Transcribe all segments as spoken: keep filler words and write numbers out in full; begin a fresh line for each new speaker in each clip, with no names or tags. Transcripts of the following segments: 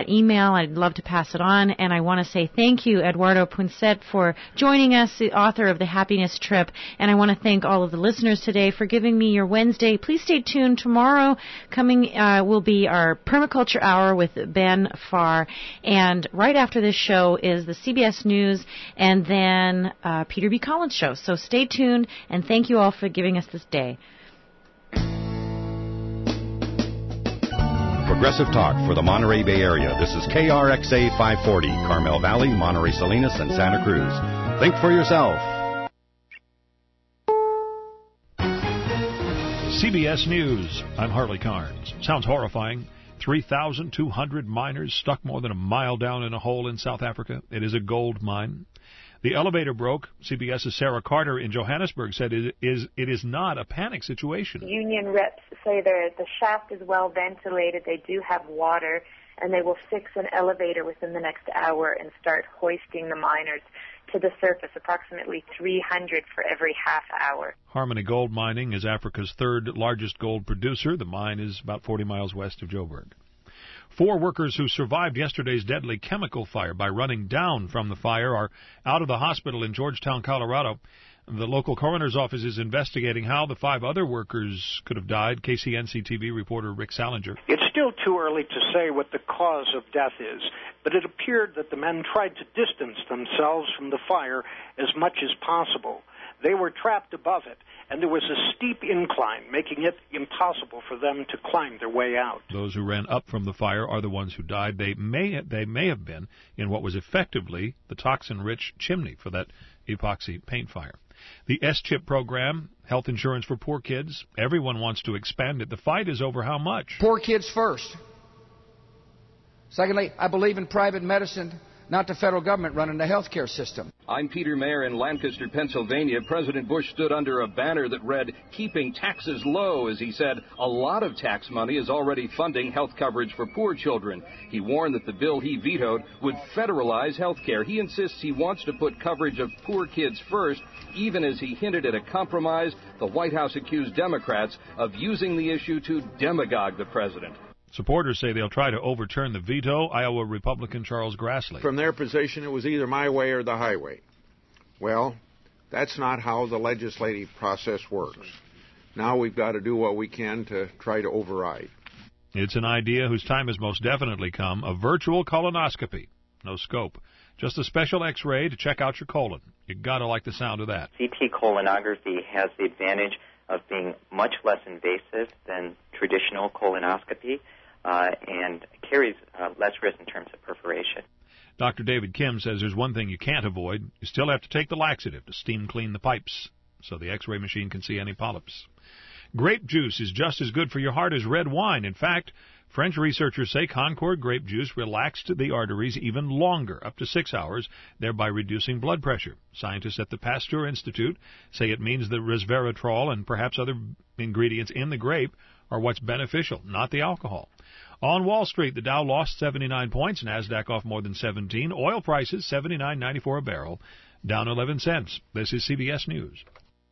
email. I'd love to pass it on. And I want to say thank you, Eduardo Poinsett, for joining us, the author of The Happiness Trip. And I want to thank all of the listeners today for giving me your Wednesday. Please stay tuned. Tomorrow coming uh, will be our Permaculture Hour with Ben Farr. And right after this show is the C B S News and then uh, Peter B. Collins Show. So stay tuned, and thank you all for giving us this day.
Progressive Talk for the Monterey Bay Area. This is K R X A five forty, Carmel Valley, Monterey Salinas, and Santa Cruz. Think for yourself.
C B S News. I'm Harley Carnes. Sounds horrifying. three thousand two hundred miners stuck more than a mile down in a hole in South Africa. It is a gold mine. The elevator broke. CBS's Sarah Carter in Johannesburg said it is, it is not a panic situation.
Union reps say the shaft is well ventilated, they do have water, and they will fix an elevator within the next hour and start hoisting the miners to the surface, approximately three hundred for every half hour.
Harmony Gold Mining is Africa's third largest gold producer. The mine is about forty miles west of Joburg. Four workers who survived yesterday's deadly chemical fire by running down from the fire are out of the hospital in Georgetown, Colorado. The local coroner's office is investigating how the five other workers could have died. K C N C T V reporter Rick Salinger.
It's still too early to say what the cause of death is, but it appeared that the men tried to distance themselves from the fire as much as possible. They were trapped above it, and there was a steep incline, making it impossible for them to climb their way out.
Those who ran up from the fire are the ones who died. They may they may have been in what was effectively the toxin-rich chimney for that epoxy paint fire. The S CHIP program, health insurance for poor kids, everyone wants to expand it. The fight is over how much.
Poor kids first. Secondly, I believe in private medicine, not the federal government running the health care system.
I'm Peter Mayer in Lancaster, Pennsylvania. President Bush stood under a banner that read, "Keeping taxes low," as he said, a lot of tax money is already funding health coverage for poor children. He warned that the bill he vetoed would federalize health care. He insists he wants to put coverage of poor kids first, even as he hinted at a compromise. The White House accused Democrats of using the issue to demagogue the president.
Supporters say they'll try to overturn the veto. Iowa Republican Charles Grassley.
From their position, it was either my way or the highway. Well, that's not how the legislative process works. Now we've got to do what we can to try to override.
It's an idea whose time has most definitely come, a virtual colonoscopy. No scope. Just a special X-ray to check out your colon. You gotta like the sound of that.
C T colonography has the advantage of being much less invasive than traditional colonoscopy. Uh, and carries uh, less risk in terms of perforation.
Doctor David Kim says there's one thing you can't avoid. You still have to take the laxative to steam clean the pipes so the X-ray machine can see any polyps. Grape juice is just as good for your heart as red wine. In fact, French researchers say Concord grape juice relaxed the arteries even longer, up to six hours, thereby reducing blood pressure. Scientists at the Pasteur Institute say it means the resveratrol and perhaps other ingredients in the grape are what's beneficial, not the alcohol. On Wall Street, the Dow lost seventy-nine points, NASDAQ off more than seventeen. Oil prices, seventy-nine ninety-four a barrel, down eleven cents. This is C B S News.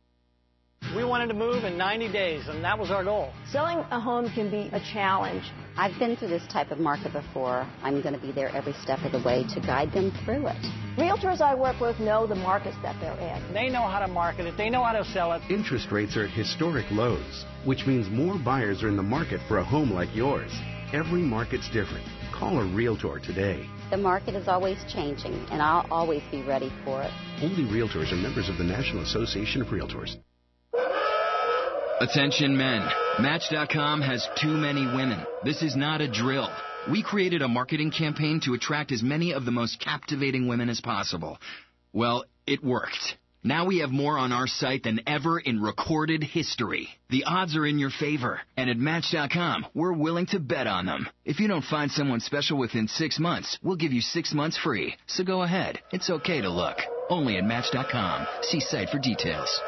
We wanted to move in ninety days, and that was our goal.
Selling a home can be a challenge.
I've been through this type of market before. I'm going to be there every step of the way to guide them through it.
Realtors I work with know the markets that they're in.
They know how to market it. They know how to sell it.
Interest rates are at historic lows, which means more buyers are in the market for a home like yours. Every market's different. Call a Realtor today.
The market is always changing, and I'll always be ready for it.
Only Realtors are members of the National Association of Realtors.
Attention men, Match dot com has too many women. This is not a drill. We created a marketing campaign to attract as many of the most captivating women as possible. Well, it worked. Now we have more on our site than ever in recorded history. The odds are in your favor, and at Match dot com, we're willing to bet on them. If you don't find someone special within six months, we'll give you six months free. So go ahead. It's okay to look. Only at Match dot com. See site for details.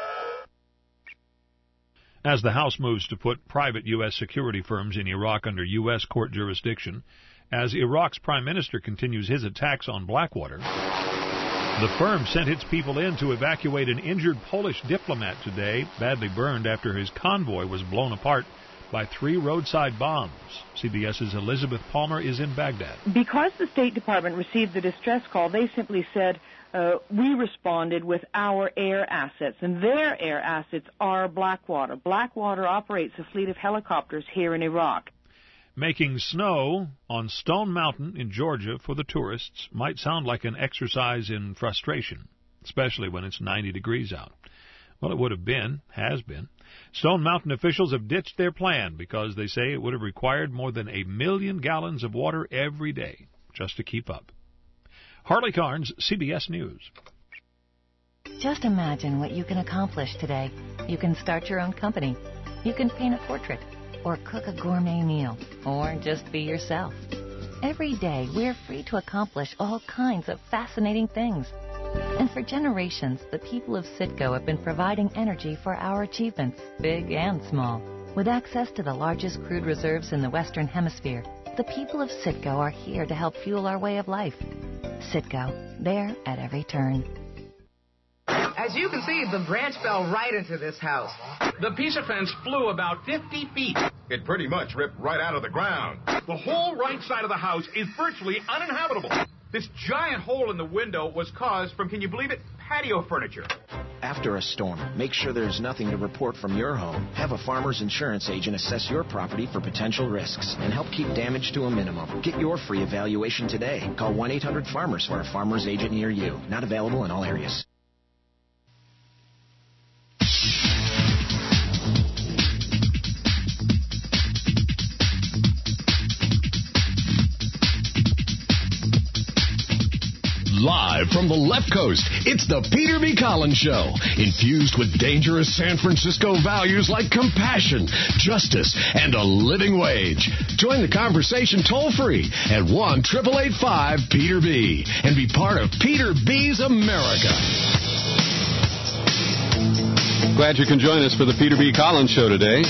As the House moves to put private U S security firms in Iraq under U S court jurisdiction, as Iraq's prime minister continues his attacks on Blackwater, the firm sent its people in to evacuate an injured Polish diplomat today, badly burned after his convoy was blown apart by three roadside bombs. CBS's Elizabeth Palmer is in Baghdad.
Because the State Department received the distress call, they simply said, uh, we responded with our air assets, and their air assets are Blackwater. Blackwater operates a fleet of helicopters here in Iraq.
Making snow on Stone Mountain in Georgia for the tourists might sound like an exercise in frustration, especially when it's ninety degrees out. Well, it would have been, has been. Stone Mountain officials have ditched their plan because they say it would have required more than a million gallons of water every day just to keep up. Harley Carnes, C B S News.
Just imagine what you can accomplish today. You can start your own company. You can paint a portrait, or cook a gourmet meal, or just be yourself. Every day, we're free to accomplish all kinds of fascinating things. And for generations, the people of Citgo have been providing energy for our achievements, big and small. With access to the largest crude reserves in the Western Hemisphere, the people of Citgo are here to help fuel our way of life. Citgo, there at every turn.
As you can see, the branch fell right into this house. The piece of fence flew about fifty feet.
It pretty much ripped right out of the ground. The whole right side of the house is virtually uninhabitable. This giant hole in the window was caused from, can you believe it, patio furniture.
After a storm, make sure there's nothing to report from your home. Have a farmer's insurance agent assess your property for potential risks and help keep damage to a minimum. Get your free evaluation today. Call one eight hundred farmers for a farmer's agent near you. Not available in all areas.
Live from the left coast, it's the Peter B. Collins Show, infused with dangerous San Francisco values like compassion, justice, and a living wage. Join the conversation toll-free at one eight eight eight five Peter B. and be part of Peter B's America.
Glad you can join us for the Peter B. Collins Show today.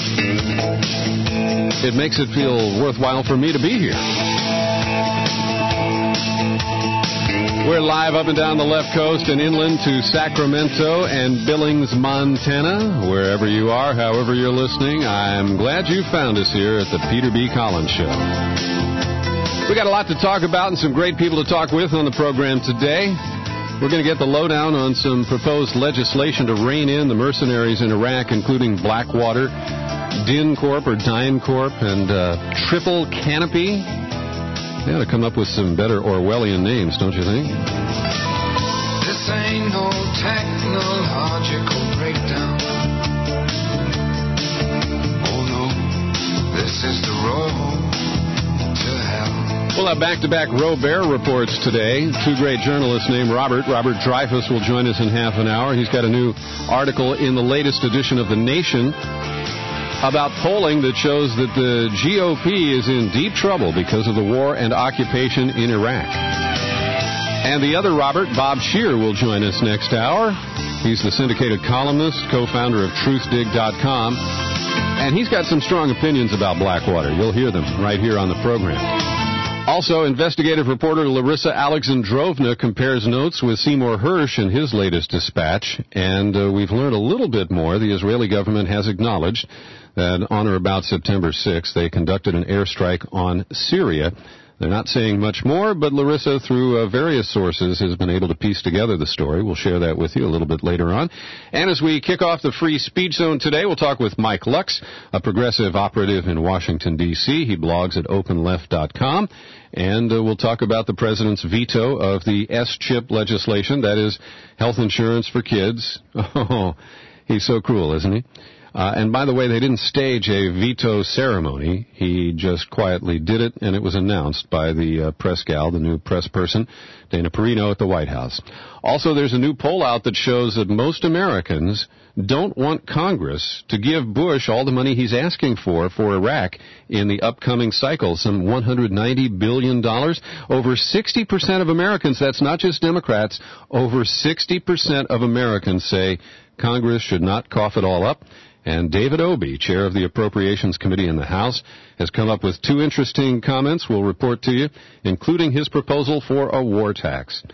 It makes it feel worthwhile for me to be here. We're live up and down the left coast and inland to Sacramento and Billings, Montana. Wherever you are, however you're listening, I'm glad you found us here at the Peter B. Collins Show. We got a lot to talk about and some great people to talk with on the program today. We're going to get the lowdown on some proposed legislation to rein in the mercenaries in Iraq, including Blackwater, DynCorp or DynCorp, and uh, Triple Canopy. They ought to come up with some better Orwellian names, don't you think?
This ain't no technological breakdown. Oh no, this is the road to hell.
We'll have back-to-back Robert reports today. Two great journalists named Robert. Robert Dreyfuss will join us in half an hour. He's got a new article in the latest edition of The Nation about polling that shows that the G O P is in deep trouble because of the war and occupation in Iraq. And the other Robert, Bob Scheer, will join us next hour. He's the syndicated columnist, co-founder of truth dig dot com, and he's got some strong opinions about Blackwater. You'll hear them right here on the program. Also, investigative reporter Larissa Alexandrovna compares notes with Seymour Hersh in his latest dispatch, and uh, we've learned a little bit more. The Israeli government has acknowledged that on or about September sixth, they conducted an airstrike on Syria. They're not saying much more, but Larissa, through uh, various sources, has been able to piece together the story. We'll share that with you a little bit later on. And as we kick off the Free Speech Zone today, we'll talk with Mike Lux, a progressive operative in Washington, D C He blogs at open left dot com. And uh, we'll talk about the president's veto of the S chip legislation, that is, health insurance for kids. Oh, he's so cruel, isn't he? Uh, and by the way, they didn't stage a veto ceremony. He just quietly did it, and it was announced by the uh, press gal, the new press person, Dana Perino at the White House. Also, there's a new poll out that shows that most Americans don't want Congress to give Bush all the money he's asking for for Iraq in the upcoming cycle, some one hundred ninety billion dollars. Over sixty percent of Americans, that's not just Democrats, over sixty percent of Americans say Congress should not cough it all up. And David Obey, chair of the Appropriations Committee in the House, has come up with two interesting comments we'll report to you, including his proposal for a war tax.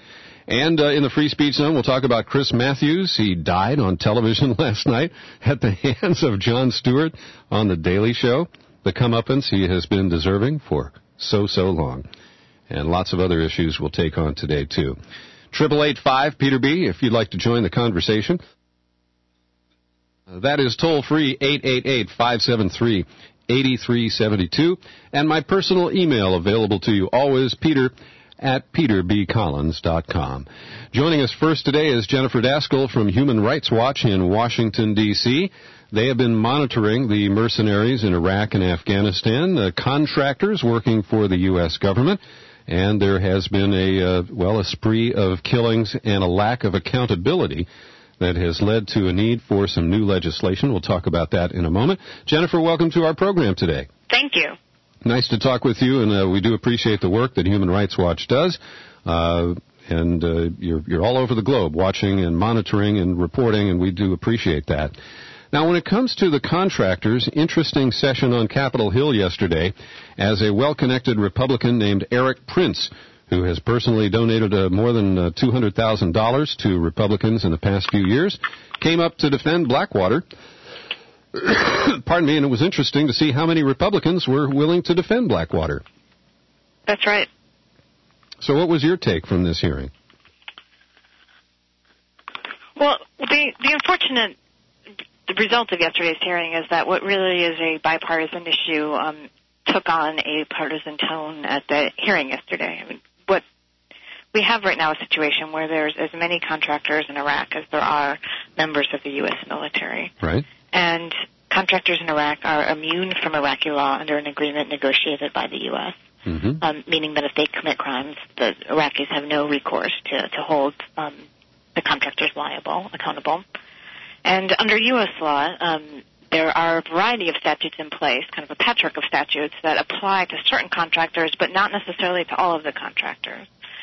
And uh, in the Free Speech Zone, we'll talk about Chris Matthews. He died on television last night at the hands of Jon Stewart on The Daily Show. The comeuppance he has been deserving for so, so long. And lots of other issues we'll take on today, too. eight eight eight five Peter B, if you'd like to join the conversation. Uh, that is toll-free, eight eight eight, five seven three, eight three seven two. And my personal email available to you always, peter at peter b collins dot com. Joining us first today is Jennifer Daskal from Human Rights Watch in Washington, D C They have been monitoring the mercenaries in Iraq and Afghanistan, uh, contractors working for the U S government, and there has been a, uh, well, a spree of killings and a lack of accountability that has led to a need for some new legislation. We'll talk about that in a moment. Jennifer, welcome to our program today.
Thank you.
Nice to talk with you, and uh, we do appreciate the work that Human Rights Watch does. Uh, and uh, you're, you're all over the globe watching and monitoring and reporting, and we do appreciate that. Now, when it comes to the contractors, interesting session on Capitol Hill yesterday as a well-connected Republican named Eric Prince, who has personally donated uh, more than uh, two hundred thousand dollars to Republicans in the past few years, came up to defend Blackwater. Pardon me, and it was interesting to see how many Republicans were willing to defend Blackwater.
That's right.
So what was your take from this hearing?
Well, the, the unfortunate the result of yesterday's hearing is that what really is a bipartisan issue um, took on a partisan tone at the hearing yesterday. I mean, what we have right now is a situation where there's as many contractors in Iraq as there are members of the U S military.
Right.
And contractors in Iraq are immune from Iraqi law under an agreement negotiated by the U S, mm-hmm. um, meaning that if they commit crimes, the Iraqis have no recourse to, to hold um, the contractors liable, accountable. And under U S law, um, there are a variety of statutes in place, kind of a patchwork of statutes that apply to certain contractors, but not necessarily to all of the contractors.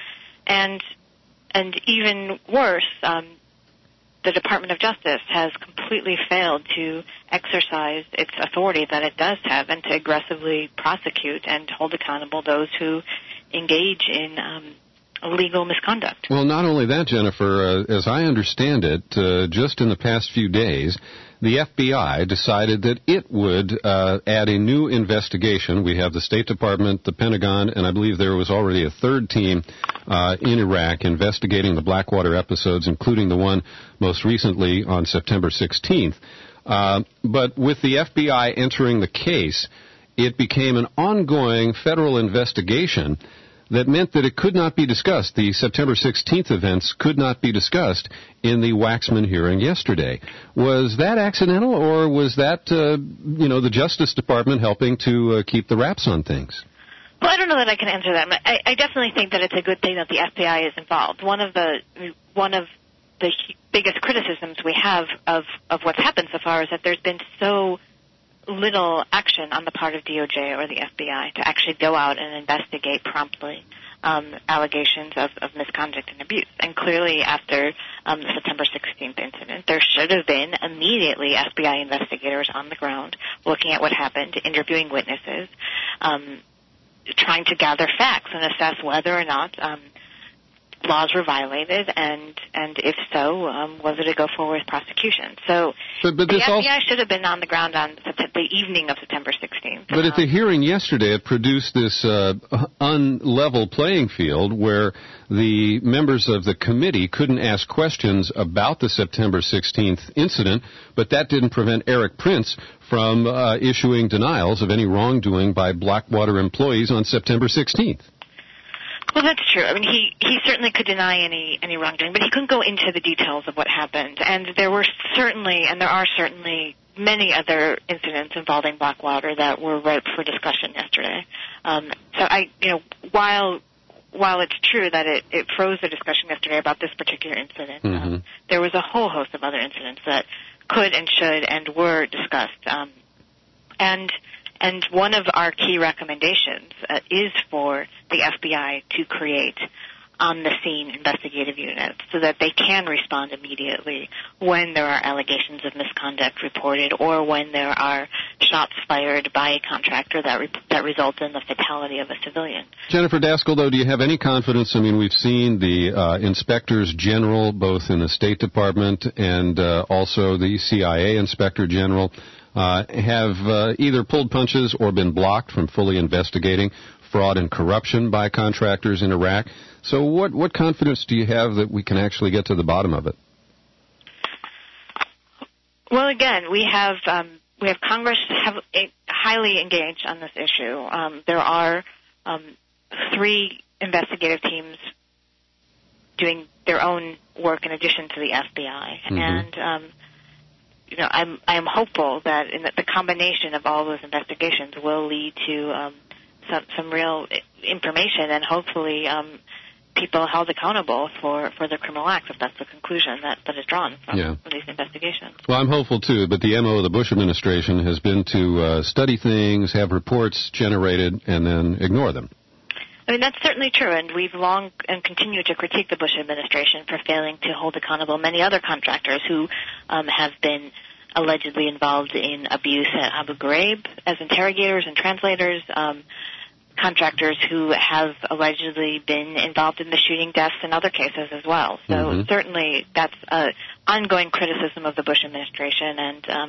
And and even worse, um, the Department of Justice has completely failed to exercise its authority that it does have and to aggressively prosecute and hold accountable those who engage in um, illegal misconduct.
Well, not only that, Jennifer, uh, as I understand it, uh, just in the past few days, the F B I decided that it would uh, add a new investigation. We have the State Department, the Pentagon, and I believe there was already a third team uh, in Iraq investigating the Blackwater episodes, including the one most recently on September sixteenth. Uh, but with the F B I entering the case, it became an ongoing federal investigation that meant that it could not be discussed. The September sixteenth events could not be discussed in the Waxman hearing yesterday. Was that accidental, or was that, uh, you know, the Justice Department helping to uh, keep the wraps on things?
Well, I don't know that I can answer that. I, I definitely think that it's a good thing that the F B I is involved. One of the one of the biggest criticisms we have of, of what's happened so far is that there's been so little action on the part of D O J or the F B I to actually go out and investigate promptly um, allegations of, of misconduct and abuse. And clearly after um, the September sixteenth incident, there should have been immediately F B I investigators on the ground looking at what happened, interviewing witnesses, um, trying to gather facts and assess whether or not um, laws were violated, and and if so, um, was it a go-forward prosecution? So
but, but
the
this
F B I
also
should have been on the ground on the evening of September sixteenth.
But
um,
at the hearing yesterday, it produced this uh, unlevel playing field where the members of the committee couldn't ask questions about the September sixteenth incident, but that didn't prevent Eric Prince from uh, issuing denials of any wrongdoing by Blackwater employees on September sixteenth.
Well, that's true. I mean, he, he certainly could deny any, any wrongdoing, but he couldn't go into the details of what happened. And there were certainly, and there are certainly many other incidents involving Blackwater that were ripe for discussion yesterday. Um, so I, you know, while while it's true that it, it froze the discussion yesterday about this particular incident, mm-hmm. um, there was a whole host of other incidents that could and should and were discussed. Um, and And one of our key recommendations uh, is for the F B I to create on-the-scene investigative units so that they can respond immediately when there are allegations of misconduct reported or when there are shots fired by a contractor that re- that result in the fatality of a civilian.
Jennifer Daskal, though, do you have any confidence? I mean, we've seen the uh, inspectors general, both in the State Department and uh, also the C I A inspector general, uh, have uh, either pulled punches or been blocked from fully investigating fraud and corruption by contractors in Iraq. So what, what confidence do you have that we can actually get to the bottom of it?
Well, again, we have um, we have Congress have, a, highly engaged on this issue. Um, there are um, three investigative teams doing their own work in addition to the F B I, mm-hmm. and um, you know, I'm I'm hopeful that in the, the combination of all those investigations will lead to um, some some real information and hopefully um, people held accountable for, for their criminal acts, if that's the conclusion that, that is drawn from,
yeah.
from these investigations.
Well, I'm hopeful, too, but the M O of the Bush administration has been to uh, study things, have reports generated, and then ignore them.
I mean, that's certainly true, and we've long and continue to critique the Bush administration for failing to hold accountable many other contractors who um, have been allegedly involved in abuse at Abu Ghraib as interrogators and translators, um, contractors who have allegedly been involved in the shooting deaths in other cases as well. So mm-hmm. certainly that's an ongoing criticism of the Bush administration, and um,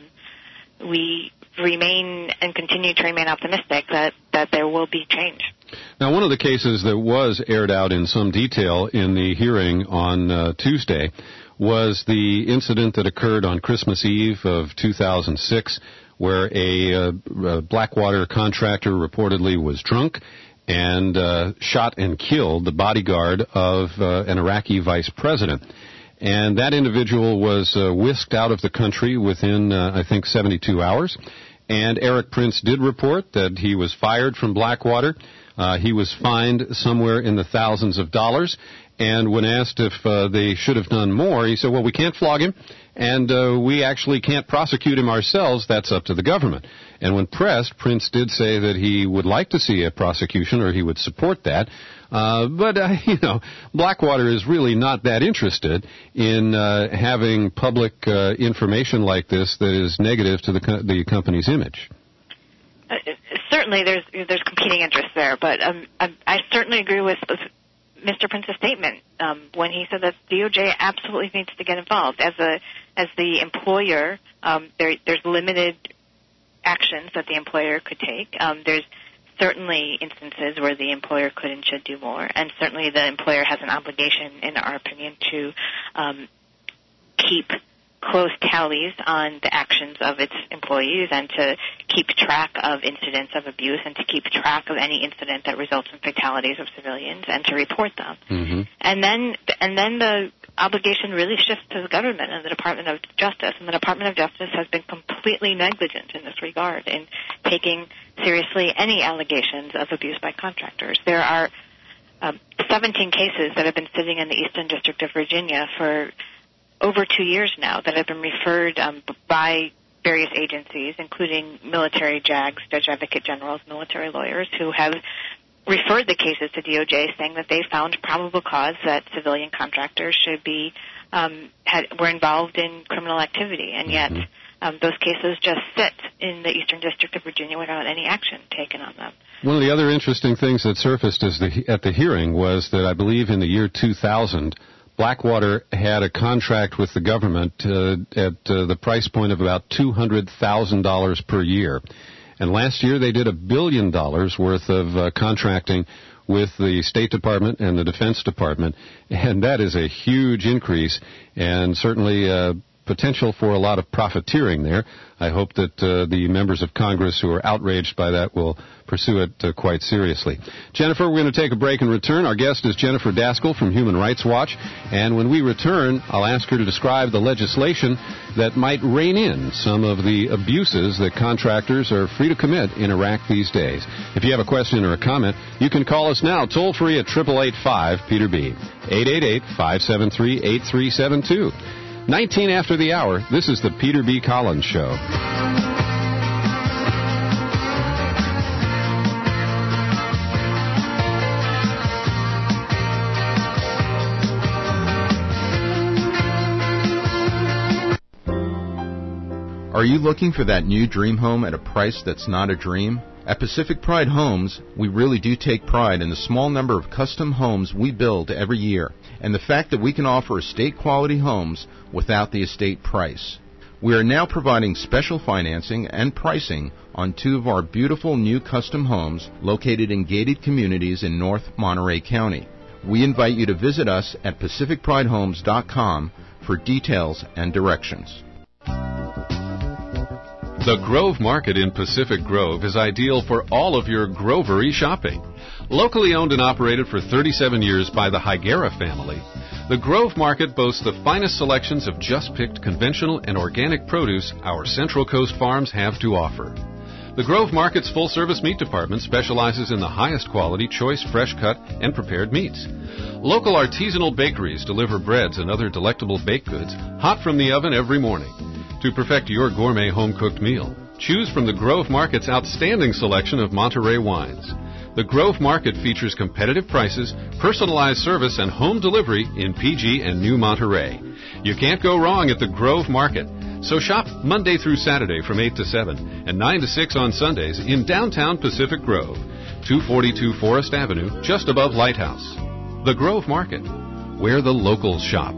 we remain and continue to remain optimistic that, that there will be change.
Now, one of the cases that was aired out in some detail in the hearing on uh, Tuesday was the incident that occurred on Christmas Eve of two thousand six, where a, uh, a Blackwater contractor reportedly was drunk and uh, shot and killed the bodyguard of uh, an Iraqi vice president. And that individual was uh, whisked out of the country within, uh, I think, seventy-two hours. And Erik Prince did report that he was fired from Blackwater. Uh, he was fined somewhere in the thousands of dollars. And when asked if uh, they should have done more, he said, well, we can't flog him, and uh, we actually can't prosecute him ourselves. That's up to the government. And when pressed, Prince did say that he would like to see a prosecution, or he would support that. Uh, but, uh, you know, Blackwater is really not that interested in uh, having public uh, information like this that is negative to the, co- the company's image.
Uh, certainly there's there's competing interests there, but um, I, I certainly agree with Mister Prince's statement um, when he said that D O J absolutely needs to get involved. As a as the employer, um, there, there's limited actions that the employer could take. Um, there's certainly instances where the employer could and should do more, and certainly the employer has an obligation, in our opinion, to um, keep close tallies on the actions of its employees and to keep track of incidents of abuse and to keep track of any incident that results in fatalities of civilians and to report them.
Mm-hmm.
And then and then the obligation really shifts to the government and the Department of Justice. And the Department of Justice has been completely negligent in this regard in taking seriously any allegations of abuse by contractors. There are um, seventeen cases that have been sitting in the Eastern District of Virginia for over two years now that have been referred um, by various agencies, including military J A Gs, Judge Advocate Generals, military lawyers, who have referred the cases to D O J, saying that they found probable cause that civilian contractors should be um, had, were involved in criminal activity, and yet mm-hmm. um, those cases just sit in the Eastern District of Virginia without any action taken on them.
One of the other interesting things that surfaced as the, at the hearing was that I believe in the year two thousand, Blackwater had a contract with the government uh, at uh, the price point of about two hundred thousand dollars per year. And last year they did a billion dollars worth of uh, contracting with the State Department and the Defense Department. And that is a huge increase and certainly uh, potential for a lot of profiteering there. I hope that uh, the members of Congress who are outraged by that will pursue it uh, quite seriously. Jennifer, we're going to take a break and return. Our guest is Jennifer Daskal from Human Rights Watch. And when we return, I'll ask her to describe the legislation that might rein in some of the abuses that contractors are free to commit in Iraq these days. If you have a question or a comment, you can call us now, toll free at eight eight eight five Peter B, eight eight eight, five seven three, eight three seven two. nineteen after the hour, this is the Peter B. Collins Show.
Are you looking for that new dream home at a price that's not a dream? At Pacific Pride Homes, we really do take pride in the small number of custom homes we build every year, and the fact that we can offer estate-quality homes without the estate price. We are now providing special financing and pricing on two of our beautiful new custom homes located in gated communities in North Monterey County. We invite you to visit us at pacific pride homes dot com for details and directions.
The Grove Market in Pacific Grove is ideal for all of your grovery shopping. Locally owned and operated for thirty-seven years by the Higuera family, the Grove Market boasts the finest selections of just-picked conventional and organic produce our Central Coast farms have to offer. The Grove Market's full-service meat department specializes in the highest quality, choice, fresh-cut, and prepared meats. Local artisanal bakeries deliver breads and other delectable baked goods hot from the oven every morning. To perfect your gourmet home-cooked meal, choose from the Grove Market's outstanding selection of Monterey wines. The Grove Market features competitive prices, personalized service, and home delivery in P G and New Monterey. You can't go wrong at the Grove Market. So shop Monday through Saturday from eight to seven and nine to six on Sundays in downtown Pacific Grove, two forty-two Forest Avenue, just above Lighthouse. The Grove Market, where the locals shop.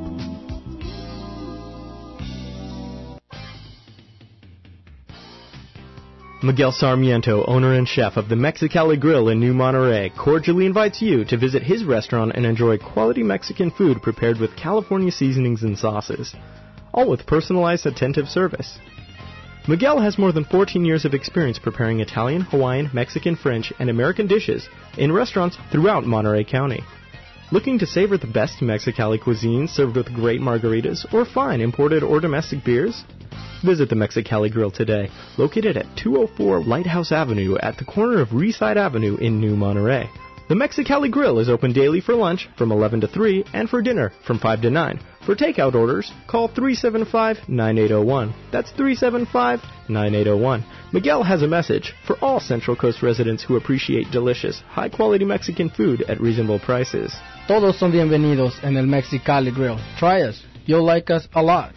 Miguel Sarmiento, owner and chef of the Mexicali Grill in New Monterey, cordially invites you to visit his restaurant and enjoy quality Mexican food prepared with California seasonings and sauces, all with personalized, attentive service. Miguel has more than fourteen years of experience preparing Italian, Hawaiian, Mexican, French, and American dishes in restaurants throughout Monterey County. Looking to savor the best Mexicali cuisine served with great margaritas or fine imported or domestic beers? Visit the Mexicali Grill today, located at two oh four Lighthouse Avenue at the corner of Reeside Avenue in New Monterey. The Mexicali Grill is open daily for lunch from eleven to three and for dinner from five to nine. For takeout orders, call three seven five, nine eight zero one. That's three seven five, nine eight zero one. Miguel has a message for all Central Coast residents who appreciate delicious, high-quality Mexican food at reasonable prices.
Todos son bienvenidos en el Mexicali Grill. Try us. You'll like us a lot.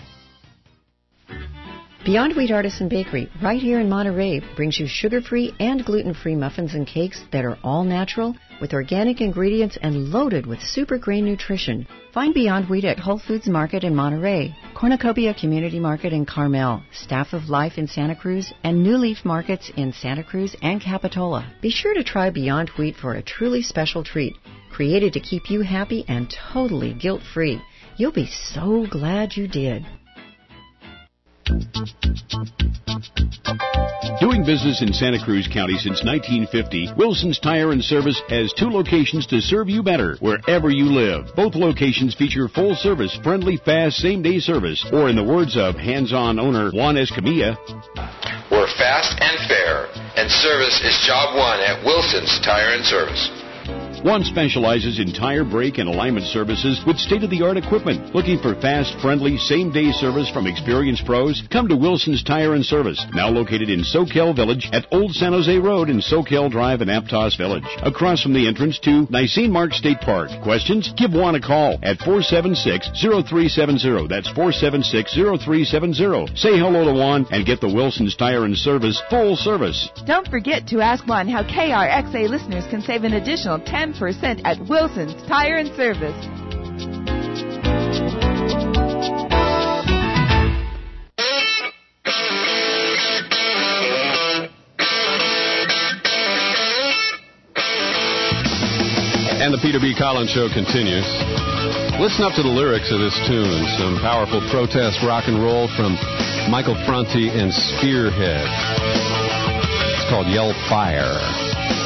Beyond Wheat Artisan Bakery, right here in Monterey, brings you sugar-free and gluten-free muffins and cakes that are all natural, with organic ingredients and loaded with super grain nutrition. Find Beyond Wheat at Whole Foods Market in Monterey, Cornucopia Community Market in Carmel, Staff of Life in Santa Cruz, and New Leaf Markets in Santa Cruz and Capitola. Be sure to try Beyond Wheat for a truly special treat, created to keep you happy and totally guilt-free. You'll be so glad you did.
Doing business in Santa Cruz County since nineteen fifty, Wilson's Tire and Service has two locations to serve you better wherever you live. Both locations feature full-service, friendly, fast, same-day service, or in the words of hands-on owner Juan Escamilla,
we're fast and fair, and service is job one at Wilson's Tire and Service.
One specializes in tire, brake, and alignment services with state-of-the-art equipment. Looking for fast, friendly, same-day service from experienced pros? Come to Wilson's Tire and Service, now located in Soquel Village at Old San Jose Road in Soquel Drive in Aptos Village, across from the entrance to Nisene Mark State Park. Questions? Give Juan a call at four seven six, zero three seven zero. That's four seven six, zero three seven zero. Say hello to Juan and get the Wilson's Tire and Service full service.
Don't forget to ask Juan how K R X A listeners can save an additional ten percent at Wilson's Tire and Service.
And the Peter B. Collins Show continues. Listen up to the lyrics of this tune. Some powerful protest rock and roll from Michael Franti and Spearhead. It's called Yell Fire.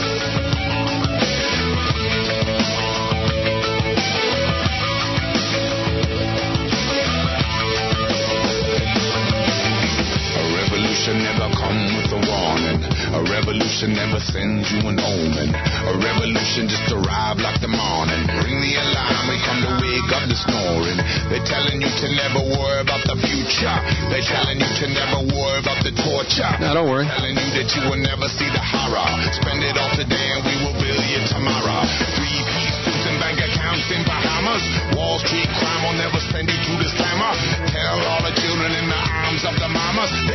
Never come with a warning. A revolution never sends you an omen. A revolution just arrive like the morning. Ring the alarm and come to wake up the snoring. They're telling you to never worry about the future. They're telling you to never worry about the torture.
No, don't worry.
They're telling you that you will never see the horror. Spend it all today and we will build you tomorrow. Three-piece suits and bank accounts in Bahamas. Wall Street crime will never send you to the slammer. Tell all the children in the arms of the mamas.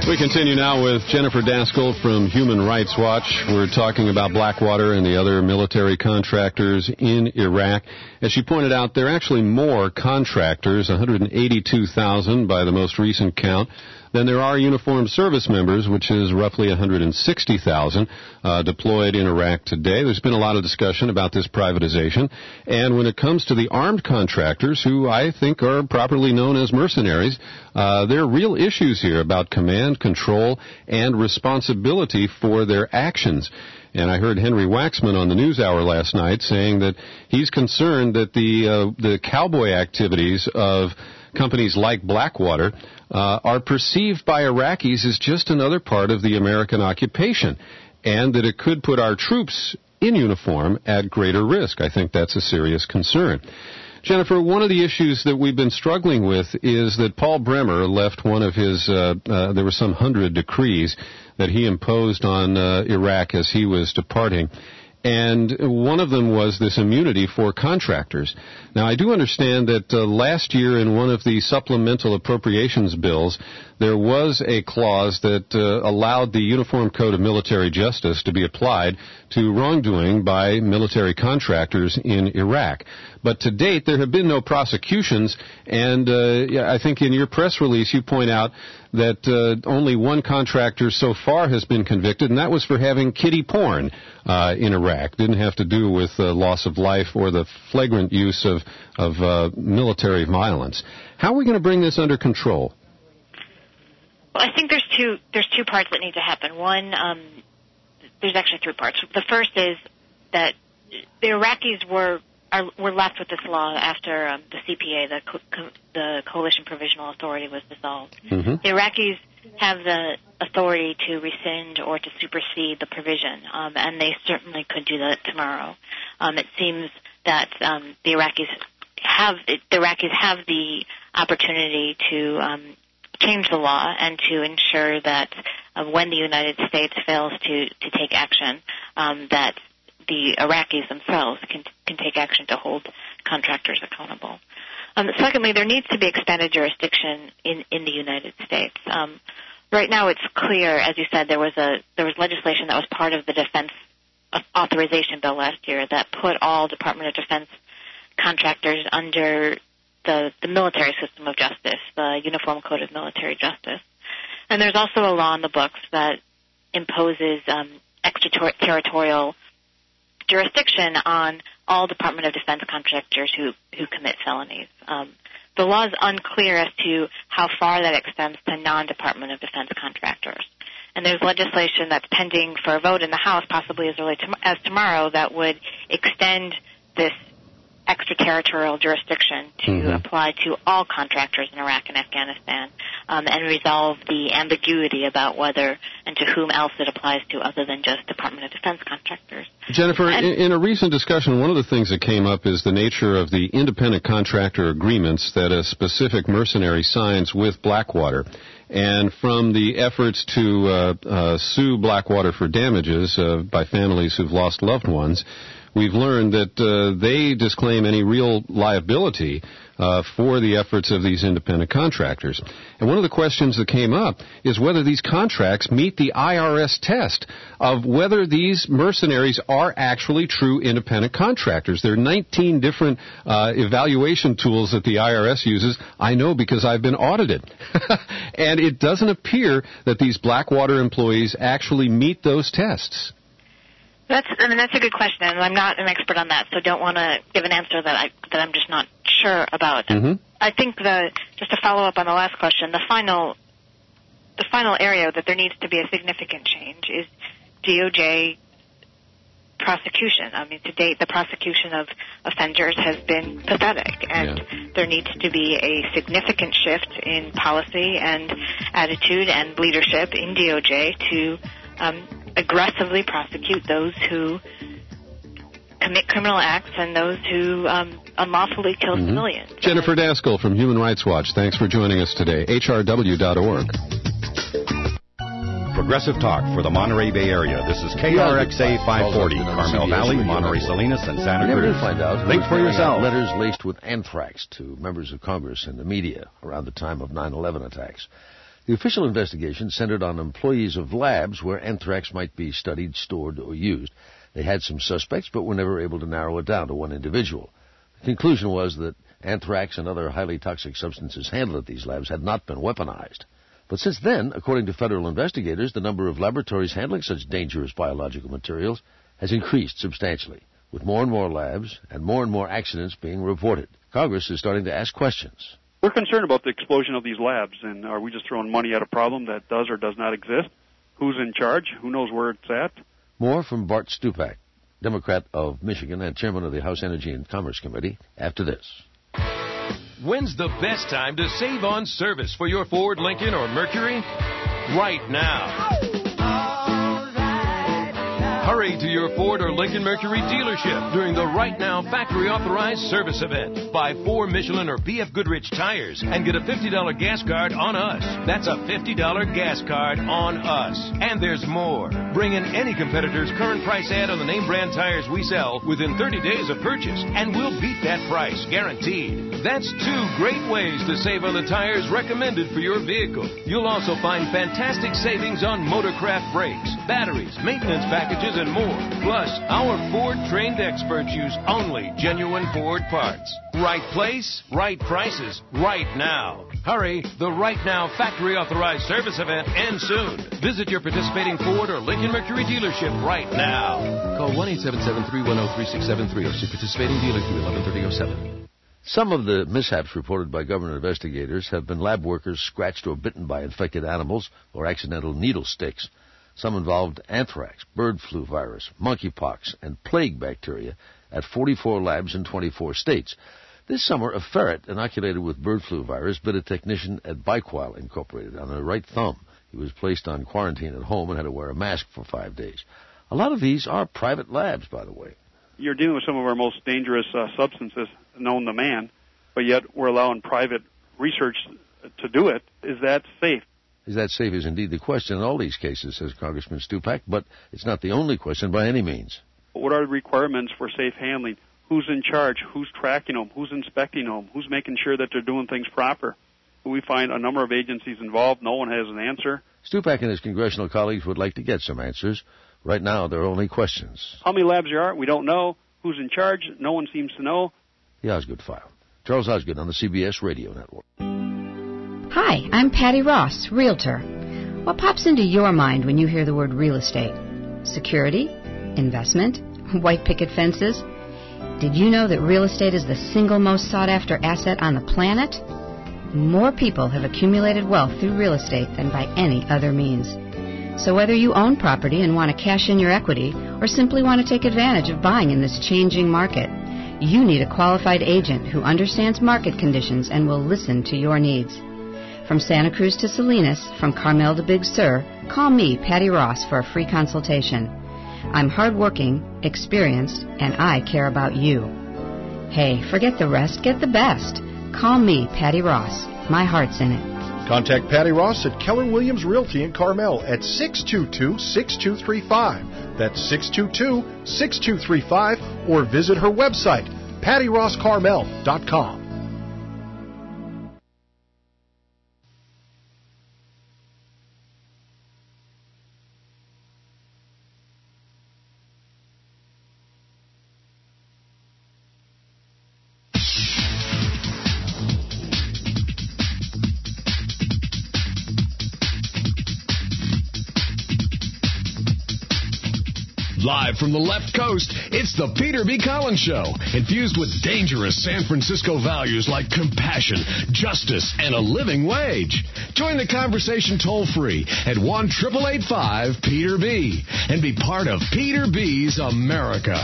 We continue now with Jennifer Daskell from Human Rights Watch. We're talking about Blackwater and the other military contractors in Iraq. As she pointed out, there are actually more contractors, one hundred eighty-two thousand by the most recent count, than there are uniformed service members, which is roughly one hundred sixty thousand uh, deployed in Iraq today. There's been a lot of discussion about this privatization. And when it comes to the armed contractors, who I think are properly known as mercenaries, uh, there are real issues here about command, control, and responsibility for their actions. And I heard Henry Waxman on the NewsHour last night saying that he's concerned that the uh, the cowboy activities of companies like Blackwater uh, are perceived by Iraqis as just another part of the American occupation, and that it could put our troops in uniform at greater risk. I think that's a serious concern. Jennifer, one of the issues that we've been struggling with is that Paul Bremer left one of his, uh, uh, there were some hundred decrees that he imposed on uh, Iraq as he was departing. And one of them was this immunity for contractors. Now, I do understand that uh, last year in one of the supplemental appropriations bills, there was a clause that uh, allowed the Uniform Code of Military Justice to be applied to wrongdoing by military contractors in Iraq. But to date, there have been no prosecutions, and uh, yeah, I think in your press release you point out that uh, only one contractor so far has been convicted, and that was for having kiddie porn uh, in Iraq. Didn't have to do with uh, loss of life or the flagrant use of, of uh, military violence. How are we going to bring this under control?
Well, I think there's two there's two parts that need to happen. One, um, there's actually three parts. The first is that the Iraqis were are, were left with this law after um, the C P A, the co- the Coalition Provisional Authority, was dissolved. Mm-hmm. The Iraqis have the authority to rescind or to supersede the provision, um, and they certainly could do that tomorrow. Um, it seems that um, the Iraqis have the Iraqis have the opportunity to um, change the law and to ensure that uh, when the United States fails to, to take action, um, that the Iraqis themselves can can take action to hold contractors accountable. Um, secondly, there needs to be expanded jurisdiction in, in the United States. Um, right now, it's clear, as you said, there was a there was legislation that was part of the Defense Authorization Bill last year that put all Department of Defense contractors under the, the military system of justice, the Uniform Code of Military Justice. And there's also a law in the books that imposes um, extraterritorial jurisdiction on all Department of Defense contractors who, who commit felonies. Um, the law is unclear as to how far that extends to non-Department of Defense contractors. And there's legislation that's pending for a vote in the House, possibly as early to, as tomorrow, that would extend this extraterritorial jurisdiction to mm-hmm. apply to all contractors in Iraq and Afghanistan, um, and resolve the ambiguity about whether and to whom else it applies to other than just Department of Defense contractors.
Jennifer, and, in, in a recent discussion, one of the things that came up is the nature of the independent contractor agreements that a specific mercenary signs with Blackwater. And from the efforts to uh, uh, sue Blackwater for damages uh, by families who've lost loved ones, we've learned that uh, they disclaim any real liability uh, for the efforts of these independent contractors. And one of the questions that came up is whether these contracts meet the I R S test of whether these mercenaries are actually true independent contractors. There are nineteen different uh, evaluation tools that the I R S uses. I know because I've been audited. And it doesn't appear that these Blackwater employees actually meet those tests.
That's, I mean, that's a good question, and I'm not an expert on that, so don't want to give an answer that I that I'm just not sure about. Mm-hmm. I think the just to follow up on the last question, the final the final area that there needs to be a significant change is D O J prosecution. I mean, to date, the prosecution of offenders has been pathetic, and yeah. there needs to be a significant shift in policy and attitude and leadership in D O J to um, aggressively prosecute those who commit criminal acts and those who um, unlawfully kill mm-hmm. civilians.
Jennifer Daskell from Human Rights Watch, thanks for joining us today. H R W dot org.
Progressive Talk for the Monterey Bay Area. This is K R X A five forty, Carmel Valley, Monterey Salinas, and Santa Cruz.
Never did find out.
Think for yourself.
Letters laced with anthrax to members of Congress and the media around the time of nine eleven attacks. The official investigation centered on employees of labs where anthrax might be studied, stored, or used. They had some suspects, but were never able to narrow it down to one individual. The conclusion was that anthrax and other highly toxic substances handled at these labs had not been weaponized. But since then, according to federal investigators, the number of laboratories handling such dangerous biological materials has increased substantially, with more and more labs and more and more accidents being reported. Congress is starting to ask questions.
We're concerned about the explosion of these labs, and are we just throwing money at a problem that does or does not exist? Who's in charge? Who knows where it's at?
More from Bart Stupak, Democrat of Michigan and chairman of the House Energy and Commerce Committee, after this.
When's the best time to save on service for your Ford, Lincoln, or Mercury? Right now. Hurry to your Ford or Lincoln Mercury dealership during the Right Now Factory Authorized Service Event. Buy four Michelin or B F Goodrich tires and get a fifty dollars gas card on us. That's a fifty dollars gas card on us. And there's more. Bring in any competitor's current price ad on the name brand tires we sell within thirty days of purchase, and we'll beat that price, guaranteed. That's two great ways to save on the tires recommended for your vehicle. You'll also find fantastic savings on Motorcraft brakes, batteries, maintenance packages, and more. Plus, our Ford-trained experts use only genuine Ford parts. Right place, right prices, right now. Hurry, the Right Now Factory Authorized Service Event ends soon. Visit your participating Ford or Lincoln Mercury dealership right now.
Call one eight seven seven, three one zero, three six seven three or see participating dealer through eleven thirty oh seven.
Some of the mishaps reported by government investigators have been lab workers scratched or bitten by infected animals or accidental needle sticks. Some involved anthrax, bird flu virus, monkeypox, and plague bacteria at forty-four labs in twenty-four states. This summer, a ferret inoculated with bird flu virus bit a technician at Bikewild Incorporated on the right thumb. He was placed on quarantine at home and had to wear a mask for five days. A lot of these are private labs, by the way.
You're dealing with some of our most dangerous uh, substances known to man, but yet we're allowing private research to do it. Is that safe?
Is that safe is indeed the question in all these cases, says Congressman Stupak, but it's not the only question by any means.
What are the requirements for safe handling? Who's in charge? Who's tracking them? Who's inspecting them? Who's making sure that they're doing things proper? We find a number of agencies involved. No one has an answer.
Stupak and his congressional colleagues would like to get some answers. Right now, there are only questions.
How many labs there are? We don't know. Who's in charge? No one seems to know.
The Osgood File. Charles Osgood on the C B S Radio Network.
Hi, I'm Patty Ross, Realtor. What pops into your mind when you hear the word real estate? Security? Investment? White picket fences? Did you know that real estate is the single most sought-after asset on the planet? More people have accumulated wealth through real estate than by any other means. So whether you own property and want to cash in your equity or simply want to take advantage of buying in this changing market, you need a qualified agent who understands market conditions and will listen to your needs. From Santa Cruz to Salinas, from Carmel to Big Sur, call me, Patty Ross, for a free consultation. I'm hardworking, experienced, and I care about you. Hey, forget the rest, get the best. Call me, Patty Ross. My heart's in it.
Contact Patty Ross at Keller Williams Realty in Carmel at six two two, six two three five. That's six two two, six two three five, or visit her website, patty ross carmel dot com.
Live from the left coast, it's the Peter B. Collins Show, infused with dangerous San Francisco values like compassion, justice, and a living wage. Join the conversation toll-free at one eight eight eight five Peter B. and be part of Peter B's America.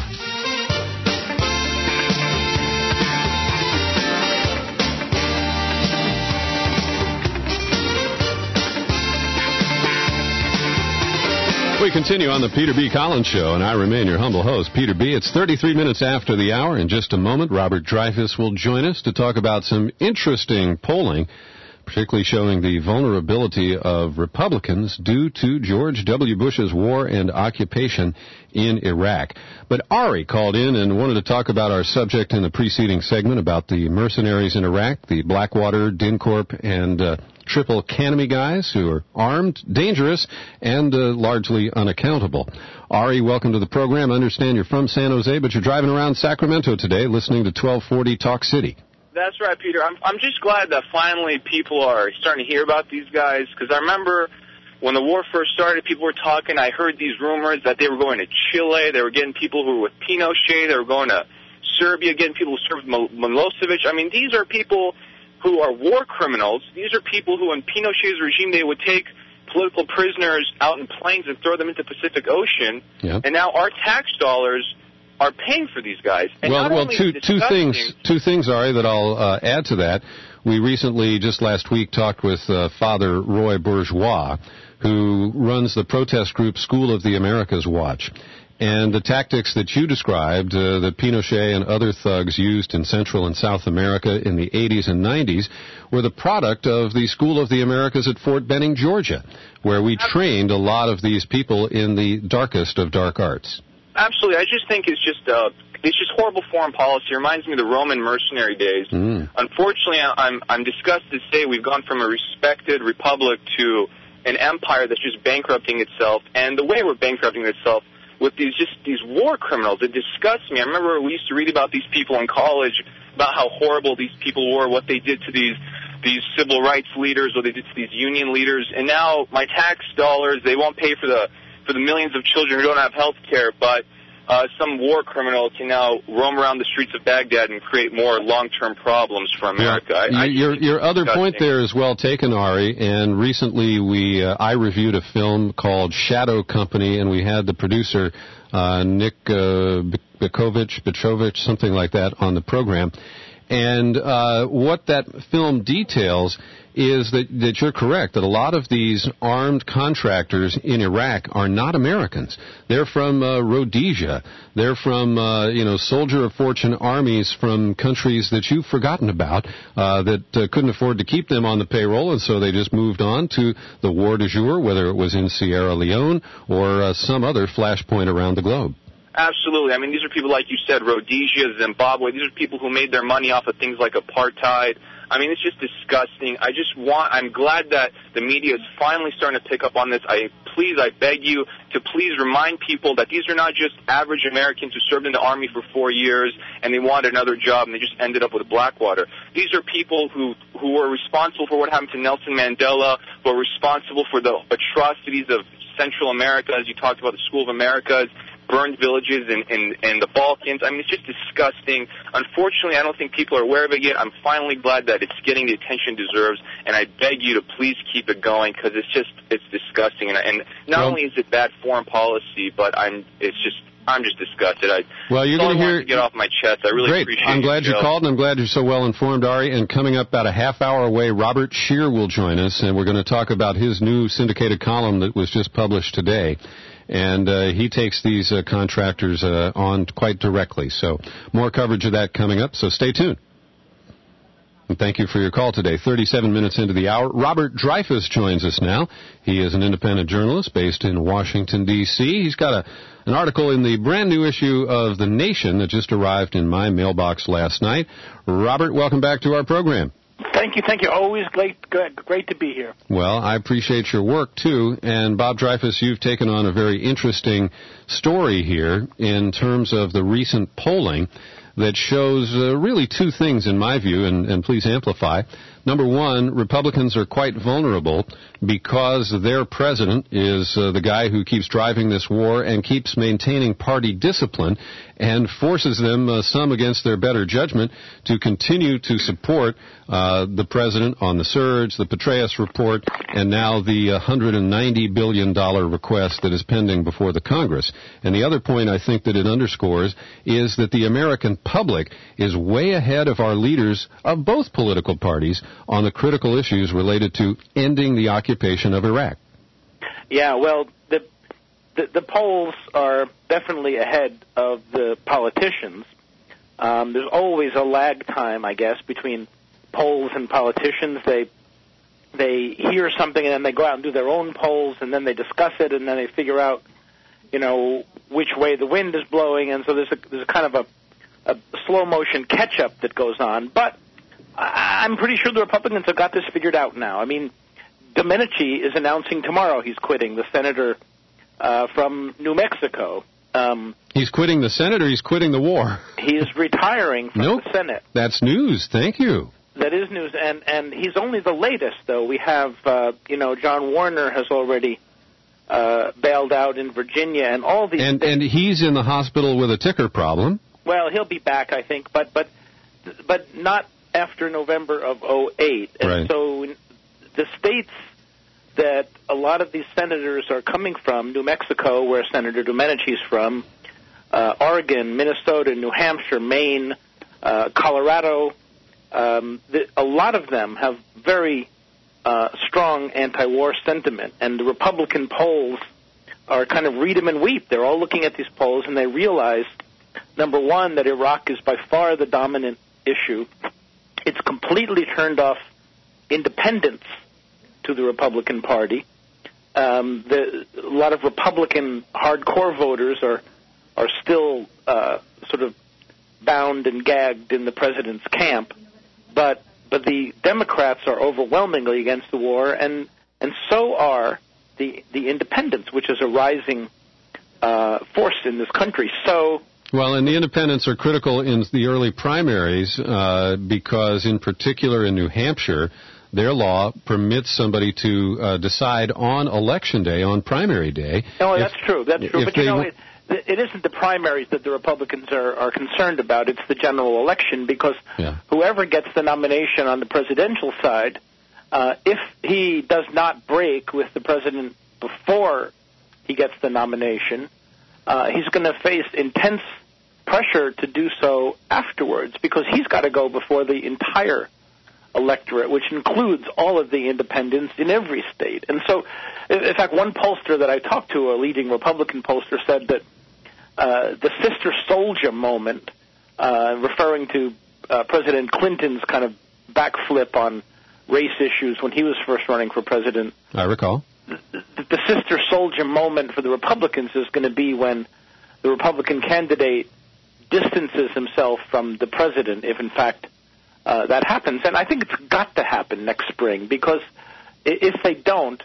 We continue on the Peter B. Collins Show, and I remain your humble host, Peter B. It's thirty-three minutes after the hour. In just a moment, Robert Dreyfuss will join us to talk about some interesting polling particularly showing the vulnerability of Republicans due to George W. Bush's war and occupation in Iraq. But Ari called in and wanted to talk about our subject in the preceding segment about the mercenaries in Iraq, the Blackwater, DynCorp, and uh, Triple Canemy guys who are armed, dangerous, and uh, largely unaccountable. Ari, welcome to the program. I understand you're from San Jose, but you're driving around Sacramento today listening to twelve forty Talk City.
That's right, Peter. I'm I'm just glad that finally people are starting to hear about these guys, because I remember when the war first started, people were talking. I heard these rumors that they were going to Chile. They were getting people who were with Pinochet. They were going to Serbia, getting people who served Milosevic. I mean, these are people who are war criminals. These are people who, in Pinochet's regime, they would take political prisoners out in planes and throw them into the Pacific Ocean.
Yeah.
And now our tax dollars are paying for these guys. And
well,
not
well,
only
two two
disgusting,
things, two things, Ari, that I'll uh, add to that. We recently, just last week, talked with uh, Father Roy Bourgeois, who runs the protest group School of the Americas Watch. And the tactics that you described, uh, that Pinochet and other thugs used in Central and South America in the eighties and nineties, were the product of the School of the Americas at Fort Benning, Georgia, where we trained a lot of these people in the darkest of dark arts.
Absolutely. I just think it's just uh, it's just horrible foreign policy. It reminds me of the Roman mercenary days.
Mm.
Unfortunately, I'm I'm disgusted to say we've gone from a respected republic to an empire that's just bankrupting itself. And the way we're bankrupting itself with these just these war criminals, it disgusts me. I remember we used to read about these people in college, about how horrible these people were, what they did to these these civil rights leaders, what they did to these union leaders. And now my tax dollars, they won't pay for the for the millions of children who don't have health care, but uh, some war criminal can now roam around the streets of Baghdad and create more long-term problems for America.
Yeah.
I, I
your your other
disgusting.
point there is well taken, Ari, and recently we uh, I reviewed a film called Shadow Company, and we had the producer, uh, Nick uh, Bikovich, Petrovich, something like that, on the program. And uh, what that film details is that, that you're correct, that a lot of these armed contractors in Iraq are not Americans. They're from uh, Rhodesia. They're from, uh, you know, soldier of fortune armies from countries that you've forgotten about uh, that uh, couldn't afford to keep them on the payroll, and so they just moved on to the war du jour, whether it was in Sierra Leone or uh, some other flashpoint around the globe.
Absolutely. I mean, these are people, like you said, Rhodesia, Zimbabwe. These are people who made their money off of things like apartheid. I mean, it's just disgusting. I just want, I'm glad that the media is finally starting to pick up on this. I please, I beg you to please remind people that these are not just average Americans who served in the Army for four years and they wanted another job and they just ended up with Blackwater. These are people who, who were responsible for what happened to Nelson Mandela, who are responsible for the atrocities of Central America, as you talked about, the School of Americas, burned villages in, in, in the Balkans. I mean, it's just disgusting. Unfortunately, I don't think people are aware of it yet. I'm finally glad that it's getting the attention it deserves, and I beg you to please keep it going, because it's just, it's disgusting. And, and not well, only is it bad foreign policy, but I'm, it's just, I'm just disgusted. I,
well, you're going to hear
to get off my chest. I really
great.
appreciate it.
I'm glad you called, and I'm glad you're so well informed, Ari. And coming up about a half hour away, Robert Scheer will join us, and we're going to talk about his new syndicated column that was just published today. And uh, he takes these uh, contractors uh, on quite directly. So more coverage of that coming up, so stay tuned. And thank you for your call today. thirty-seven minutes into the hour. Robert Dreyfuss joins us now. He is an independent journalist based in Washington, D C He's got a, an article in the brand new issue of The Nation that just arrived in my mailbox last night. Robert, welcome back to our program.
Thank you, thank you. Always great, great, great to be here.
Well, I appreciate your work, too. And, Bob Dreyfuss, you've taken on a very interesting story here in terms of the recent polling that shows uh, really two things, in my view, and, and please amplify. Number one, Republicans are quite vulnerable because their president is uh, the guy who keeps driving this war and keeps maintaining party discipline and forces them, uh, some against their better judgment, to continue to support uh, the president on the surge, the Petraeus report, and now the one hundred ninety billion dollars request that is pending before the Congress. And the other point I think that it underscores is that the American public is way ahead of our leaders of both political parties on the critical issues related to ending the occupation of Iraq.
Yeah, well, the, the, the polls are definitely ahead of the politicians. Um, there's always a lag time, I guess, between polls and politicians. They they hear something and then they go out and do their own polls, and then they discuss it, and then they figure out, you know, which way the wind is blowing, and so there's a, there's a kind of a, a slow-motion catch-up that goes on. But I'm pretty sure the Republicans have got this figured out now. I mean, Domenici is announcing tomorrow he's quitting, the senator uh, from New Mexico. Um,
he's quitting the Senate, or he's quitting the war?
He is retiring from
nope.
the Senate.
That's news. Thank you.
That is news, and, and he's only the latest, though. We have, uh, you know, John Warner has already uh, bailed out in Virginia, and all these
and,
things.
And he's in the hospital with a ticker problem.
Well, he'll be back, I think, but but but not after November of oh eight. And
right.
so the states that a lot of these senators are coming from, New Mexico, where Senator Domenici is from, uh, Oregon, Minnesota, New Hampshire, Maine, uh, Colorado, um, the, a lot of them have very uh, strong anti-war sentiment, and the Republican polls are kind of read them and weep. They're all looking at these polls, and they realize, number one, that Iraq is by far the dominant issue. It's completely turned off independence to the Republican Party. Um, the, a lot of Republican hardcore voters are are still uh, sort of bound and gagged in the president's camp, but but the Democrats are overwhelmingly against the war, and and so are the the independents, which is a rising uh, force in this country. So.
Well, and the independents are critical in the early primaries uh, because, in particular in New Hampshire, their law permits somebody to uh, decide on election day, on primary day.
No,
if,
that's true. That's true. But, you know, it, it isn't the primaries that the Republicans are, are concerned about. It's the general election, because
yeah.
whoever gets the nomination on the presidential side, uh, if he does not break with the president before he gets the nomination, uh, he's going to face intense pressure to do so afterwards, because he's got to go before the entire electorate, which includes all of the independents in every state. And so, in fact, one pollster that I talked to, a leading Republican pollster, said that uh, the Sister Soldier moment, uh, referring to uh, President Clinton's kind of backflip on race issues when he was first running for president.
I recall.
The, the Sister Soldier moment for the Republicans is going to be when the Republican candidate distances himself from the president, if in fact uh, that happens. And I think it's got to happen next spring, because if they don't,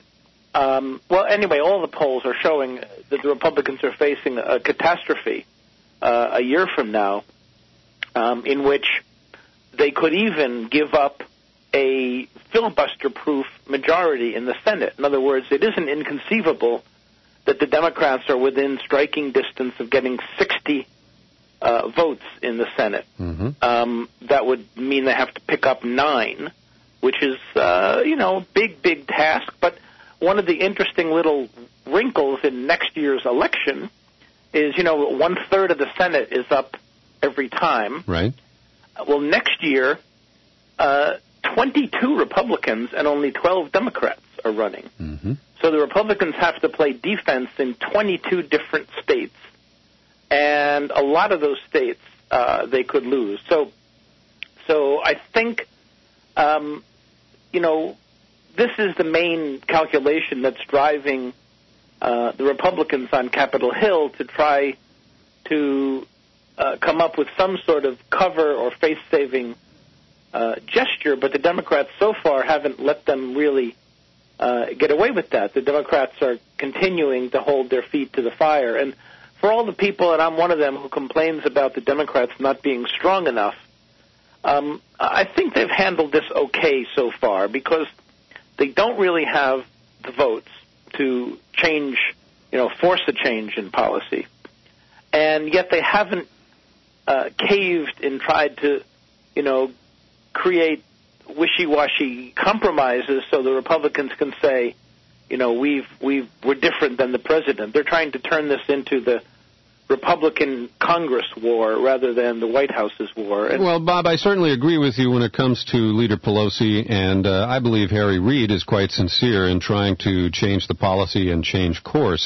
um, well, anyway, all the polls are showing that the Republicans are facing a catastrophe uh, a year from now, um, in which they could even give up a filibuster-proof majority in the Senate. In other words, it isn't inconceivable that the Democrats are within striking distance of getting sixty Uh, votes in the Senate.
Mm-hmm.
Um, that would mean they have to pick up nine, which is, uh, you know, big, big task. But one of the interesting little wrinkles in next year's election is, you know, one-third of the Senate is up every time.
Right.
Well, next year, uh, twenty-two Republicans and only twelve Democrats are running.
Mm-hmm.
So the Republicans have to play defense in twenty-two different states. And a lot of those states uh, they could lose. So, so I think, um, you know, this is the main calculation that's driving uh, the Republicans on Capitol Hill to try to uh, come up with some sort of cover or face-saving uh, gesture. But the Democrats so far haven't let them really uh, get away with that. The Democrats are continuing to hold their feet to the fire. And for all the people, and I'm one of them, who complains about the Democrats not being strong enough, um, I think they've handled this okay so far, because they don't really have the votes to change, you know, force a change in policy. And yet they haven't uh, caved and tried to, you know, create wishy-washy compromises so the Republicans can say, you know, we've we've we're different than the president. They're trying to turn this into the Republican Congress war rather than the White House's war. And
well, Bob, I certainly agree with you when it comes to Leader Pelosi, and uh, I believe Harry Reid is quite sincere in trying to change the policy and change course.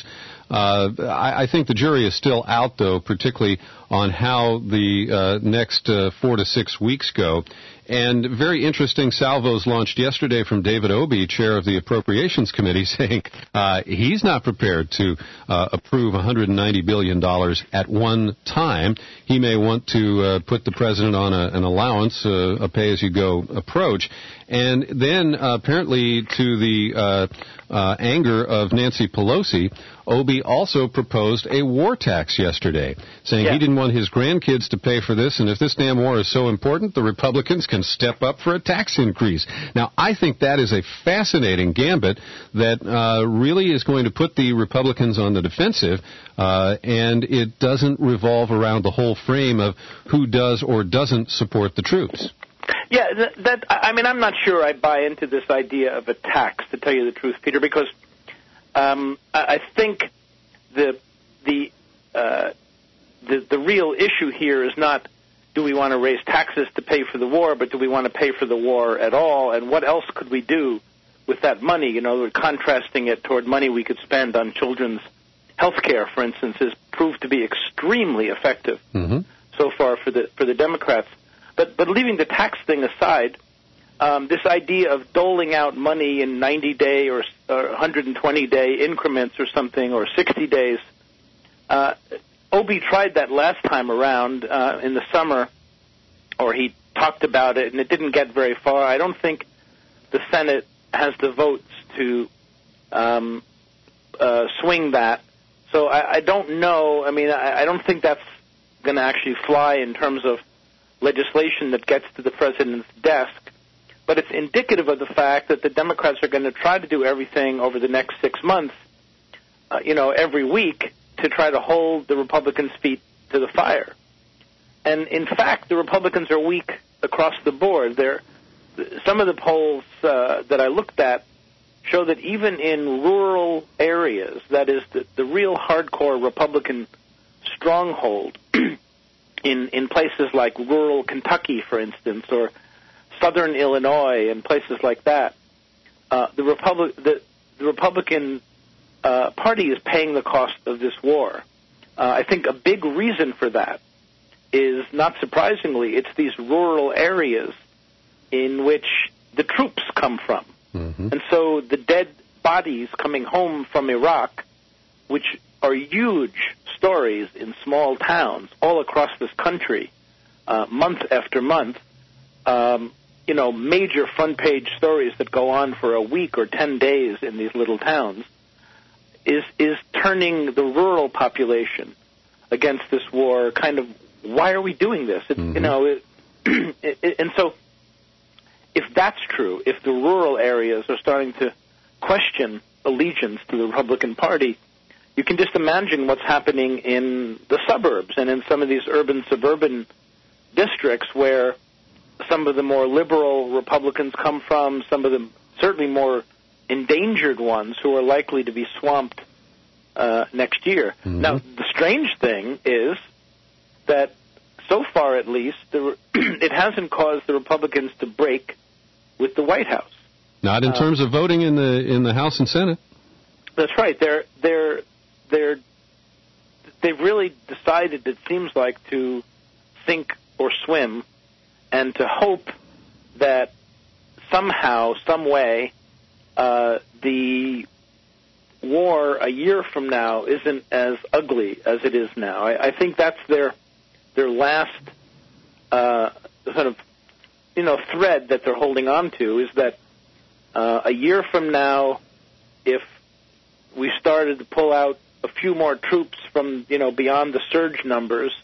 Uh, I, I think the jury is still out, though, particularly on how the uh, next uh, four to six weeks go. And very interesting salvos launched yesterday from David Obey, chair of the Appropriations Committee, saying uh, he's not prepared to uh, approve one hundred ninety billion dollars at one time. He may want to uh, put the president on a, an allowance, uh, a pay-as-you-go approach. And then uh, apparently to the uh, uh, anger of Nancy Pelosi, Obey also proposed a war tax yesterday, saying yeah. he didn't want his grandkids to pay for this, and if this damn war is so important, the Republicans can step up for a tax increase. Now, I think that is a fascinating gambit that uh, really is going to put the Republicans on the defensive, uh, and it doesn't revolve around the whole frame of who does or doesn't support the troops.
Yeah, that, that I mean, I'm not sure I buy into this idea of a tax, to tell you the truth, Peter, because um, I think the the, uh, the the real issue here is not do we want to raise taxes to pay for the war, but do we want to pay for the war at all, and what else could we do with that money? You know, we're contrasting it toward money we could spend on children's health care, for instance, has proved to be extremely effective mm-hmm. so far for the for the Democrats. But but leaving the tax thing aside, um, this idea of doling out money in ninety-day or, or one hundred twenty-day increments or something, or sixty days, uh, Obey tried that last time around uh, in the summer, or he talked about it, and it didn't get very far. I don't think the Senate has the votes to um, uh, swing that. So I, I don't know. I mean, I, I don't think that's going to actually fly in terms of legislation that gets to the president's desk, but it's indicative of the fact that the Democrats are going to try to do everything over the next six months, uh, you know, every week to try to hold the Republicans' feet to the fire. And in fact, the Republicans are weak across the board. They're, some of the polls uh, that I looked at show that even in rural areas, that is the, the real hardcore Republican stronghold, In, in places like rural Kentucky, for instance, or southern Illinois and places like that, uh, the, Republic, the, the Republican uh, Party is paying the cost of this war. Uh, I think a big reason for that is, not surprisingly, it's these rural areas in which the troops come from. Mm-hmm. And so the dead bodies coming home from Iraq, which are huge stories in small towns all across this country, uh, month after month, um, you know, major front-page stories that go on for a week or ten days in these little towns, is is turning the rural population against this war. Kind of, why are we doing this? It, mm-hmm. You know, it, it, it, and so if that's true, if the rural areas are starting to question allegiance to the Republican Party, you can just imagine what's happening in the suburbs and in some of these urban suburban districts where some of the more liberal Republicans come from, some of the certainly more endangered ones who are likely to be swamped uh, next year. Mm-hmm. Now, the strange thing is that so far at least, the, it hasn't caused the Republicans to break with the White House.
Not in uh, terms of voting in the in the House and Senate.
That's right. They're they're they're they've really decided, it seems like, to sink or swim, and to hope that somehow, some way, uh, the war a year from now isn't as ugly as it is now. I, I think that's their their last uh, sort of you know thread that they're holding on to, is that uh, a year from now, if we started to pull out a few more troops from, you know, beyond the surge numbers,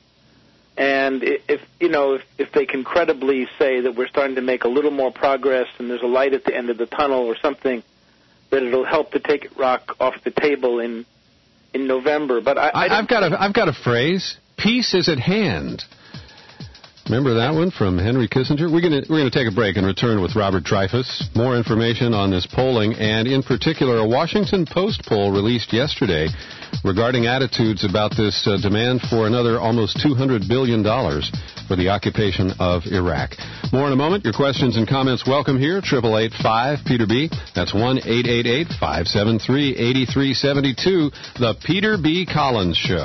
and if, you know, if, if they can credibly say that we're starting to make a little more progress and there's a light at the end of the tunnel or something, that it'll help to take Iraq off the table in in November. But I, I
I've got a I've got a phrase: peace is at hand. Remember that one from Henry Kissinger? We're going to we're going to take a break and return with Robert Dreyfuss. More information on this polling, and in particular, a Washington Post poll released yesterday regarding attitudes about this uh, demand for another almost two hundred billion dollars for the occupation of Iraq. More in a moment. Your questions and comments welcome here. eight eight eight five Peter B. That's one eight eight eight five seven three eight three seven two. The Peter B. Collins Show.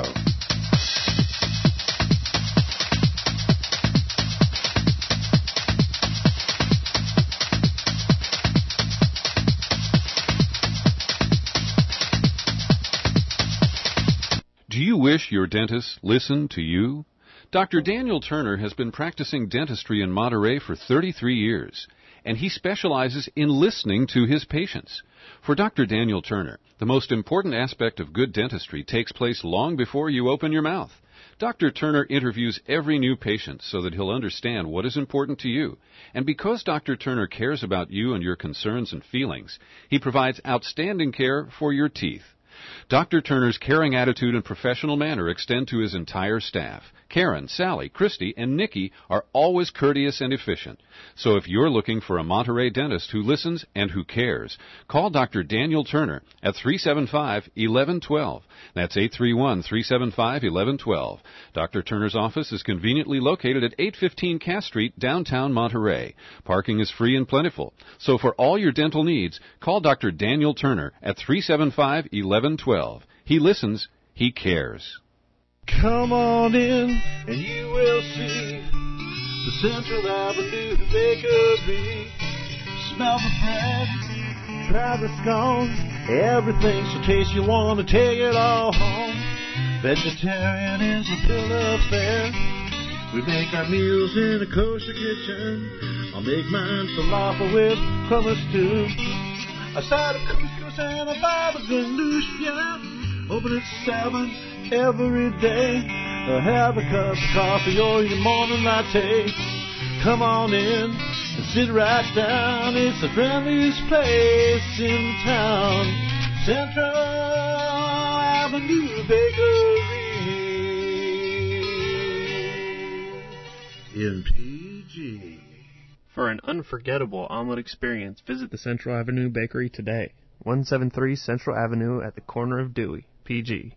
Do you wish your dentist listened to you? Doctor Daniel Turner has been practicing dentistry in Monterey for thirty-three years, and he specializes in listening to his patients. For Doctor Daniel Turner, the most important aspect of good dentistry takes place long before you open your mouth. Doctor Turner interviews every new patient so that he'll understand what is important to you. And because Doctor Turner cares about you and your concerns and feelings, he provides outstanding care for your teeth. Doctor Turner's caring attitude and professional manner extend to his entire staff. Karen, Sally, Christy, and Nikki are always courteous and efficient. So if you're looking for a Monterey dentist who listens and who cares, call Doctor Daniel Turner at three seven five, one one one two. That's eight three one, three seven five, one one one two. Doctor Turner's office is conveniently located at eight fifteen Cass Street, downtown Monterey. Parking is free and plentiful. So for all your dental needs, call Doctor Daniel Turner at three seven five, one one one two. He listens, he cares.
Come on in and you will see the Central Avenue Bakery. Smell the bread, try the scones, everything's so tasty you want to take it all home. Vegetarian is a bill of fare. We make our meals in a kosher kitchen. I'll make mine falafel with hummus too. A side of couscous and a baba ganoush, yeah. Open at seven every day. Uh, have a cup of coffee or your morning latte. Come on in and sit right down. It's the friendliest place in town. Central Avenue Bakery in P G.
For an unforgettable omelet experience, visit the Central Avenue Bakery today. one seventy-three Central Avenue at the corner of Dewey, P G.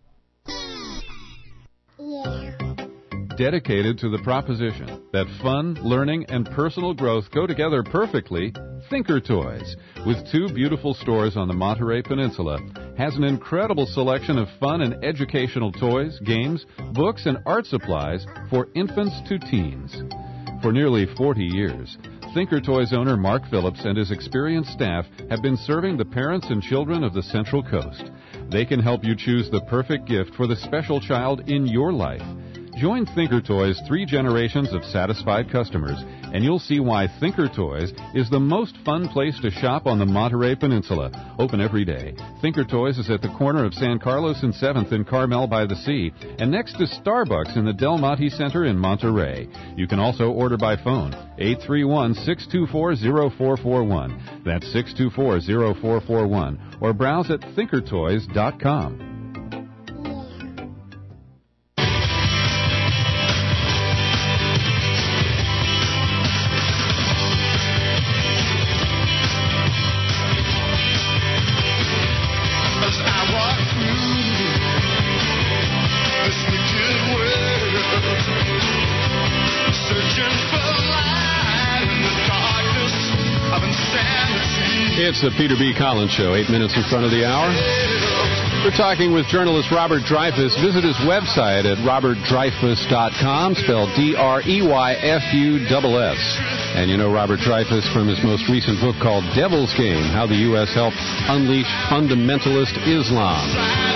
Yeah. Dedicated to the proposition that fun, learning, and personal growth go together perfectly, Thinker Toys, with two beautiful stores on the Monterey Peninsula, has an incredible selection of fun and educational toys, games, books, and art supplies for infants to teens. For nearly forty years, Thinker Toys owner Mark Phillips and his experienced staff have been serving the parents and children of the Central Coast. They can help you choose the perfect gift for the special child in your life. Join Thinker Toys' three generations of satisfied customers, and you'll see why Thinker Toys is the most fun place to shop on the Monterey Peninsula. Open every day. Thinker Toys is at the corner of San Carlos and seventh in Carmel by the Sea, and next to Starbucks in the Del Monte Center in Monterey. You can also order by phone, eight three one, six two four, zero four four one. That's six two four, zero four four one. Or browse at thinker toys dot com. It's the Peter B. Collins Show, eight minutes in front of the hour. We're talking with journalist Robert Dreyfuss. Visit his website at robert dreyfuss dot com, spelled D R E Y F U S S. And you know Robert Dreyfuss from his most recent book called Devil's Game, How the U S Helped Unleash Fundamentalist Islam.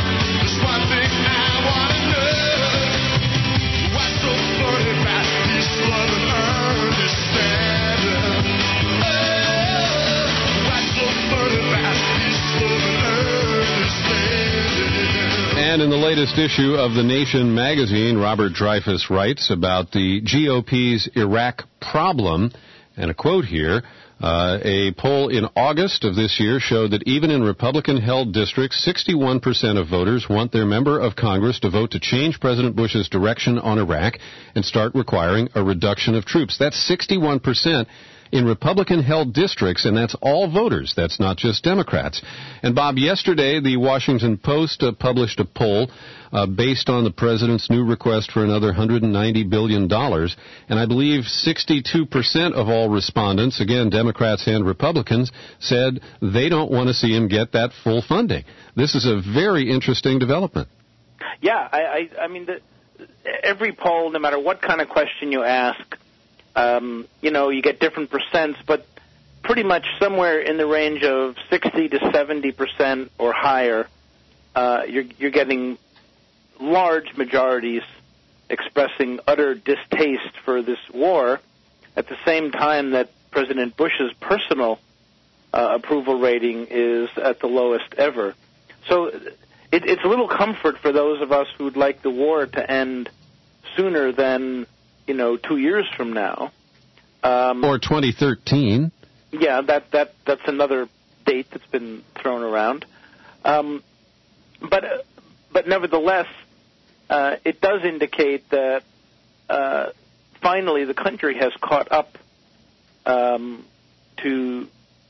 And in the latest issue of The Nation magazine, Robert Dreyfuss writes about the G O P's Iraq problem. And a quote here, uh, a poll in August of this year showed that even in Republican-held districts, sixty-one percent of voters want their member of Congress to vote to change President Bush's direction on Iraq and start requiring a reduction of troops. That's sixty-one percent. in Republican-held districts, and that's all voters. That's not just Democrats. And, Bob, yesterday the Washington Post uh, published a poll uh, based on the president's new request for another one hundred ninety billion dollars, and I believe sixty-two percent of all respondents, again, Democrats and Republicans, said they don't want to see him get that full funding. This is a very interesting development.
Yeah, I, I, I mean, the, every poll, no matter what kind of question you ask, um, you know, you get different percents, but pretty much somewhere in the range of sixty to seventy percent or higher, uh, you're, you're getting large majorities expressing utter distaste for this war, at the same time that President Bush's personal uh, approval rating is at the lowest ever. So it, it's a little comfort for those of us who'd like the war to end sooner than, you know, two years from now. Um,
or twenty thirteen.
Yeah, that, that that's another date that's been thrown around. Um, but uh, but nevertheless, uh, it does indicate that uh, finally the country has caught up um, to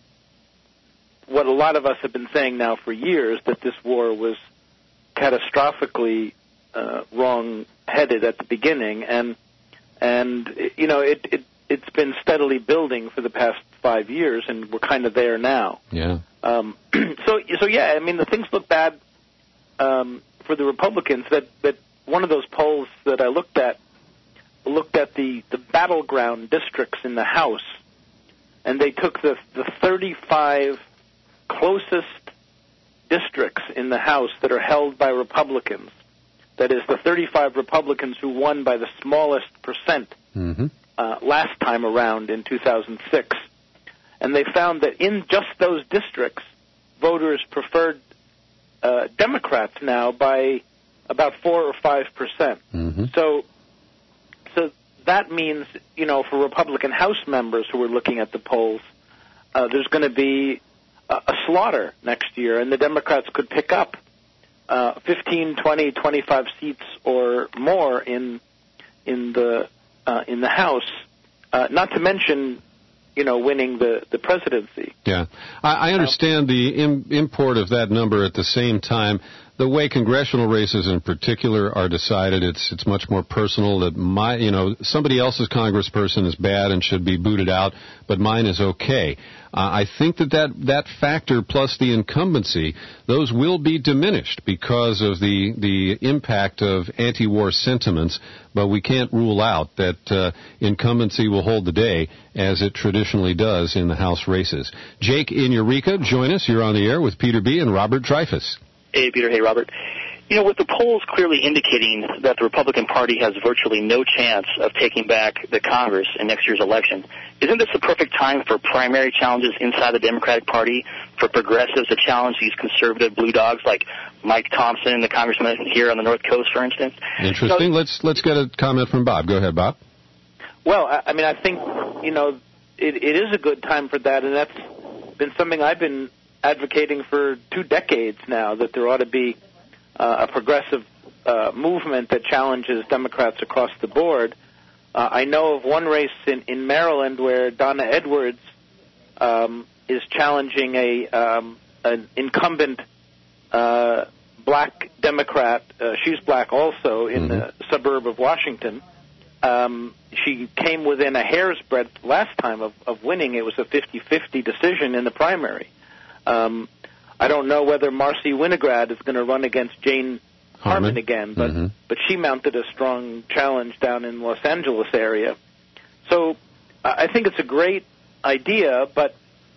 what a lot of us have been saying now for years, that this war was catastrophically uh, wrong-headed at the beginning, and and you know it, it it's been steadily building for the past five years, and we're kind of there now.
Yeah.
Um, so so yeah, I mean the things look bad um, for the Republicans. That that one of those polls that I looked at looked at the the battleground districts in the House, and they took the the thirty-five closest districts in the House that are held by Republicans. That is, the thirty-five Republicans who won by the smallest percent
mm-hmm.
uh, last time around in two thousand six. And they found that in just those districts, voters preferred uh, Democrats now by about four or five percent.
Mm-hmm.
So, so that means, you know, for Republican House members who are looking at the polls, uh, there's going to be a slaughter next year, and the Democrats could pick up uh, fifteen, twenty, twenty-five seats or more in in the uh, in the House. Uh, not to mention, you know, winning the, the presidency.
Yeah, I, I understand the im- import of that number. At the same time, the way congressional races in particular are decided, it's it's much more personal. That my, you know, somebody else's congressperson is bad and should be booted out, but mine is okay. Uh, I think that, that that factor plus the incumbency, those will be diminished because of the the impact of anti-war sentiments. But we can't rule out that uh, incumbency will hold the day as it traditionally does in the House races. Jake in Eureka, join us. You're on the air with Peter B. and Robert Dreyfuss.
Hey, Peter. Hey, Robert. You know, with the polls clearly indicating that the Republican Party has virtually no chance of taking back the Congress in next year's election, isn't this the perfect time for primary challenges inside the Democratic Party, for progressives to challenge these conservative blue dogs like Mike Thompson, the congressman here on the North Coast, for instance?
Interesting. So, let's let's get a comment from Bob. Go ahead, Bob.
Well, I, I mean, I think, you know, it, it is a good time for that, and that's been something I've been advocating for two decades now, that there ought to be uh, a progressive uh, movement that challenges Democrats across the board. Uh, I know of one race in, in Maryland where Donna Edwards um, is challenging a um, an incumbent uh, black Democrat. Uh, she's black also in mm-hmm. the suburb of Washington. Um, she came within a hair's breadth last time of, of winning. It was a fifty-fifty decision in the primary. Um, I don't know whether Marcy Winograd is going to run against Jane Harman, Harman again, but mm-hmm. but she mounted a strong challenge down in Los Angeles area. So uh, I think it's a great idea, but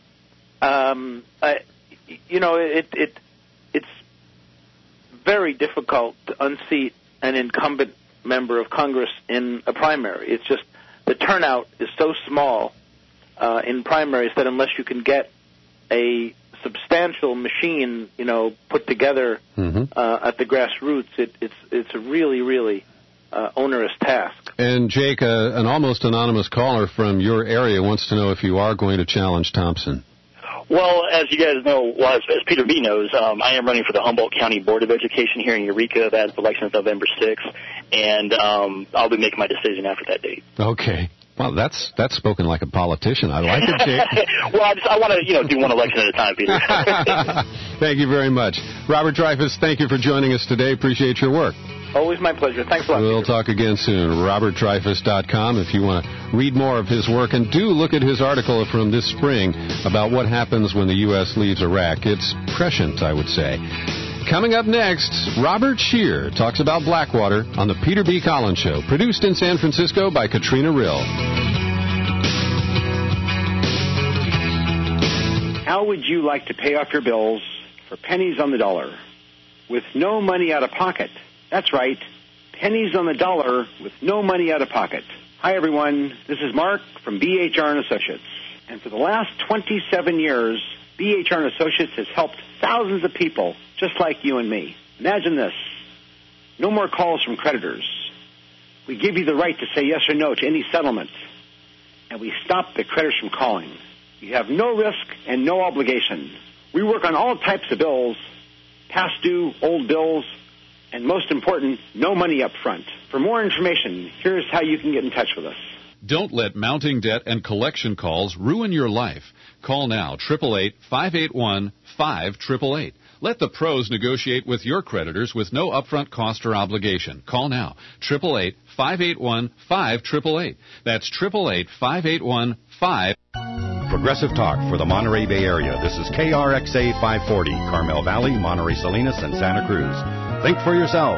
um, I, you know, it it it's very difficult to unseat an incumbent member of Congress in a primary. It's just the turnout is so small uh, in primaries that unless you can get a substantial machine, you know, put together mm-hmm. uh, at the grassroots, it, it's it's a really, really uh, onerous task.
And, Jake, uh, an almost anonymous caller from your area wants to know if you are going to challenge Thompson.
Well, as you guys know, well, as, as Peter B. knows, um, I am running for the Humboldt County Board of Education here in Eureka. That's election is November sixth, and um, I'll be making my decision after that date.
Okay. Well, that's that's spoken like a politician. I like it, Jake.
Well, I, just, I want to, you know, do one election at a time, Peter.
Thank you very much. Robert Dreyfuss, thank you for joining us today. Appreciate your work.
Always my pleasure. Thanks a lot.
We'll talk again soon. robert dreyfuss dot com if you want to read more of his work. And do look at his article from this spring about what happens when the U S leaves Iraq. It's prescient, I would say. Coming up next, Robert Scheer talks about Blackwater on the Peter B. Collins Show, produced in San Francisco by Katrina Rill.
How would you like to pay off your bills for pennies on the dollar with no money out of pocket? That's right, pennies on the dollar with no money out of pocket. Hi, everyone. This is Mark from B H R and Associates. And for the last twenty-seven years, B H R and Associates has helped thousands of people just like you and me. Imagine this. No more calls from creditors. We give you the right to say yes or no to any settlement. And we stop the creditors from calling. You have no risk and no obligation. We work on all types of bills, past due, old bills, and most important, no money up front. For more information, here's how you can get in touch with us.
Don't let mounting debt and collection calls ruin your life. Call now, eight eight eight, five eight one, five eight eight eight. Let the pros negotiate with your creditors with no upfront cost or obligation. Call now, eight eight eight, five eight one, five eight eight eight. That's eight eight eight, five eight one, five.
Progressive Talk for the Monterey Bay Area. This is K R X A five forty, Carmel Valley, Monterey Salinas, and Santa Cruz. Think for yourself.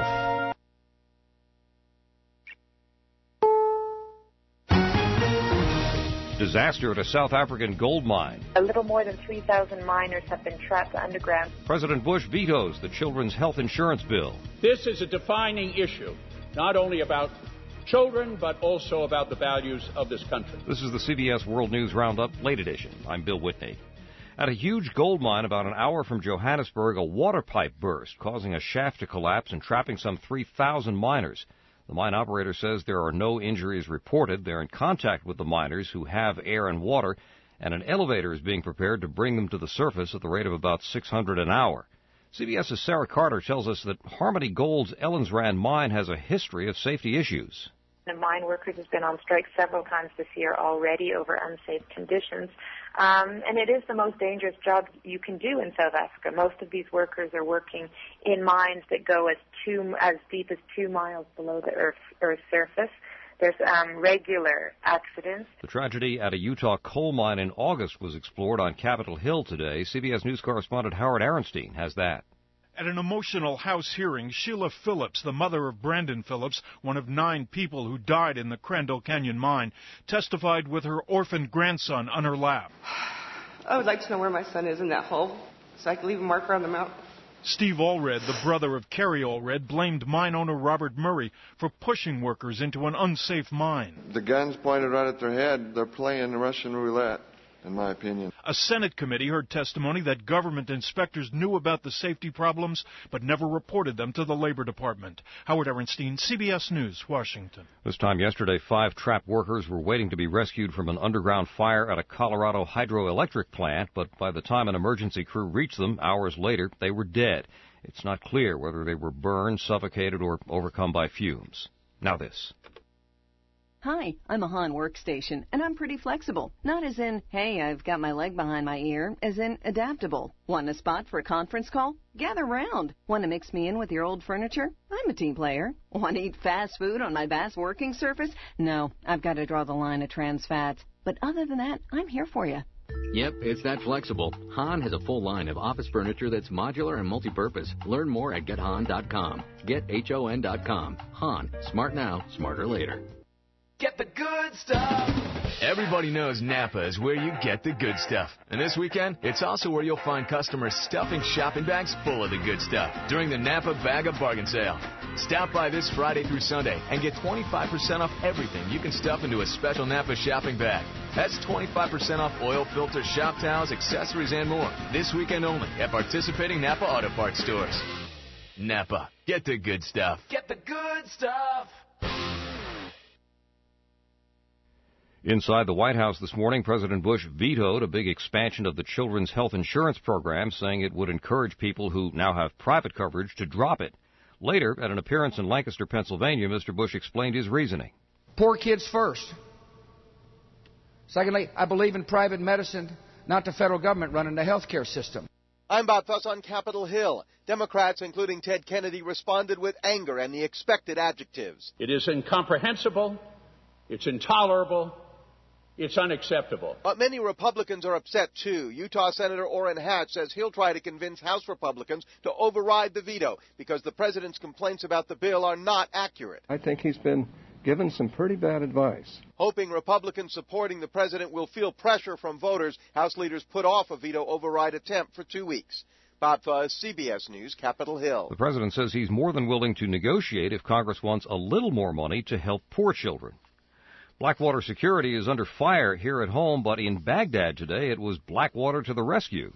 Disaster at a South African gold mine.
A little more than three thousand miners have been trapped underground.
President Bush vetoes the children's health insurance bill.
This is a defining issue, not only about children, but also about the values of this country.
This is the C B S World News Roundup, late edition. I'm Bill Whitney. At a huge gold mine about an hour from Johannesburg, a water pipe burst, causing a shaft to collapse and trapping some three thousand miners. The mine operator says there are no injuries reported. They're in contact with the miners who have air and water, and an elevator is being prepared to bring them to the surface at the rate of about six hundred an hour. CBS's Sarah Carter tells us that Harmony Gold's Ellensrand mine has a history of safety issues.
The mine workers has been on strike several times this year already over unsafe conditions. Um, and it is the most dangerous job you can do in South Africa. Most of these workers are working in mines that go as two, as deep as two miles below the earth, earth's surface. There's um, regular accidents.
The tragedy at a Utah coal mine in August was explored on Capitol Hill today. C B S News correspondent Howard Arenstein has that.
At an emotional House hearing, Sheila Phillips, the mother of Brandon Phillips, one of nine people who died in the Crandall Canyon mine, testified with her orphaned grandson on her lap.
I would like to know where my son is in that hole so I can leave a marker on the mountain.
Steve Allred, the brother of Carrie Allred, blamed mine owner Robert Murray for pushing workers into an unsafe mine.
The gun's pointed right at their head. They're playing Russian roulette, in my opinion.
A Senate committee heard testimony that government inspectors knew about the safety problems but never reported them to the Labor Department. Howard Arenstein, C B S News, Washington.
This time yesterday, five trapped workers were waiting to be rescued from an underground fire at a Colorado hydroelectric plant, but by the time an emergency crew reached them, hours later, they were dead. It's not clear whether they were burned, suffocated, or overcome by fumes. Now this.
Hi, I'm a Hahn Workstation, and I'm pretty flexible. Not as in, hey, I've got my leg behind my ear, as in adaptable. Want a spot for a conference call? Gather round. Want to mix me in with your old furniture? I'm a team player. Want to eat fast food on my vast working surface? No, I've got to draw the line at trans fats. But other than that, I'm here for you.
Yep, it's that flexible. Hahn has a full line of office furniture that's modular and multi-purpose. Learn more at get hahn dot com. get H O N dot com. Hahn. Smart now, smarter later.
Get the good stuff. Everybody knows Napa is where you get the good stuff. And this weekend, it's also where you'll find customers stuffing shopping bags full of the good stuff during the Napa Bag of Bargain sale. Stop by this Friday through Sunday and get twenty-five percent off everything you can stuff into a special Napa shopping bag. That's twenty-five percent off oil filters, shop towels, accessories, and more. This weekend only at participating Napa Auto Parts stores. Napa. Get the good stuff. Get the good stuff.
Inside the White House this morning, President Bush vetoed a big expansion of the children's health insurance program, saying it would encourage people who now have private coverage to drop it. Later, at an appearance in Lancaster, Pennsylvania, Mister Bush explained his reasoning.
Poor kids first.
Secondly, I believe in private medicine, not the federal government running the health care system.
I'm Bob Fuss on Capitol Hill. Democrats, including Ted Kennedy, responded with anger and the expected adjectives.
It is incomprehensible, it's intolerable, it's unacceptable.
But many Republicans are upset, too. Utah Senator Orrin Hatch says he'll try to convince House Republicans to override the veto because the president's complaints about the bill are not accurate.
I think he's been given some pretty bad advice.
Hoping Republicans supporting the president will feel pressure from voters, House leaders put off a veto override attempt for two weeks. Bob Fuss, C B S News, Capitol Hill.
The president says he's more than willing to negotiate if Congress wants a little more money to help poor children. Blackwater security is under fire here at home, but in Baghdad today it was Blackwater to the rescue.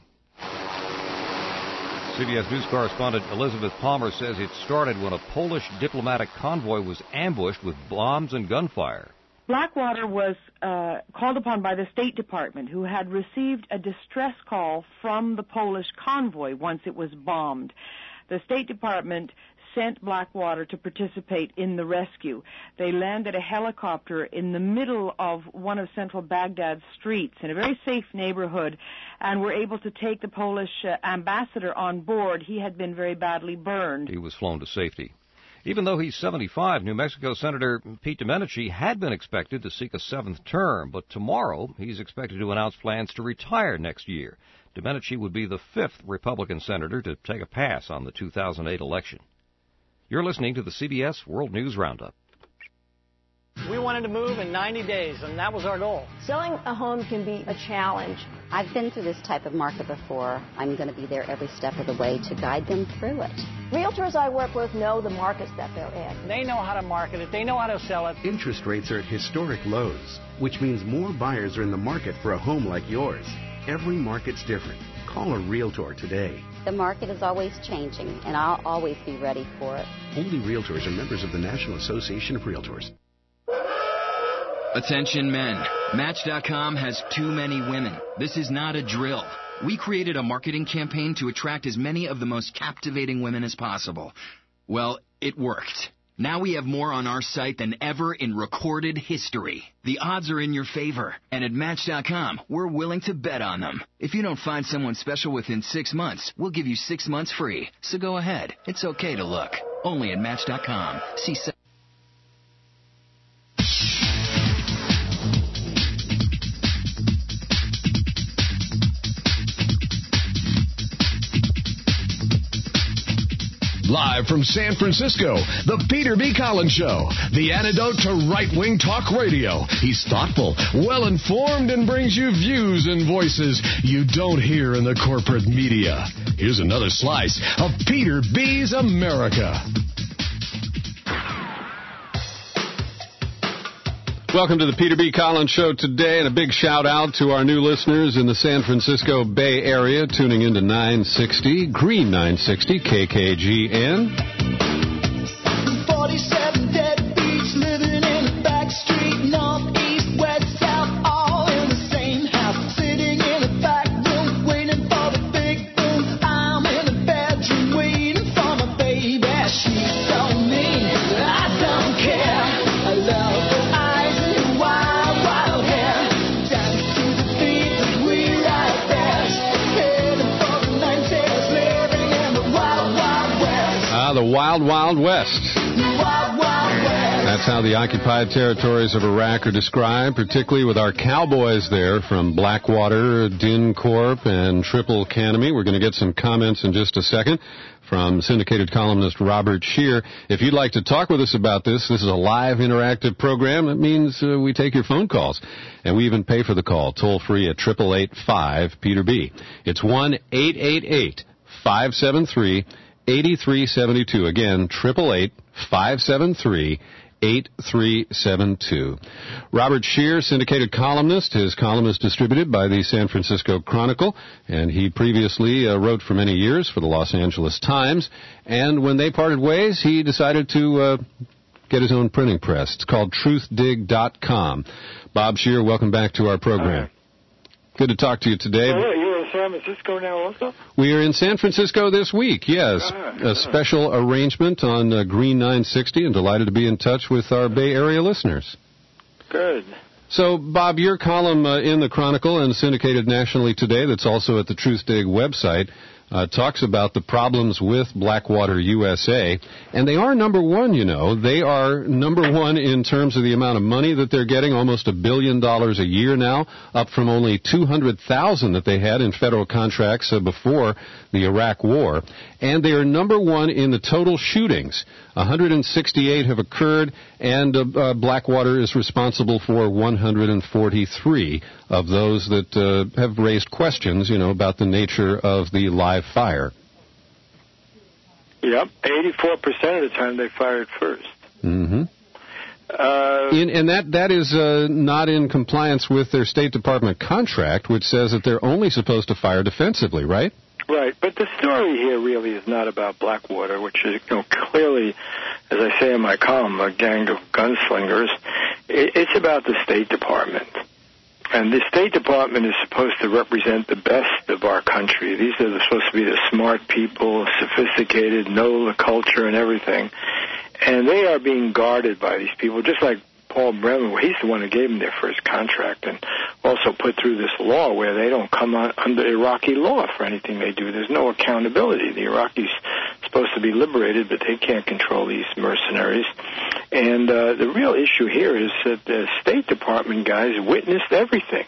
C B S News correspondent Elizabeth Palmer says it started when a Polish diplomatic convoy was ambushed with bombs and gunfire.
Blackwater was uh, called upon by the State Department, who had received a distress call from the Polish convoy once it was bombed. The State Department sent Blackwater to participate in the rescue. They landed a helicopter in the middle of one of central Baghdad's streets in a very safe neighborhood and were able to take the Polish uh, ambassador on board. He had been very badly burned.
He was flown to safety. Even though he's seventy-five, New Mexico Senator Pete Domenici had been expected to seek a seventh term, but tomorrow he's expected to announce plans to retire next year. Domenici would be the fifth Republican senator to take a pass on the two thousand eight election. You're listening to the C B S World News Roundup.
We wanted to move in ninety days, and that was our goal.
Selling a home can be a challenge.
I've been through this type of market before. I'm going to be there every step of the way to guide them through it.
Realtors I work with know the markets that they're in.
They know how to market it. They know how to sell it.
Interest rates are at historic lows, which means more buyers are in the market for a home like yours. Every market's different. Call a Realtor today.
The market is always changing, and I'll always be ready for it.
Only Realtors are members of the National Association of Realtors.
Attention men. Match dot com has too many women. This is not a drill. We created a marketing campaign to attract as many of the most captivating women as possible. Well, it worked. Now we have more on our site than ever in recorded history. The odds are in your favor. And at Match dot com, we're willing to bet on them. If you don't find someone special within six months, we'll give you six months free. So go ahead. It's okay to look. Only at Match dot com. See
Live from San Francisco, the Peter B. Collins Show, the antidote to right-wing talk radio. He's thoughtful, well-informed, and brings you views and voices you don't hear in the corporate media. Here's another slice of Peter B's America.
Welcome to the Peter B. Collins Show today, and a big shout-out to our new listeners in the San Francisco Bay Area tuning into nine sixty, Green nine sixty, K K G N.
forty-seven deadbeats living in a back street, north, east, west, south, all in the same house, sitting in a back room, waiting for the big boom. I'm in a bedroom waiting for my baby. She's so mean, I don't care. I love her eyes and wild, wild hair. Dance to the beat as we ride there. Heading for the nineties, living in the wild, wild west.
Ah, the Wild, Wild West.
Wild, wild west.
That's how the occupied territories of Iraq are described, particularly with our cowboys there from Blackwater, DynCorp, and Triple Canamy. We're going to get some comments in just a second from syndicated columnist Robert Scheer. If you'd like to talk with us about this, this is a live interactive program. That means uh, we take your phone calls, and we even pay for the call, toll-free at eight eight eight, five, Peter B. It's one eight eight eight, five seven three, eight three seven two. Again, eight eight eight, five seven three, eight three seven two. Robert Scheer, syndicated columnist. His column is distributed by the San Francisco Chronicle, and he previously uh, wrote for many years for the Los Angeles Times. And when they parted ways, he decided to uh, get his own printing press. It's called truth dig dot com. Bob Scheer, welcome back to our program. Right. Good to talk to you today.
Oh, you're in San Francisco now also?
We are in San Francisco this week, yes.
Ah,
a special arrangement on uh, Green nine sixty, and delighted to be in touch with our Bay Area listeners.
Good.
So, Bob, your column uh, in the Chronicle and syndicated nationally today, that's also at the Truthdig website, uh, talks about the problems with Blackwater U S A. And they are number one, you know. They are number one in terms of the amount of money that they're getting, almost a billion dollars a year now, up from only two hundred thousand dollars that they had in federal contracts uh, before the Iraq War. And they are number one in the total shootings. one hundred sixty-eight have occurred, and uh, uh, Blackwater is responsible for one hundred forty-three of those that uh, have raised questions, you know, about the nature of the live fire.
Yep, eighty-four percent of the time they fired first.
Mm-hmm.
Uh,
in, and that, that is uh, not in compliance with their State Department contract, which says that they're only supposed to fire defensively, right?
Right, but the story here really is not about Blackwater, which is, you know, clearly, as I say in my column, a gang of gunslingers. It's about the State Department. And the State Department is supposed to represent the best of our country. These are supposed to be the smart people, sophisticated, know the culture and everything. And they are being guarded by these people, just like Paul Bremer. He's the one who gave them their first contract and also put through this law where they don't come on, under Iraqi law for anything they do. There's no accountability. The Iraqis are supposed to be liberated, but they can't control these mercenaries. And uh, the real issue here is that the State Department guys witnessed everything.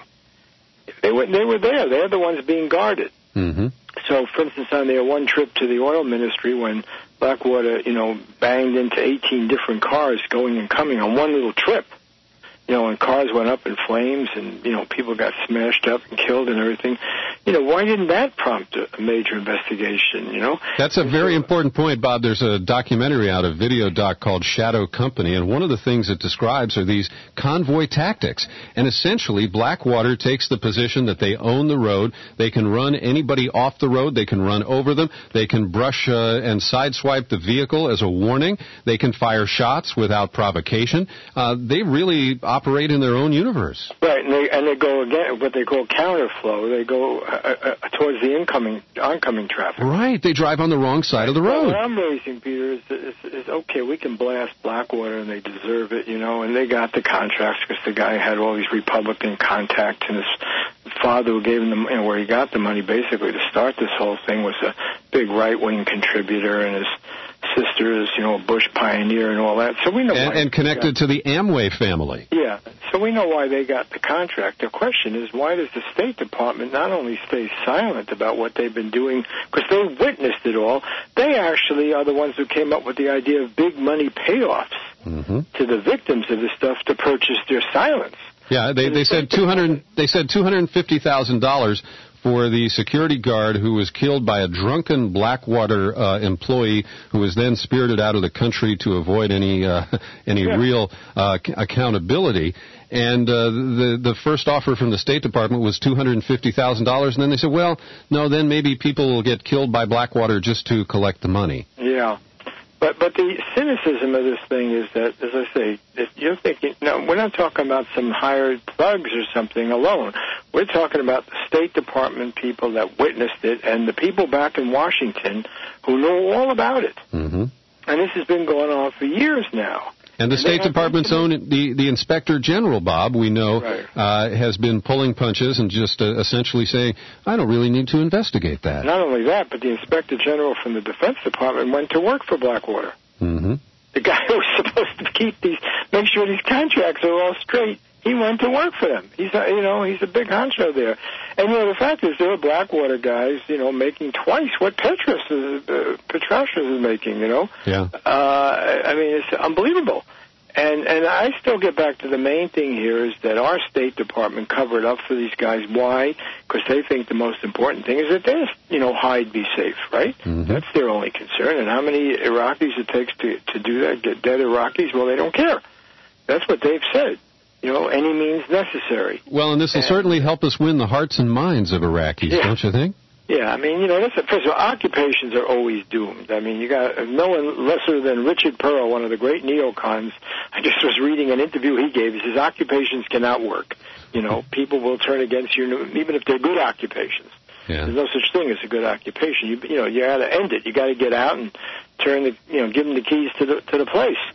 They were, they were there. They're the ones being guarded.
Mm-hmm.
So, for instance, on their one trip to the oil ministry when Blackwater, you know, banged into eighteen different cars going and coming on one little trip, you know, and cars went up in flames and, you know, people got smashed up and killed and everything. You know, why didn't that prompt a major investigation, you know?
That's a very important point, Bob. There's a documentary out, a video doc called Shadow Company, and one of the things it describes are these convoy tactics. And essentially, Blackwater takes the position that they own the road. They can run anybody off the road. They can run over them. They can brush uh, and sideswipe the vehicle as a warning. They can fire shots without provocation. Uh, they really operate in their own universe.
Right, and they, and they go again, what they call counterflow. They go uh, uh, towards the incoming oncoming traffic.
Right, they drive on the wrong side of the road.
What I'm raising, Peter, is, is, is okay, we can blast Blackwater and they deserve it, you know, and they got the contracts because the guy had all these Republican contacts, and his father who gave him the, you know, where he got the money basically to start this whole thing was a big right-wing contributor, and his sister is, you know, a Bush pioneer and all that. So we know
and,
why
and connected to the Amway family.
Yeah, so we know why they got the contract. The question is, why does the State Department not only stay silent about what they've been doing, because they witnessed it all, they actually are the ones who came up with the idea of big money payoffs
mm-hmm.
to the victims of this stuff to purchase their silence.
Yeah, they, they said two hundred. They said two hundred fifty thousand dollars for the security guard who was killed by a drunken Blackwater uh, employee who was then spirited out of the country to avoid any uh, any yeah. real uh, c- accountability. And uh, the the first offer from the State Department was two hundred fifty thousand dollars, and then they said, well, no, then maybe people will get killed by Blackwater just to collect the money.
Yeah. But but the cynicism of this thing is that, as I say, if you're thinking, no, we're not talking about some hired thugs or something alone. We're talking about the State Department people that witnessed it and the people back in Washington who know all about it.
Mm-hmm.
And this has been going on for years now.
And the State Department's own, the, the Inspector General, Bob, we know,
right.
uh, has been pulling punches and just uh, essentially saying, I don't really need to investigate that.
Not only that, but the Inspector General from the Defense Department went to work for Blackwater.
Mm-hmm.
The guy who was supposed to keep these, make sure these contracts are all straight, he went to work for them. He's, a, you know, he's a big honcho there. And, you know, the fact is there are Blackwater guys, you know, making twice what Petros is, uh, Petrashas is making, you know.
Yeah.
Uh, I mean, it's unbelievable. And and I still get back to the main thing here is that our State Department covered up for these guys. Why? Because they think the most important thing is that they just, you know, hide, be safe, right?
Mm-hmm.
That's their only concern. And how many Iraqis it takes to, to do that, get dead Iraqis? Well, they don't care. That's what they've said. You know, any means necessary.
Well, and this will
and,
certainly help us win the hearts and minds of Iraqis,
yeah.
don't you think?
Yeah, I mean, you know, that's a, first of all, occupations are always doomed. I mean, you got no one lesser than Richard Pearl, one of the great neocons. I just was reading an interview he gave. He says occupations cannot work. You know, people will turn against you, even if they're good occupations.
Yeah.
There's no such thing as a good occupation. You, you know, you got to end it. You got to get out and turn the, you know, give them the keys to the to the place.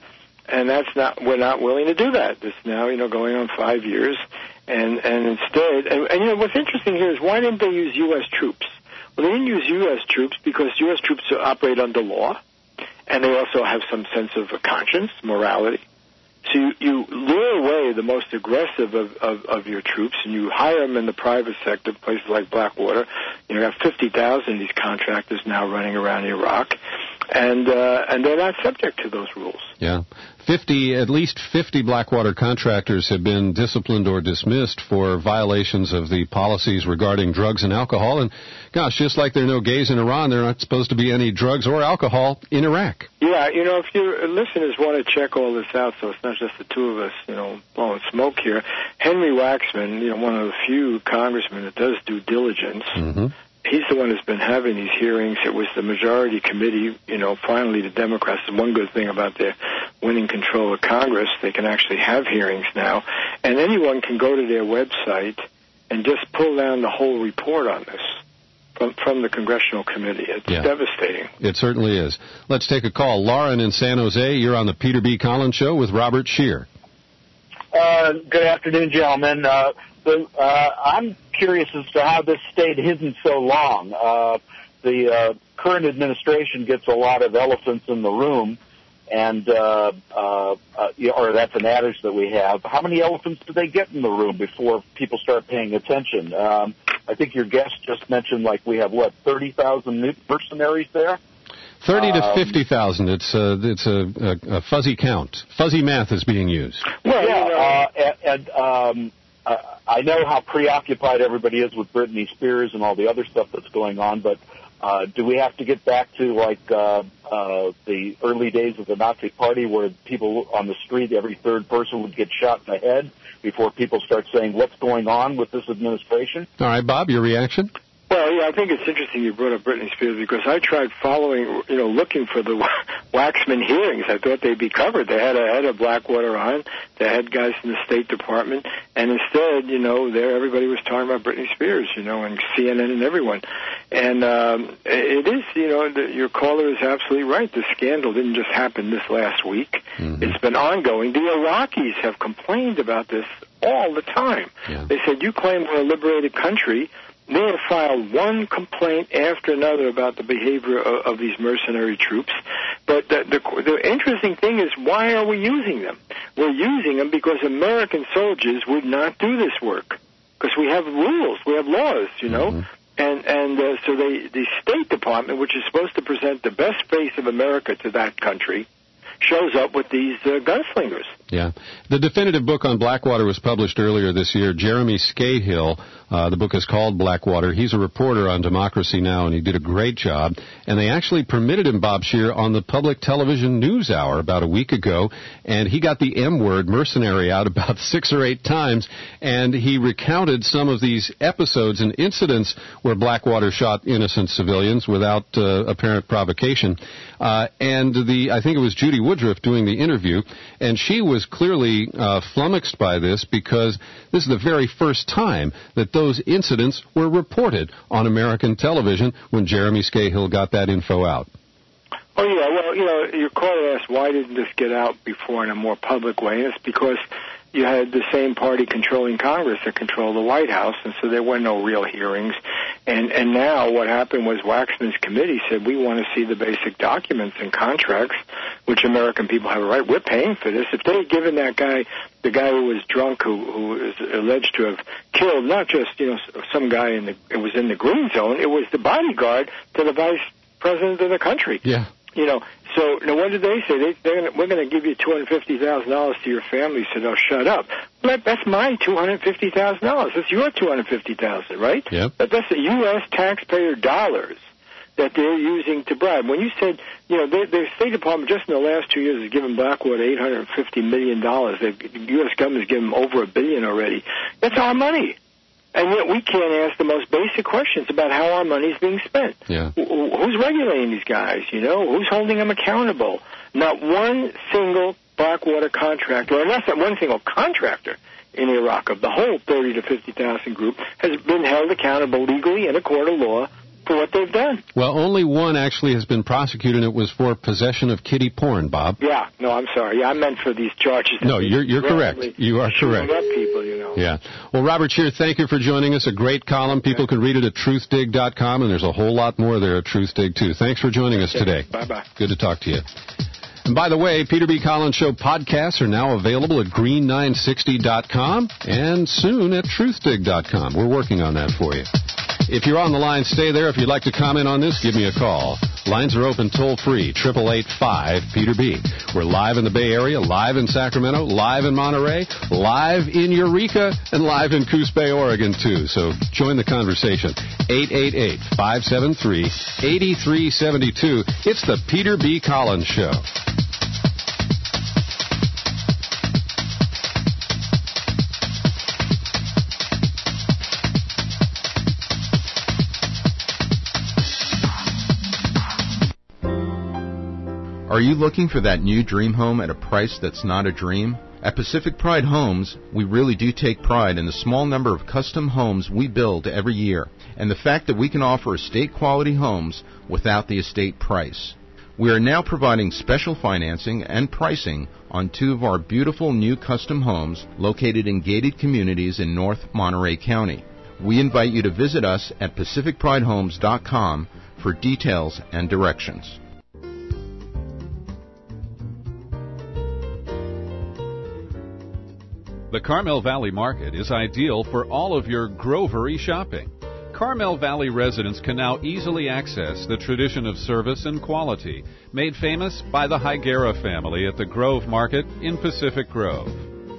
and that's not, we're not willing to do that. It's now, you know, going on five years, and, and instead, and, and, you know, what's interesting here is why didn't they use U S troops? Well, they didn't use U S troops because U S troops operate under law, and they also have some sense of conscience, morality. So you, you lure away the most aggressive of, of, of your troops, and you hire them in the private sector, places like Blackwater. You know, you have fifty thousand of these contractors now running around Iraq, and uh, and they're not subject to those rules.
Yeah. fifty, at least fifty Blackwater contractors have been disciplined or dismissed for violations of the policies regarding drugs and alcohol. And, gosh, just like there are no gays in Iran, there are not supposed to be any drugs or alcohol in Iraq.
Yeah, you know, if your listeners want to check all this out, so it's not just the two of us, you know, blowing smoke here, Henry Waxman, you know, one of the few congressmen that does due diligence,
mm-hmm.
he's the one who's been having these hearings. It was the majority committee, you know, finally the Democrats. And one good thing about their winning control of Congress, they can actually have hearings now. And anyone can go to their website and just pull down the whole report on this from, from the Congressional Committee. It's
yeah.
devastating.
It certainly is. Let's take a call. Lauren in San Jose, you're on the Peter B. Collins Show with Robert Scheer.
Uh, good afternoon, gentlemen. Uh, so, uh, I'm curious as to how this stayed hidden so long. Uh, the uh, current administration gets a lot of elephants in the room, and uh, uh, uh, or that's an adage that we have. How many elephants do they get in the room before people start paying attention? Um, I think your guest just mentioned, like, we have, what, thirty thousand mercenaries there?
Thirty to fifty thousand. It's a it's a, a, a fuzzy count. Fuzzy math is being used.
Well, yeah, uh, and, and um, uh, I know how preoccupied everybody is with Britney Spears and all the other stuff that's going on, but uh, do we have to get back to like uh, uh, the early days of the Nazi Party, where people on the street, every third person would get shot in the head before people start saying what's going on with this administration?
All right, Bob, your reaction?
Well, yeah, I think it's interesting you brought up Britney Spears, because I tried following, you know, looking for the Waxman hearings. I thought they'd be covered. They had a head of Blackwater on. They had guys from the State Department. And instead, you know, there everybody was talking about Britney Spears, you know, and C N N and everyone. And um, it is, you know, the, your caller is absolutely right. The scandal didn't just happen this last week.
Mm-hmm.
It's been ongoing. The Iraqis have complained about this all the time.
Yeah.
They said, you claim we're a liberated country. They have filed one complaint after another about the behavior of, of these mercenary troops. But the, the, the interesting thing is, why are we using them? We're using them because American soldiers would not do this work, because we have rules, we have laws, you know.
Mm-hmm.
And and uh, so they, the State Department, which is supposed to present the best face of America to that country, shows up with these uh, gunslingers.
Yeah. The definitive book on Blackwater was published earlier this year. Jeremy Scahill, uh, the book is called Blackwater. He's a reporter on Democracy Now!, and he did a great job. And they actually permitted him, Bob Scheer, on the public television news hour about a week ago, and he got the M word, mercenary, out about six or eight times, and he recounted some of these episodes and incidents where Blackwater shot innocent civilians without uh, apparent provocation. Uh, and the I think it was Judy Woodruff doing the interview, and she was clearly uh, flummoxed by this, because this is the very first time that those incidents were reported on American television when Jeremy Scahill got that info out.
Oh, yeah, well, you know, your caller asked, why didn't this get out before in a more public way? And it's because you had the same party controlling Congress that controlled the White House, and so there were no real hearings. And and now what happened was Waxman's committee said, we want to see the basic documents and contracts, which American people have a right. We're paying for this. If they had given that guy, the guy who was drunk, who, who is alleged to have killed not just, you know, some guy in the, it was in the green zone, it was the bodyguard to the vice president of the country.
Yeah.
You know, so now what did they say? They, they're gonna, we're going to give you two hundred fifty thousand dollars to your family, so they'll shut up. But that's my two hundred fifty thousand dollars. That's your two hundred fifty thousand dollars, right?
Yep.
But that's the U S taxpayer dollars that they're using to bribe. When you said, you know, the State Department just in the last two years has given Blackwater eight hundred fifty million dollars. The U S government has given them over a billion already. That's our money. And yet we can't ask the most basic questions about how our money is being spent.
Yeah.
Who's regulating these guys, you know? Who's holding them accountable? Not one single Blackwater contractor, or not one single contractor in Iraq of the whole thirty to fifty thousand group has been held accountable legally in a court of law for what they've done.
Well, only one actually has been prosecuted, and it was for possession of kiddie porn, Bob.
Yeah, no, I'm sorry. Yeah, I meant for these charges.
No, you're you're correct. You are correct.
Up people, you know.
Yeah. Well, Robert Scheer, thank you for joining us. A great column. People okay. can read it at truth dig dot com, and there's a whole lot more there at Truthdig, too. Thanks for joining us today.
Bye-bye.
Good to talk to you. And by the way, Peter B. Collins Show podcasts are now available at green nine sixty dot com and soon at truth dig dot com. We're working on that for you. If you're on the line, stay there. If you'd like to comment on this, give me a call. Lines are open toll-free, eight eight eight, five, Peter B. We're live in the Bay Area, live in Sacramento, live in Monterey, live in Eureka, and live in Coos Bay, Oregon, too. So join the conversation. eight eight eight, five seven three, eight three seven two. It's the Peter B. Collins Show.
Are you looking for that new dream home at a price that's not a dream? At Pacific Pride Homes, we really do take pride in the small number of custom homes we build every year, and the fact that we can offer estate-quality homes without the estate price. We are now providing special financing and pricing on two of our beautiful new custom homes located in gated communities in North Monterey County. We invite you to visit us at pacific pride homes dot com for details and directions.
The Carmel Valley Market is ideal for all of your grovery shopping. Carmel Valley residents can now easily access the tradition of service and quality made famous by the Higuera family at the Grove Market in Pacific Grove.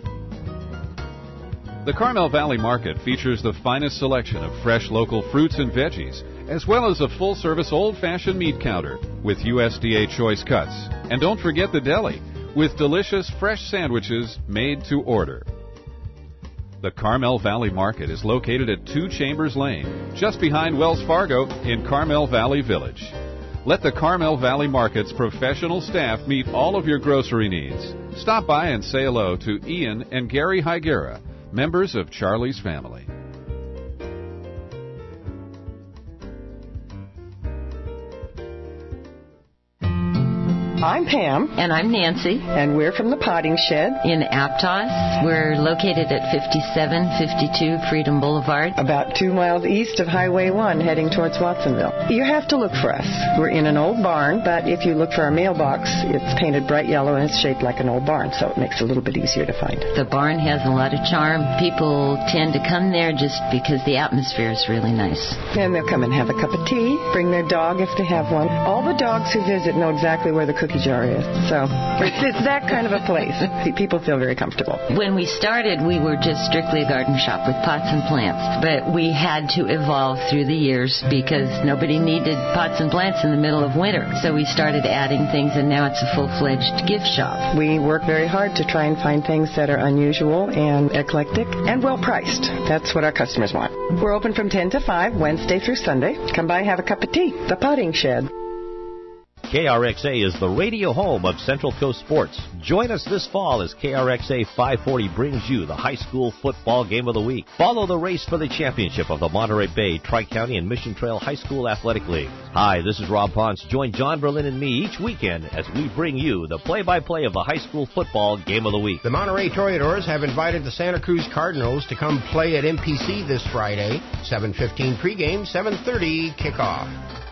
The Carmel Valley Market features the finest selection of fresh local fruits and veggies, as well as a full-service old-fashioned meat counter with U S D A choice cuts. And don't forget the deli, with delicious fresh sandwiches made to order. The Carmel Valley Market is located at Two Chambers Lane, just behind Wells Fargo in Carmel Valley Village. Let the Carmel Valley Market's professional staff meet all of your grocery needs. Stop by and say hello to Ian and Gary Higuera, members of Charlie's family.
I'm Pam.
And I'm Nancy.
And we're from the Potting Shed.
In Aptos. We're located at fifty-seven fifty-two Freedom Boulevard.
About two miles east of Highway one, heading towards Watsonville. You have to look for us. We're in an old barn, but if you look for our mailbox, it's painted bright yellow and it's shaped like an old barn, so it makes it a little bit easier to find.
The barn has a lot of charm. People tend to come there just because the atmosphere is really nice.
And they'll come and have a cup of tea, bring their dog if they have one. All the dogs who visit know exactly where the cookie jar is. So it's, it's that kind of a place. People feel very comfortable.
When we started, we were just strictly a garden shop with pots and plants. But we had to evolve through the years because nobody needed pots and plants in the middle of winter. So we started adding things, and now it's a full-fledged gift shop.
We work very hard to try and find things that are unusual and eclectic and well-priced. That's what our customers want. We're open from ten to five, Wednesday through Sunday. Come by and have a cup of tea. The Potting Shed.
K R X A is the radio home of Central Coast Sports. Join us this fall as K R X A five forty brings you the high school football game of the week. Follow the race for the championship of the Monterey Bay, Tri-County, and Mission Trail High School Athletic League. Hi, this is Rob Ponce. Join John Berlin and me each weekend as we bring you the play-by-play of the high school football game of the week.
The Monterey Toreadors have invited the Santa Cruz Cardinals to come play at M P C this Friday. seven fifteen pregame, seven thirty kickoff.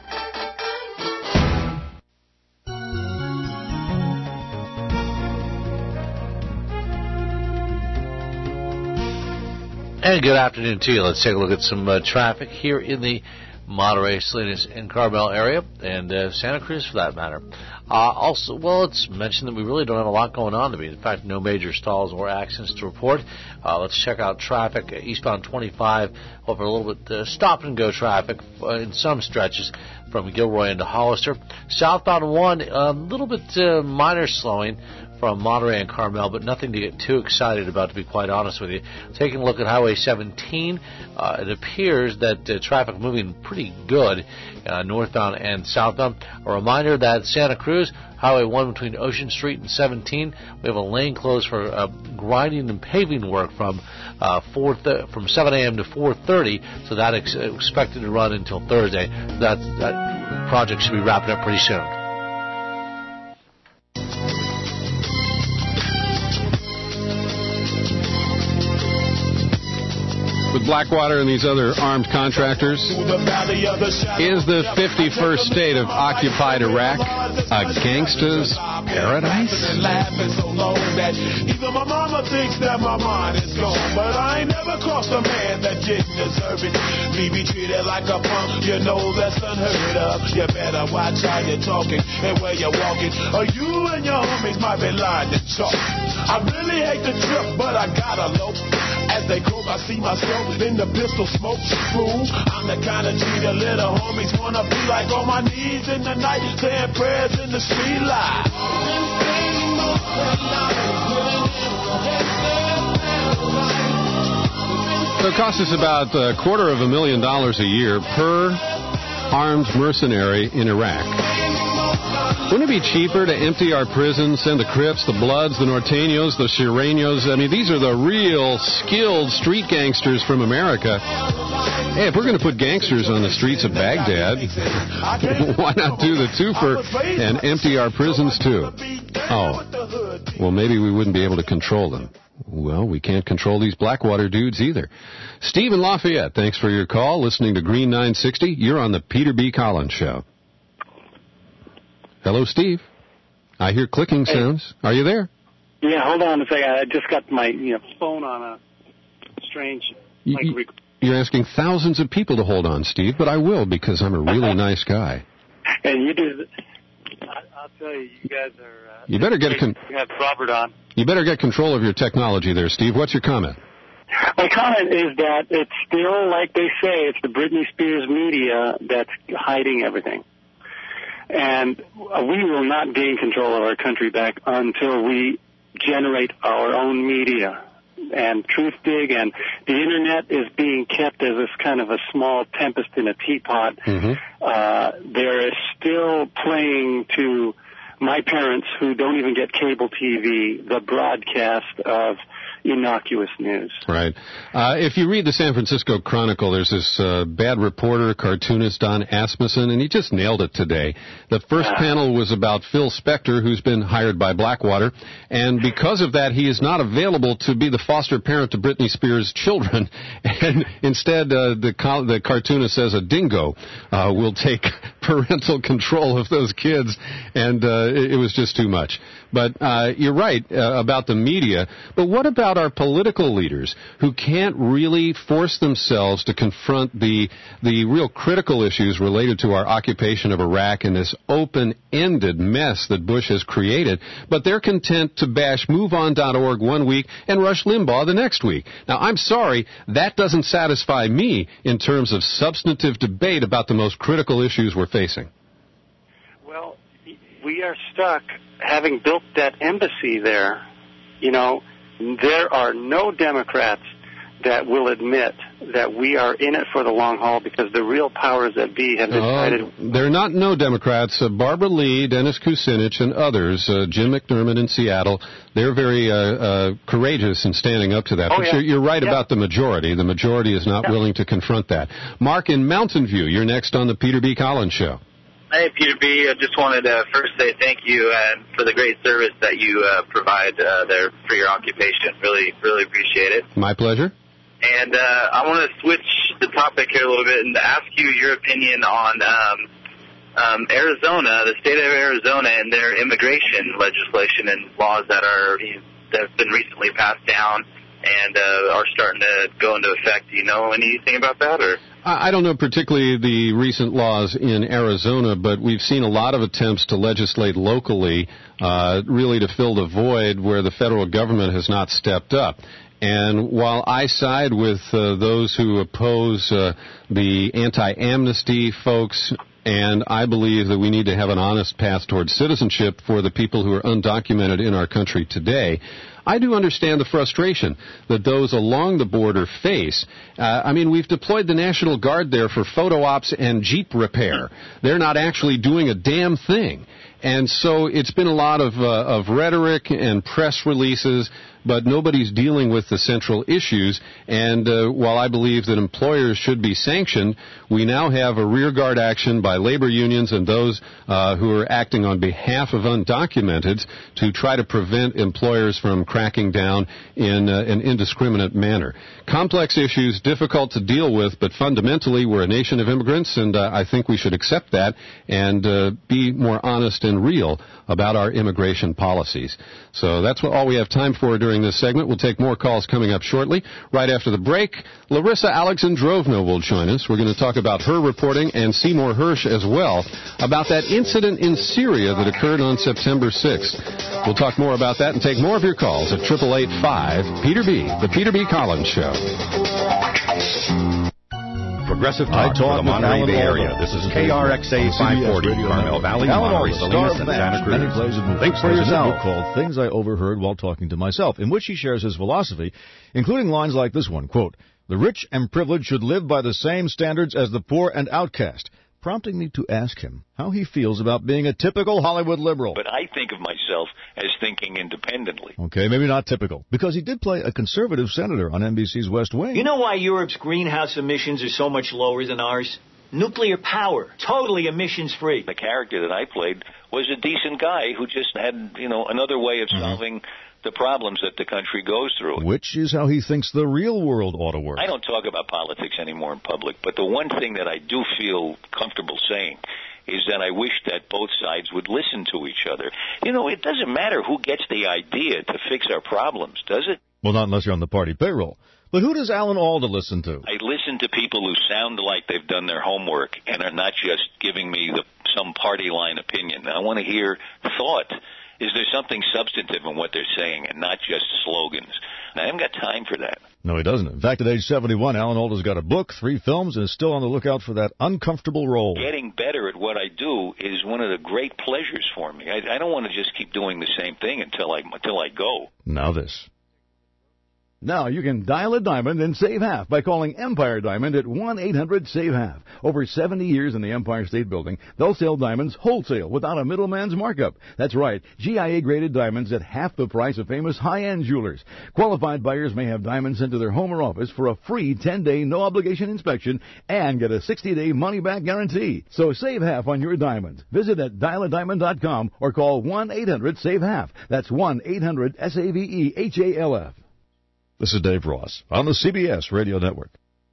And good afternoon to you. Let's take a look at some uh, traffic here in the Monterey, Salinas, and Carmel area, and uh, Santa Cruz for that matter. Uh, also, well, it's mentioned that we really don't have a lot going on to be. In fact, no major stalls or accidents to report. Uh, let's check out traffic. Uh, eastbound twenty-five, over a little bit uh, stop-and-go traffic uh, in some stretches from Gilroy into Hollister. Southbound one, a little bit uh, minor slowing from Monterey and Carmel, but nothing to get too excited about, to be quite honest with you. Taking a look at Highway seventeen, uh, it appears that uh, traffic moving pretty good uh, northbound and southbound. A reminder that Santa Cruz, Highway one between Ocean Street and seventeen. We have a lane closed for uh, grinding and paving work from uh, four th- from seven a.m. to four thirty. So that is ex- expected to run until Thursday. That that project should be wrapping up pretty soon.
With Blackwater and these other armed contractors, is the fifty-first state of occupied Iraq a gangsta's paradise?
Even my mama thinks that my mind is gone, but I ain't never crossed a man that didn't deserve it. Me be treated like a punk, you know that's unheard of. You better watch how you're talking and where you're walking, or you and your homies might be lying to talk. I really hate the trip, but I gotta low. As they croak, I see myself in the pistol smoke. Fool, I'm the kind of G the little homies wanna be like, on my knees in the night, saying prayers in the street light.
So it costs us about a quarter of a million dollars a year per armed mercenary in Iraq. Wouldn't it be cheaper to empty our prisons, send the Crips, the Bloods, the Norteños, the Sureños? I mean, these are the real skilled street gangsters from America. Hey, if we're going to put gangsters on the streets of Baghdad, why not do the twofer and empty our prisons too? Oh, well, maybe we wouldn't be able to control them. Well, we can't control these Blackwater dudes either. Steve in Lafayette, thanks for your call. Listening to Green nine sixty, you're on the Peter B. Collins Show. Hello, Steve. I hear clicking sounds. Are you there?
Yeah, hold on a second. I just got my you know, phone on a strange...
You, you, you're asking thousands of people to hold on, Steve, but I will because I'm a really nice guy.
And you do... I'll tell you, you guys are... Uh,
you better get a con-
you have Robert on.
You better get control of your technology there, Steve. What's your comment?
My comment is that it's still, like they say, it's the Britney Spears media that's hiding everything. And we will not gain control of our country back until we generate our own media. And Truthdig and the Internet is being kept as this kind of a small tempest in a teapot.
Mm-hmm.
Uh, there is still playing to my parents who don't even get cable T V the broadcast of innocuous news.
Right. Uh, if you read the San Francisco Chronicle, there's this uh, bad reporter, cartoonist Don Asmussen, and he just nailed it today. The first uh, panel was about Phil Spector, who's been hired by Blackwater, and because of that, he is not available to be the foster parent to Britney Spears' children, and instead uh, the, co- the cartoonist says a dingo uh, will take parental control of those kids, and uh, it, it was just too much. But uh, you're right uh, about the media, but what about our political leaders who can't really force themselves to confront the the real critical issues related to our occupation of Iraq and this open-ended mess that Bush has created, but they're content to bash move on dot org one week and Rush Limbaugh the next week? Now, I'm sorry, that doesn't satisfy me in terms of substantive debate about the most critical issues we're facing.
Well, we are stuck having built that embassy there. You know, there are no Democrats that will admit that we are in it for the long haul because the real powers that be have decided...
Uh, they're not no Democrats. Uh, Barbara Lee, Dennis Kucinich, and others, uh, Jim McDermott in Seattle, they're very uh, uh, courageous in standing up to that.
Oh,
but
yeah.
you're, you're right
yeah.
about the majority. The majority is not
yeah.
willing to confront that. Mark in Mountain View, you're next on the Peter B. Collins Show.
Hey, Peter B. I just wanted to first say thank you uh, for the great service that you uh, provide uh, there for your occupation. Really, really appreciate it.
My pleasure.
And uh, I want to switch the topic here a little bit and ask you your opinion on um, um, Arizona, the state of Arizona, and their immigration legislation and laws that are that have been recently passed down and uh, are starting to go into effect. Do you know anything about that, or?
I don't know particularly the recent laws in Arizona, but we've seen a lot of attempts to legislate locally, uh, really to fill the void where the federal government has not stepped up. And while I side with uh, those who oppose uh, the anti-amnesty folks, and I believe that we need to have an honest path towards citizenship for the people who are undocumented in our country today, I do understand the frustration that those along the border face. Uh, I mean, we've deployed the National Guard there for photo ops and Jeep repair. They're not actually doing a damn thing. And so it's been a lot of, uh, of rhetoric and press releases, but nobody's dealing with the central issues. And uh, while I believe that employers should be sanctioned, we now have a rearguard action by labor unions and those uh, who are acting on behalf of undocumented to try to prevent employers from cracking down in uh, an indiscriminate manner. Complex issues, difficult to deal with, but fundamentally we're a nation of immigrants, and uh, I think we should accept that and uh, be more honest and real about our immigration policies. So that's what all we have time for during this segment. We'll take more calls coming up shortly. Right after the break, Larissa Alexandrovna will join us. We're going to talk about her reporting and Seymour Hersh as well about that incident in Syria that occurred on September sixth. We'll talk more about that and take more of your calls at eight eight eight five Peter B, the Peter B. Collins Show.
Progressive Talk, Talk for the Monterey Bay area. This is K R X A five forty, Carmel Valley, Monterey, Salinas, and Santa Cruz.
Many plays of Think for yourself. Called Things I Overheard While Talking to Myself, in which he shares his philosophy, including lines like this one, quote, "The rich and privileged should live by the same standards as the poor and outcast," prompting me to ask him how he feels about being a typical Hollywood liberal.
But I think of myself as thinking independently.
Okay, maybe not typical, because he did play a conservative senator on N B C's West Wing.
You know why Europe's greenhouse emissions are so much lower than ours? Nuclear power, totally emissions-free.
The character that I played was a decent guy who just had, you know, another way of solving mm-hmm. the problems that the country goes through.
Which is how he thinks the real world ought to work.
I don't talk about politics anymore in public, but the one thing that I do feel comfortable saying is that I wish that both sides would listen to each other. You know, it doesn't matter who gets the idea to fix our problems, does it?
Well, not unless you're on the party payroll. But who does Alan Alda listen to?
I listen to people who sound like they've done their homework and are not just giving me the, some party line opinion. I want to hear thought. Is there something substantive in what they're saying and not just slogans? And I haven't got time for that.
No, he doesn't. In fact, at age seventy-one, Alan Alda's got a book, three films, and is still on the lookout for that uncomfortable role.
Getting better at what I do is one of the great pleasures for me. I, I don't want to just keep doing the same thing until I until I go.
Now this. Now you can dial a diamond and save half by calling Empire Diamond at one eight hundred save half. Over seventy years in the Empire State Building, they'll sell diamonds wholesale without a middleman's markup. That's right, G I A-graded diamonds at half the price of famous high-end jewelers. Qualified buyers may have diamonds sent to their home or office for a free ten-day no-obligation inspection and get a sixty-day money-back guarantee. So save half on your diamonds. Visit at dial a diamond dot com or call one eight hundred save half. That's one eight hundred S A V E H A L F. This is Dave Ross on the C B S Radio Network.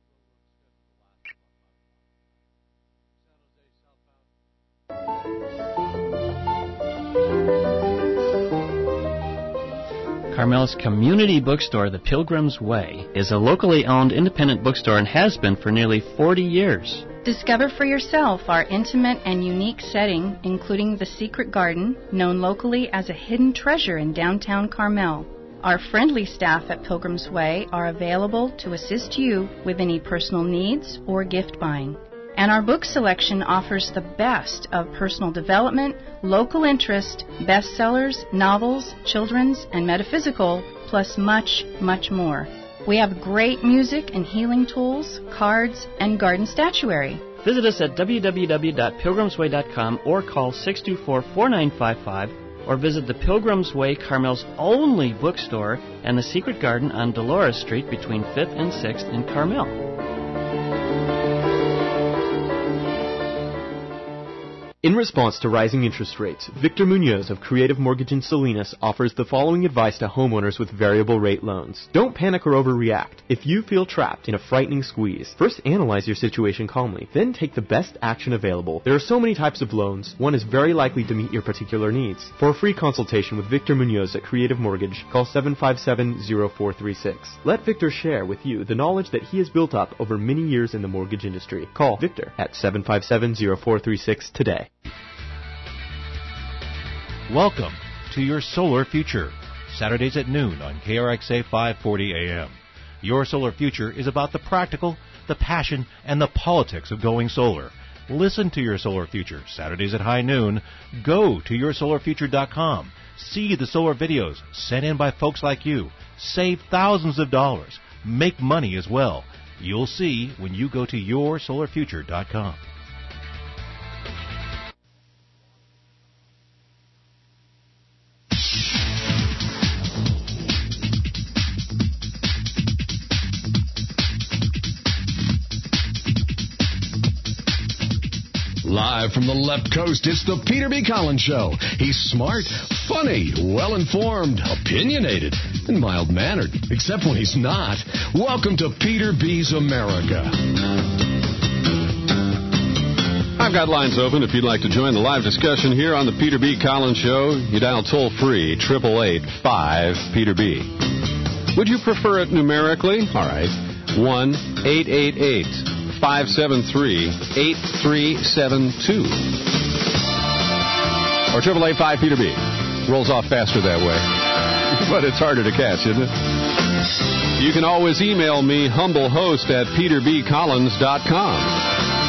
Carmel's community bookstore, The Pilgrim's Way, is a locally owned independent bookstore and has been for nearly forty years.
Discover for yourself our intimate and unique setting, including the Secret Garden, known locally as a hidden treasure in downtown Carmel. Our friendly staff at Pilgrim's Way are available to assist you with any personal needs or gift buying. And our book selection offers the best of personal development, local interest, bestsellers, novels, children's, and metaphysical, plus much, much more. We have great music and healing tools, cards, and garden statuary.
Visit us at w w w dot pilgrims way dot com or call six two four, four nine five five or visit the Pilgrim's Way, Carmel's only bookstore, and the Secret Garden on Dolores Street between fifth and sixth in Carmel.
In response to rising interest rates, Victor Munoz of Creative Mortgage in Salinas offers the following advice to homeowners with variable rate loans. Don't panic or overreact. If you feel trapped in a frightening squeeze, first analyze your situation calmly, then take the best action available. There are so many types of loans, one is very likely to meet your particular needs. For a free consultation with Victor Munoz at Creative Mortgage, call seven five seven, zero four three six. Let Victor share with you the knowledge that he has built up over many years in the mortgage industry. Call Victor at seven five seven, zero four three six today.
Welcome to Your Solar Future, Saturdays at noon on K R X A five forty A M. Your Solar Future is about the practical, the passion, and the politics of going solar. Listen to Your Solar Future, Saturdays at high noon. Go to your solar future dot com. See the solar videos sent in by folks like you. Save thousands of dollars. Make money as well. You'll see when you go to your solar future dot com.
Live from the left coast, it's the Peter B. Collins Show. He's smart, funny, well-informed, opinionated, and mild-mannered, except when he's not. Welcome to Peter B's America.
I've got lines open if you'd like to join the live discussion here on the Peter B. Collins Show. You dial toll-free, eight eight eight, five, Peter B. Would you prefer it numerically? All right. one eight eight eight five seven three, eight three seven two. Or eight eight eight, five, Peter B. Rolls off faster that way. But it's harder to catch, isn't it? You can always email me, humblehost at peter b collins dot com.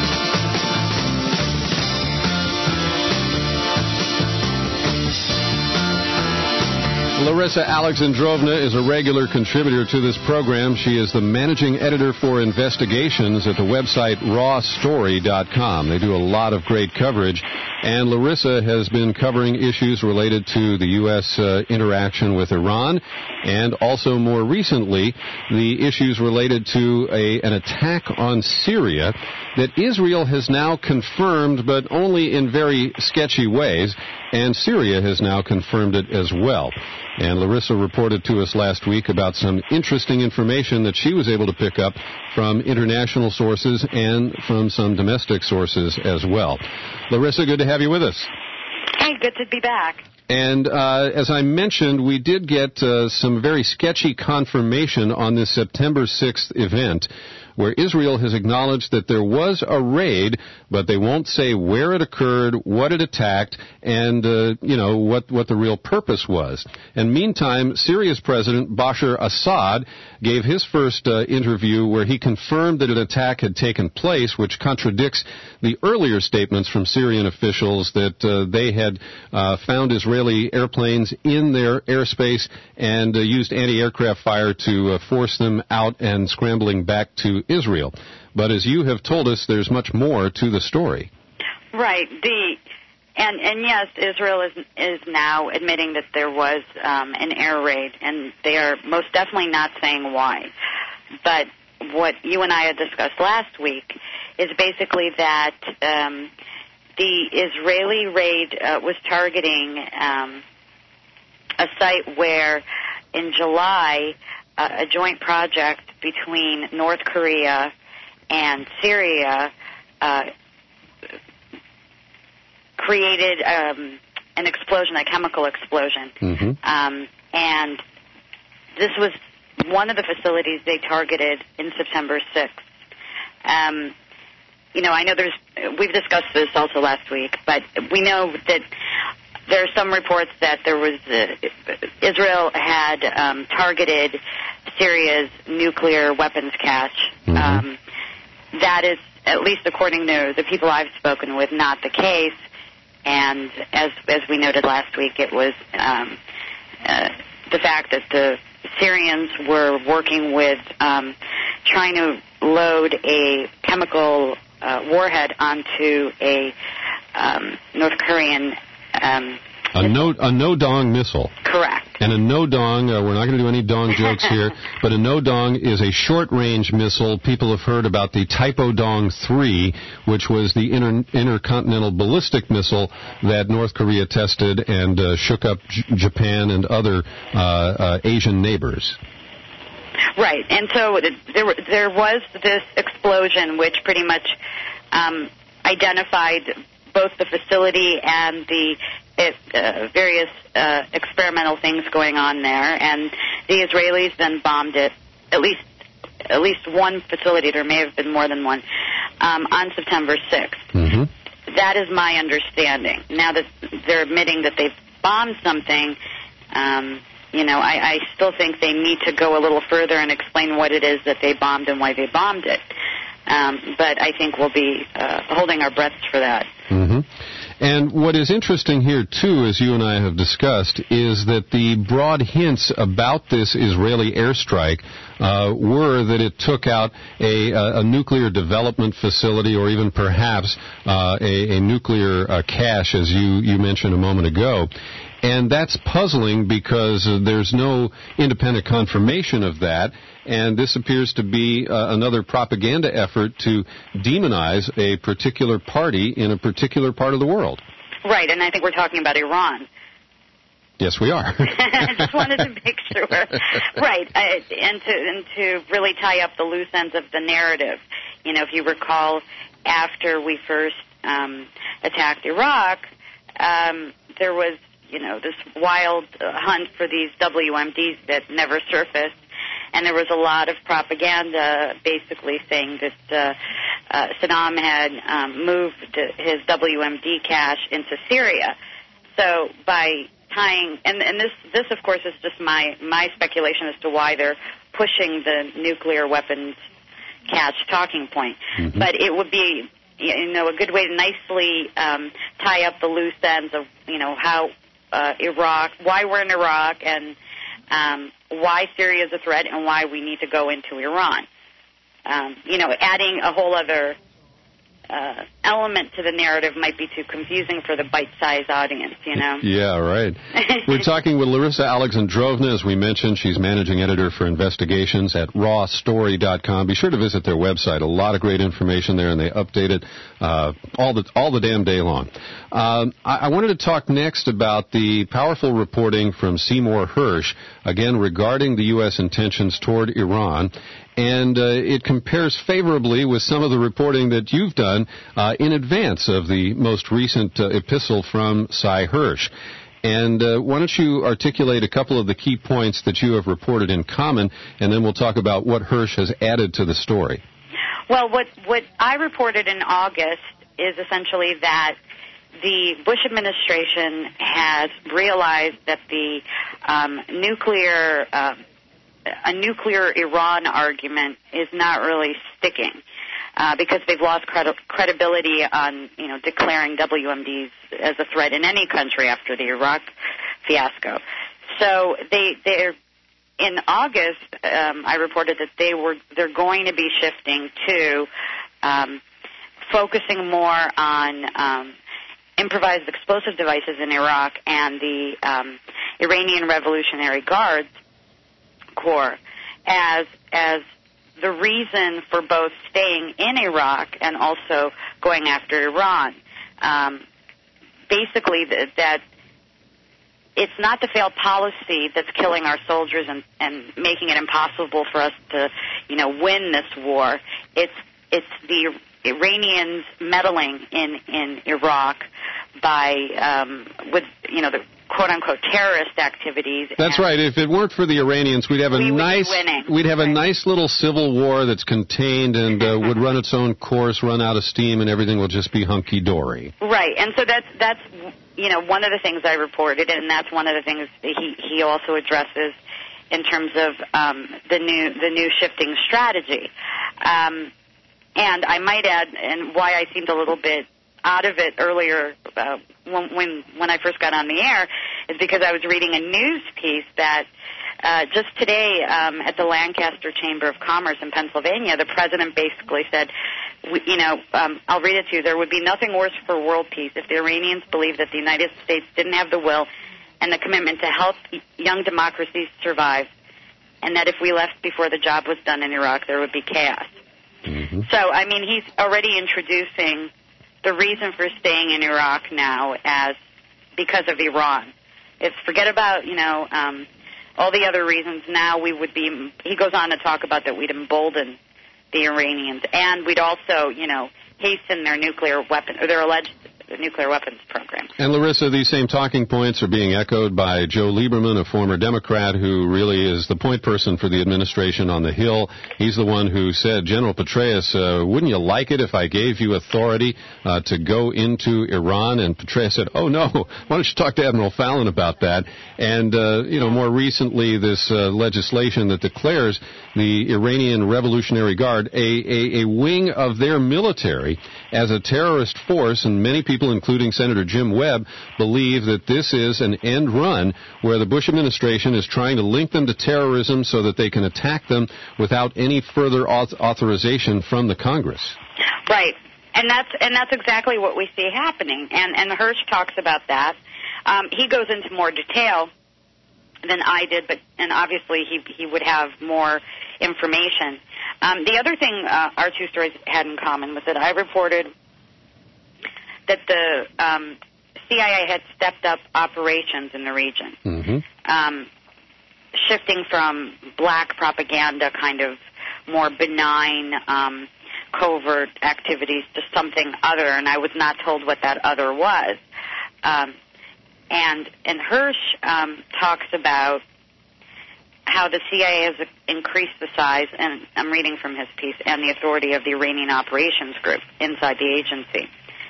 Larissa Alexandrovna is a regular contributor to this program. She is the managing editor for investigations at the website raw story dot com. They do a lot of great coverage, and Larissa has been covering issues related to the U S uh, interaction with Iran, and also more recently, the issues related to a, an attack on Syria that Israel has now confirmed, but only in very sketchy ways, and Syria has now confirmed it as well. And Larissa reported to us last week about some interesting information that she was able to pick up from international sources and from some domestic sources as well. Larissa, good to have you with us.
Hey, good to be back.
And uh, as I mentioned, we did get uh, some very sketchy confirmation on this September sixth event, where Israel has acknowledged that there was a raid, but they won't say where it occurred, what it attacked, and, uh, you know, what, what the real purpose was. And meantime, Syria's President Bashar Assad gave his first uh, interview where he confirmed that an attack had taken place, which contradicts the earlier statements from Syrian officials that uh, they had uh, found Israeli airplanes in their airspace and uh, used anti-aircraft fire to uh, force them out and scrambling back to Israel. But as you have told us, there's much more to the story.
Right. The and and yes, Israel is is now admitting that there was um, an air raid, and they are most definitely not saying why. But what you and I had discussed last week is basically that um, the Israeli raid uh, was targeting um, a site where, in July, uh, a joint project between North Korea and Syria uh, created um, an explosion, a chemical explosion. Mm-hmm. Um, and this was one of the facilities they targeted in September sixth. Um, you know, I know there's, we've discussed this also last week, but we know that there are some reports that there was, uh, Israel had um, targeted Syria's nuclear weapons cache. Mm-hmm. Um, that is, at least according to the people I've spoken with, not the case. And as as we noted last week, it was um, uh, the fact that the Syrians were working with um, trying to load a chemical uh, warhead onto a um, North Korean um,
a no a no dong missile.
Correct.
And a no dong, uh, we're not going to do any dong jokes here, but a no dong is a short range missile. People have heard about the Taepodong three, which was the inter- intercontinental ballistic missile that North Korea tested and uh, shook up J- Japan and other uh, uh, Asian neighbors.
Right, and so there there was this explosion, which pretty much um, identified both the facility and the uh, various uh, experimental things going on there, and the Israelis then bombed it, at least at least one facility, there may have been more than one, um, on September sixth. Mm-hmm. That is my understanding. Now that they're admitting that they've bombed something, um, you know, I, I still think they need to go a little further and explain what it is that they bombed and why they bombed it. Um, but I think we'll be uh, holding our breaths for that.
Mm-hmm. And what is interesting here, too, as you and I have discussed, is that the broad hints about this Israeli airstrike uh, were that it took out a, a, a nuclear development facility or even perhaps uh, a, a nuclear uh, cache, as you, you mentioned a moment ago. And that's puzzling because uh, there's no independent confirmation of that, and this appears to be uh, another propaganda effort to demonize a particular party in a particular part of the world.
Right, and I think we're talking about Iran.
Yes, we are.
I just wanted to make sure. Right, I, and to and to really tie up the loose ends of the narrative. You know, if you recall, after we first um, attacked Iraq, um, there was, you know, this wild uh, hunt for these W M Ds that never surfaced, and there was a lot of propaganda basically saying that uh, uh, Saddam had um, moved his W M D cache into Syria. So by tying, and, and this, this of course is just my, my speculation as to why they're pushing the nuclear weapons cache talking point. Mm-hmm. But it would be, you know, a good way to nicely um, tie up the loose ends of, you know, how uh, Iraq, why we're in Iraq, and um, why Syria is a threat, and why we need to go into Iran. Um, you know, adding a whole other uh, element to the narrative might be too confusing for the bite-sized audience, you know?
Yeah, right. We're talking with Larissa Alexandrovna, as we mentioned. She's managing editor for investigations at raw story dot com. Be sure to visit their website. A lot of great information there, and they update it uh, all the all the damn day long. Um, I, I wanted to talk next about the powerful reporting from Seymour Hersh, again regarding the U S intentions toward Iran. And uh, it compares favorably with some of the reporting that you've done uh, in advance of the most recent uh, epistle from Cy Hersh. And uh, why don't you articulate a couple of the key points that you have reported in common, and then we'll talk about what Hersh has added to the story.
Well, what, what I reported in August is essentially that the Bush administration has realized that the um, nuclear... Uh, a nuclear Iran argument is not really sticking uh, because they've lost credi- credibility on, you know, declaring W M Ds as a threat in any country after the Iraq fiasco. So they they're in August. Um, I reported that they were they're going to be shifting to um, focusing more on um, improvised explosive devices in Iraq and the um, Iranian Revolutionary Guards Corps as as the reason for both staying in Iraq and also going after Iran. Um, basically, th- that it's not the failed policy that's killing our soldiers and, and making it impossible for us to, you know, win this war. It's it's the Iranians meddling in in Iraq by um, with you know the quote-unquote terrorist activities.
That's right. If it weren't for the Iranians, we'd have a
we
nice we'd have
right.
a nice little civil war that's contained and uh, would run its own course, run out of steam, and everything will just be hunky-dory.
Right. And so that's that's you know one of the things I reported, and that's one of the things that he he also addresses in terms of um, the new the new shifting strategy. Um, and I might add, and why I seemed a little bit out of it earlier uh, when, when when I first got on the air is because I was reading a news piece that uh, just today um, at the Lancaster Chamber of Commerce in Pennsylvania, the president basically said, we, you know, um, I'll read it to you, there would be nothing worse for world peace if the Iranians believed that the United States didn't have the will and the commitment to help young democracies survive, and that if we left before the job was done in Iraq, there would be chaos. Mm-hmm. So, I mean, he's already introducing the reason for staying in Iraq now as because of Iran. It's forget about, you know, um, all the other reasons. Now we would be, he goes on to talk about that we'd embolden the Iranians, and we'd also, you know, hasten their nuclear weapon, or their alleged nuclear weapons program.
And Larissa, these same talking points are being echoed by Joe Lieberman, a former Democrat who really is the point person for the administration on the Hill. He's the one who said, General Petraeus, uh, wouldn't you like it if I gave you authority uh, to go into Iran? And Petraeus said, oh, no, why don't you talk to Admiral Fallon about that? And, uh, you know, more recently, this uh, legislation that declares the Iranian Revolutionary Guard a, a, a wing of their military as a terrorist force, and many people, including Senator Jim Webb, believe that this is an end run where the Bush administration is trying to link them to terrorism so that they can attack them without any further auth- authorization from the Congress.
Right. And that's and that's exactly what we see happening. And and Hirsch talks about that. Um, he goes into more detail than I did, but and obviously he he would have more information. Um, the other thing uh, our two stories had in common was that I reported that the um, C I A had stepped up operations in the region,
mm-hmm.
um, shifting from black propaganda, kind of more benign, um, covert activities to something other, and I was not told what that other was. Um, and and Hirsch um, talks about how the C I A has increased the size, and I'm reading from his piece, and the authority of the Iranian Operations Group inside the agency.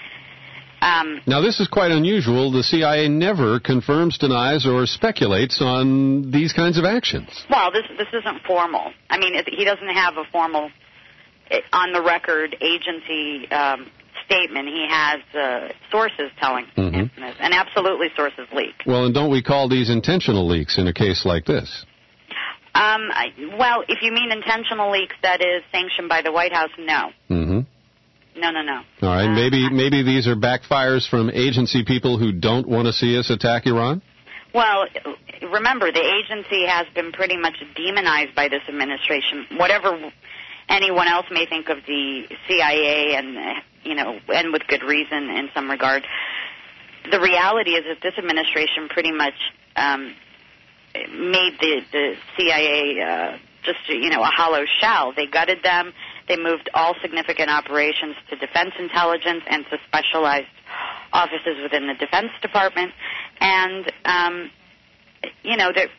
Um,
now, this is quite unusual. The C I A never confirms, denies, or speculates on these kinds of actions.
Well, this this isn't formal. I mean, it, he doesn't have a formal, on-the-record agency um, statement. He has uh, sources telling
mm-hmm.
him this, and absolutely sources leak.
Well, and don't we call these intentional leaks in a case like this?
Um, I, well, if you mean intentional leaks, that is sanctioned by the White House, no.
Mm-hmm.
No, no, no.
All right,
uh,
maybe maybe these are backfires from agency people who don't want to see us attack Iran?
Well, remember, the agency has been pretty much demonized by this administration. Whatever anyone else may think of the C I A, and, you know, and with good reason in some regard, the reality is that this administration pretty much um, made the, the C I A uh, just, you know, a hollow shell. They gutted them. They moved all significant operations to defense intelligence and to specialized offices within the Defense Department. And, um, you know, they're,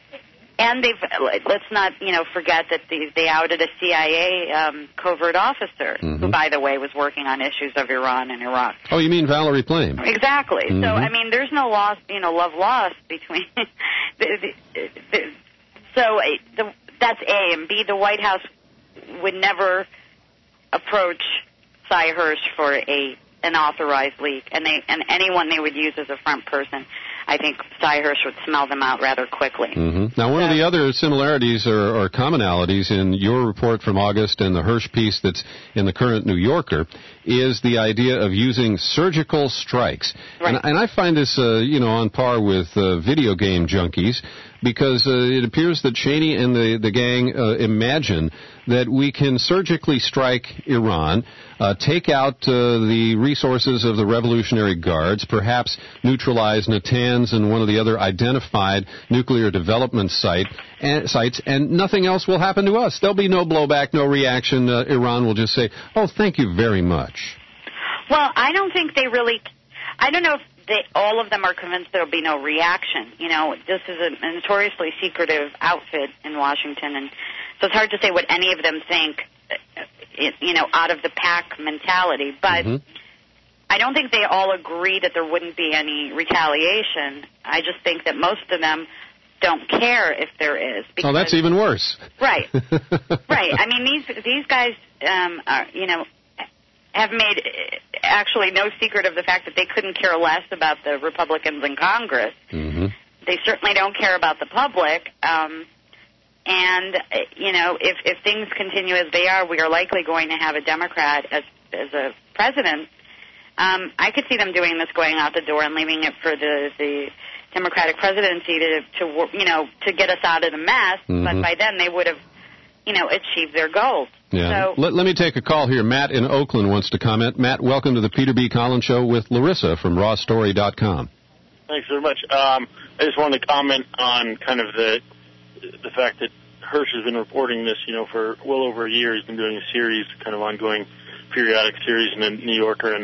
and they've, let's not, you know, forget that they, they outed a C I A um, covert officer,
mm-hmm.
who, by the way, was working on issues of Iran and Iraq.
Oh, you mean Valerie Plame?
Exactly.
Mm-hmm.
So, I mean, there's no loss, you know, love lost between. the, the, the, so uh, the, that's A. And B, the White House would never approach Cy Hirsch for a an authorized leak, and they and anyone they would use as a front person, I think Cy Hirsch would smell them out rather quickly.
Mm-hmm. Now, one so, of the other similarities or, or commonalities in your report from August and the Hirsch piece that's in the current New Yorker is the idea of using surgical strikes.
Right.
And, and I find this, uh, you know, on par with uh, video game junkies, because uh, it appears that Cheney and the, the gang uh, imagine that we can surgically strike Iran, uh, take out uh, the resources of the Revolutionary Guards, perhaps neutralize Natanz and one of the other identified nuclear development site, and, sites, and nothing else will happen to us. There'll be no blowback, no reaction. Uh, Iran will just say, oh, thank you very much.
Well, I don't think they really... I don't know if they, all of them are convinced there will be no reaction. You know, this is a notoriously secretive outfit in Washington, and so it's hard to say what any of them think, you know, out of the pack mentality. But
mm-hmm.
I don't think they all agree that there wouldn't be any retaliation. I just think that most of them don't care if there is.
Oh, that's even worse.
Right. Right. I mean, these these guys, um, are, you know, have made actually no secret of the fact that they couldn't care less about the Republicans in Congress.
Mm-hmm.
They certainly don't care about the public. Um, and, you know, if, if things continue as they are, we are likely going to have a Democrat as, as a president. Um, I could see them doing this, going out the door and leaving it for the, the Democratic presidency to, to, you know, to get us out of the mess.
Mm-hmm.
But by then they would have, you know, achieved their goals.
Yeah.
So,
let, let me take a call here. Matt in Oakland wants to comment. Matt, welcome to the Peter B. Collins Show with Larissa from raw story dot com.
Thanks very much. Um, I just wanted to comment on kind of the the fact that Hirsch has been reporting this, you know, for well over a year. He's been doing a series, kind of ongoing periodic series in the New Yorker, and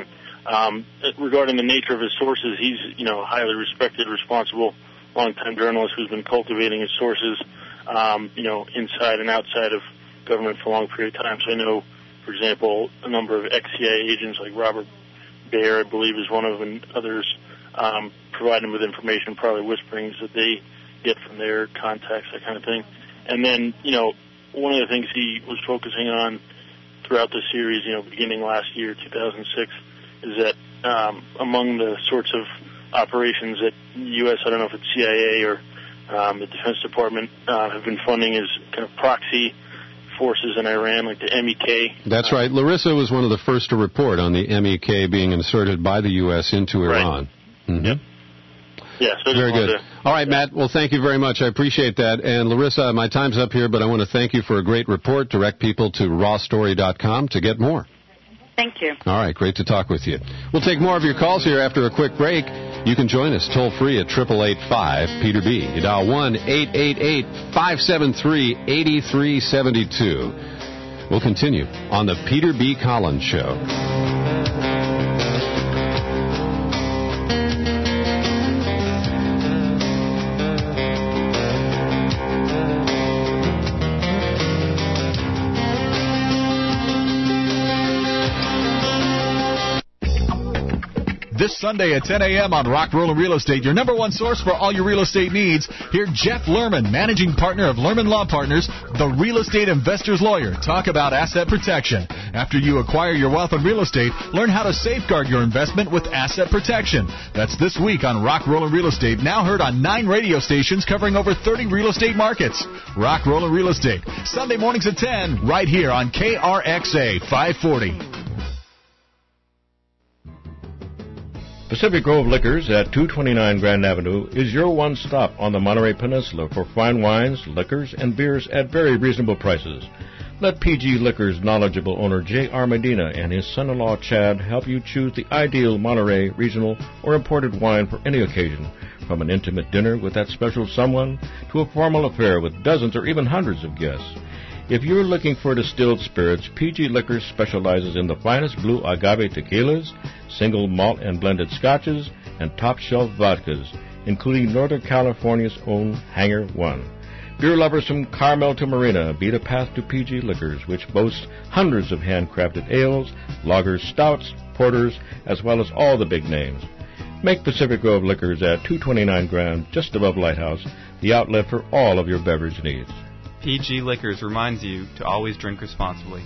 Um, regarding the nature of his sources, he's, you know, a highly respected, responsible, long-time journalist who's been cultivating his sources, um, you know, inside and outside of government for a long period of time. So I know, for example, a number of ex-C I A agents like Robert Baer, I believe, is one of them, and others um, provide him with information, probably whisperings that they get from their contacts, that kind of thing. And then, you know, one of the things he was focusing on throughout the series, you know, beginning last year, two thousand six, is that um, among the sorts of operations that the U S, I don't know if it's C I A or um, the Defense Department, uh, have been funding is kind of proxy forces in Iran, like the M E K.
That's right. Larissa was one of the first to report on the M E K being inserted by the U S into Iran.
Right.
Mm-hmm.
Yep. Yeah, so
very good.
To,
All right, Matt. Well, thank you very much. I appreciate that. And Larissa, my time's up here, but I want to thank you for a great report. Direct people to raw story dot com to get more.
Thank you.
All right, great to talk with you. We'll take more of your calls here after a quick break. You can join us toll free at eight eight eight five Peter B. You dial one eight eight eight five seven three eight three seven two. We'll continue on the Peter B. Collins Show.
This Sunday at ten a.m. on Rock, Roll, Real Estate, your number one source for all your real estate needs. Hear Jeff Lerman, managing partner of Lerman Law Partners, the real estate investor's lawyer, talk about asset protection. After you acquire your wealth in real estate, learn how to safeguard your investment with asset protection. That's this week on Rock, Roll, Real Estate, now heard on nine radio stations covering over thirty real estate markets. Rock, Roll, Real Estate, Sunday mornings at ten, right here on K R X A five forty.
Pacific Grove Liquors at two twenty-nine Grand Avenue is your one stop on the Monterey Peninsula for fine wines, liquors, and beers at very reasonable prices. Let P G Liquors' knowledgeable owner J R Medina and his son-in-law Chad help you choose the ideal Monterey regional or imported wine for any occasion, from an intimate dinner with that special someone to a formal affair with dozens or even hundreds of guests. If you're looking for distilled spirits, P G Liquors specializes in the finest blue agave tequilas, single malt and blended scotches, and top-shelf vodkas, including Northern California's own Hangar One. Beer lovers from Carmel to Marina beat a path to P G Liquors, which boasts hundreds of handcrafted ales, lagers, stouts, porters, as well as all the big names. Make Pacific Grove Liquors at two twenty-nine Grand, just above Lighthouse, the outlet for all of your beverage needs.
P G Liquors reminds you to always drink responsibly.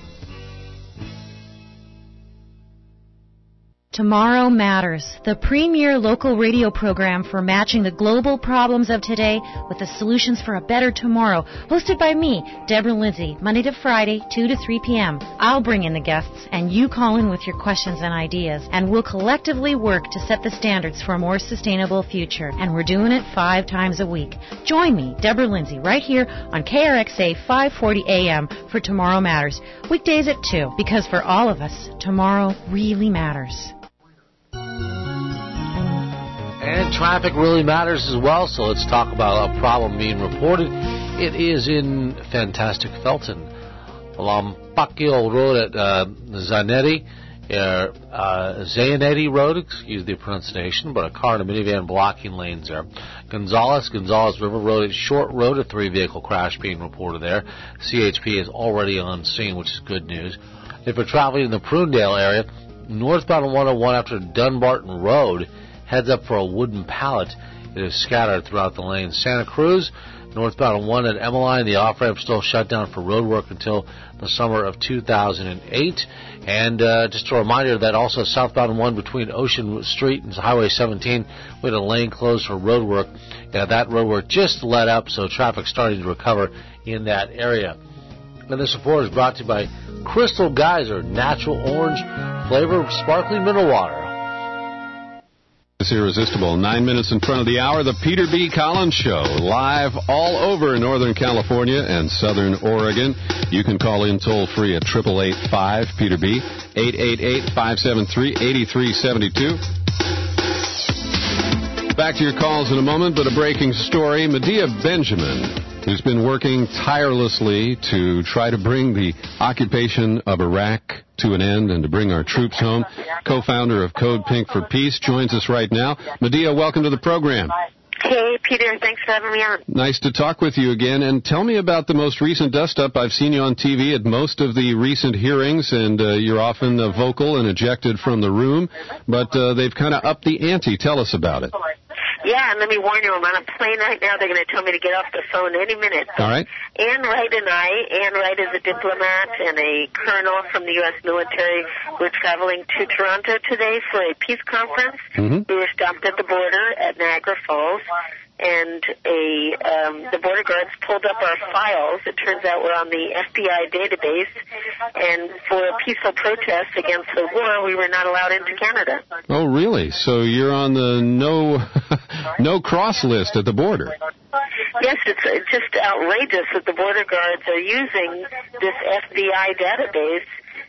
Tomorrow Matters, the premier local radio program for matching the global problems of today with the solutions for a better tomorrow. Hosted by me, Deborah Lindsay, Monday to Friday, two to three p.m. I'll bring in the guests, and you call in with your questions and ideas, and we'll collectively work to set the standards for a more sustainable future. And we're doing it five times a week. Join me, Deborah Lindsay, right here on K R X A five forty a.m. for Tomorrow Matters. Weekdays at two, because for all of us, tomorrow really matters.
And traffic really matters as well, so let's talk about a problem being reported. It is in fantastic Felton, along Pacquiao Road at uh, Zanetti, uh, uh, Zanetti Road, excuse the pronunciation, but a car and a minivan blocking lanes there. Gonzales, Gonzales River Road at Short Road, a three-vehicle crash being reported there. C H P is already on scene, which is good news. If you're traveling in the Prunedale area, northbound one oh one after Dunbarton Road heads up for a wooden pallet. It is scattered throughout the lane. Santa Cruz, northbound one at Emmeline, the off-ramp still shut down for road work until the summer of two thousand eight. And uh, just a reminder that also southbound one between Ocean Street and Highway seventeen, we had a lane closed for road work. Yeah, that road work just let up, so traffic's starting to recover in that area. And this report is brought to you by Crystal Geyser, natural orange flavor sparkling mineral water.
It's irresistible. Nine minutes in front of the hour, the Peter B. Collins Show, live all over Northern California and Southern Oregon. You can call in toll-free at eight eight eight five Peter B, eight eight eight five seven three eight three seven two. Back to your calls in a moment, but a breaking story. Medea Benjamin who's been working tirelessly to try to bring the occupation of Iraq to an end and to bring our troops home. Co-founder of Code Pink for Peace joins us right now. Medea, welcome to the program.
Hey, Peter. Thanks for having me on.
Nice to talk with you again. And tell me about the most recent dust-up. I've seen you on T V at most of the recent hearings, and uh, you're often uh, vocal and ejected from the room. But uh, they've kind of upped the ante. Tell us about it.
Yeah, and let me warn you, I'm on a plane right now. They're going to tell me to get off the phone any minute.
All right.
Ann Wright and I, Ann Wright is a diplomat and a colonel from the U S military. We're traveling to Toronto today for a peace conference.
Mm-hmm.
We were stopped at the border at Niagara Falls, and a um, the border guards pulled up our files. It turns out we're on the F B I database, and for a peaceful protest against the war, we were not allowed into Canada.
Oh, really? So you're on the no no cross list at the border.
Yes, it's, it's just outrageous that the border guards are using this F B I database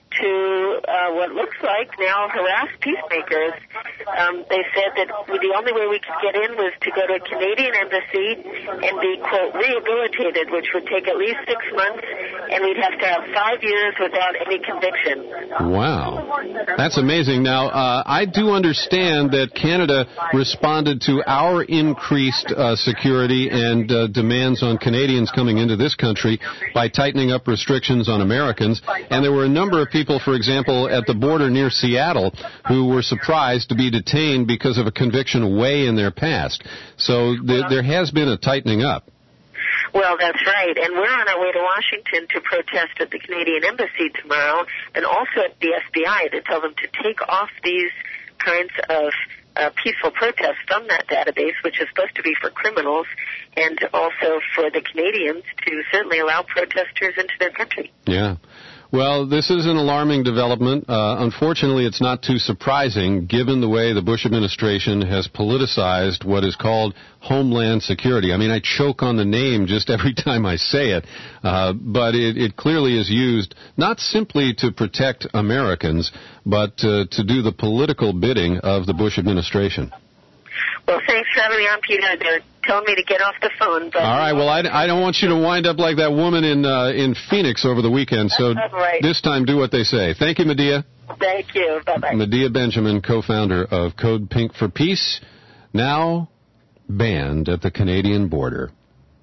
to uh, what looks like now harass peacemakers. Um, they said that the only way we could get in was to go to a Canadian embassy and be, quote, rehabilitated, which would take at least six months, and we'd have to have five years without any conviction.
Wow. That's amazing. Now, uh, I do understand that Canada responded to our increased uh, security and uh, demands on Canadians coming into this country by tightening up restrictions on Americans, and there were a number of people People, for example, at the border near Seattle who were surprised to be detained because of a conviction way in their past. So th- there has been a tightening up.
Well, that's right. And we're on our way to Washington to protest at the Canadian Embassy tomorrow and also at the F B I to tell them to take off these kinds of uh, peaceful protests from that database, which is supposed to be for criminals, and also for the Canadians to certainly allow protesters into their country.
Yeah. Well, this is an alarming development. Uh, unfortunately, it's not too surprising given the way the Bush administration has politicized what is called Homeland Security. I mean, I choke on the name just every time I say it, uh, but it, it clearly is used not simply to protect Americans, but uh, to do the political bidding of the Bush administration.
Well, thanks for having me on, Peter. They're telling me to get off the phone. But
all right. Well, I, I don't want you to wind up like that woman in uh, in Phoenix over the weekend. So
right.
This time, do what they say. Thank you, Medea.
Thank you. Bye-bye.
Medea Benjamin, co-founder of Code Pink for Peace, now banned at the Canadian border.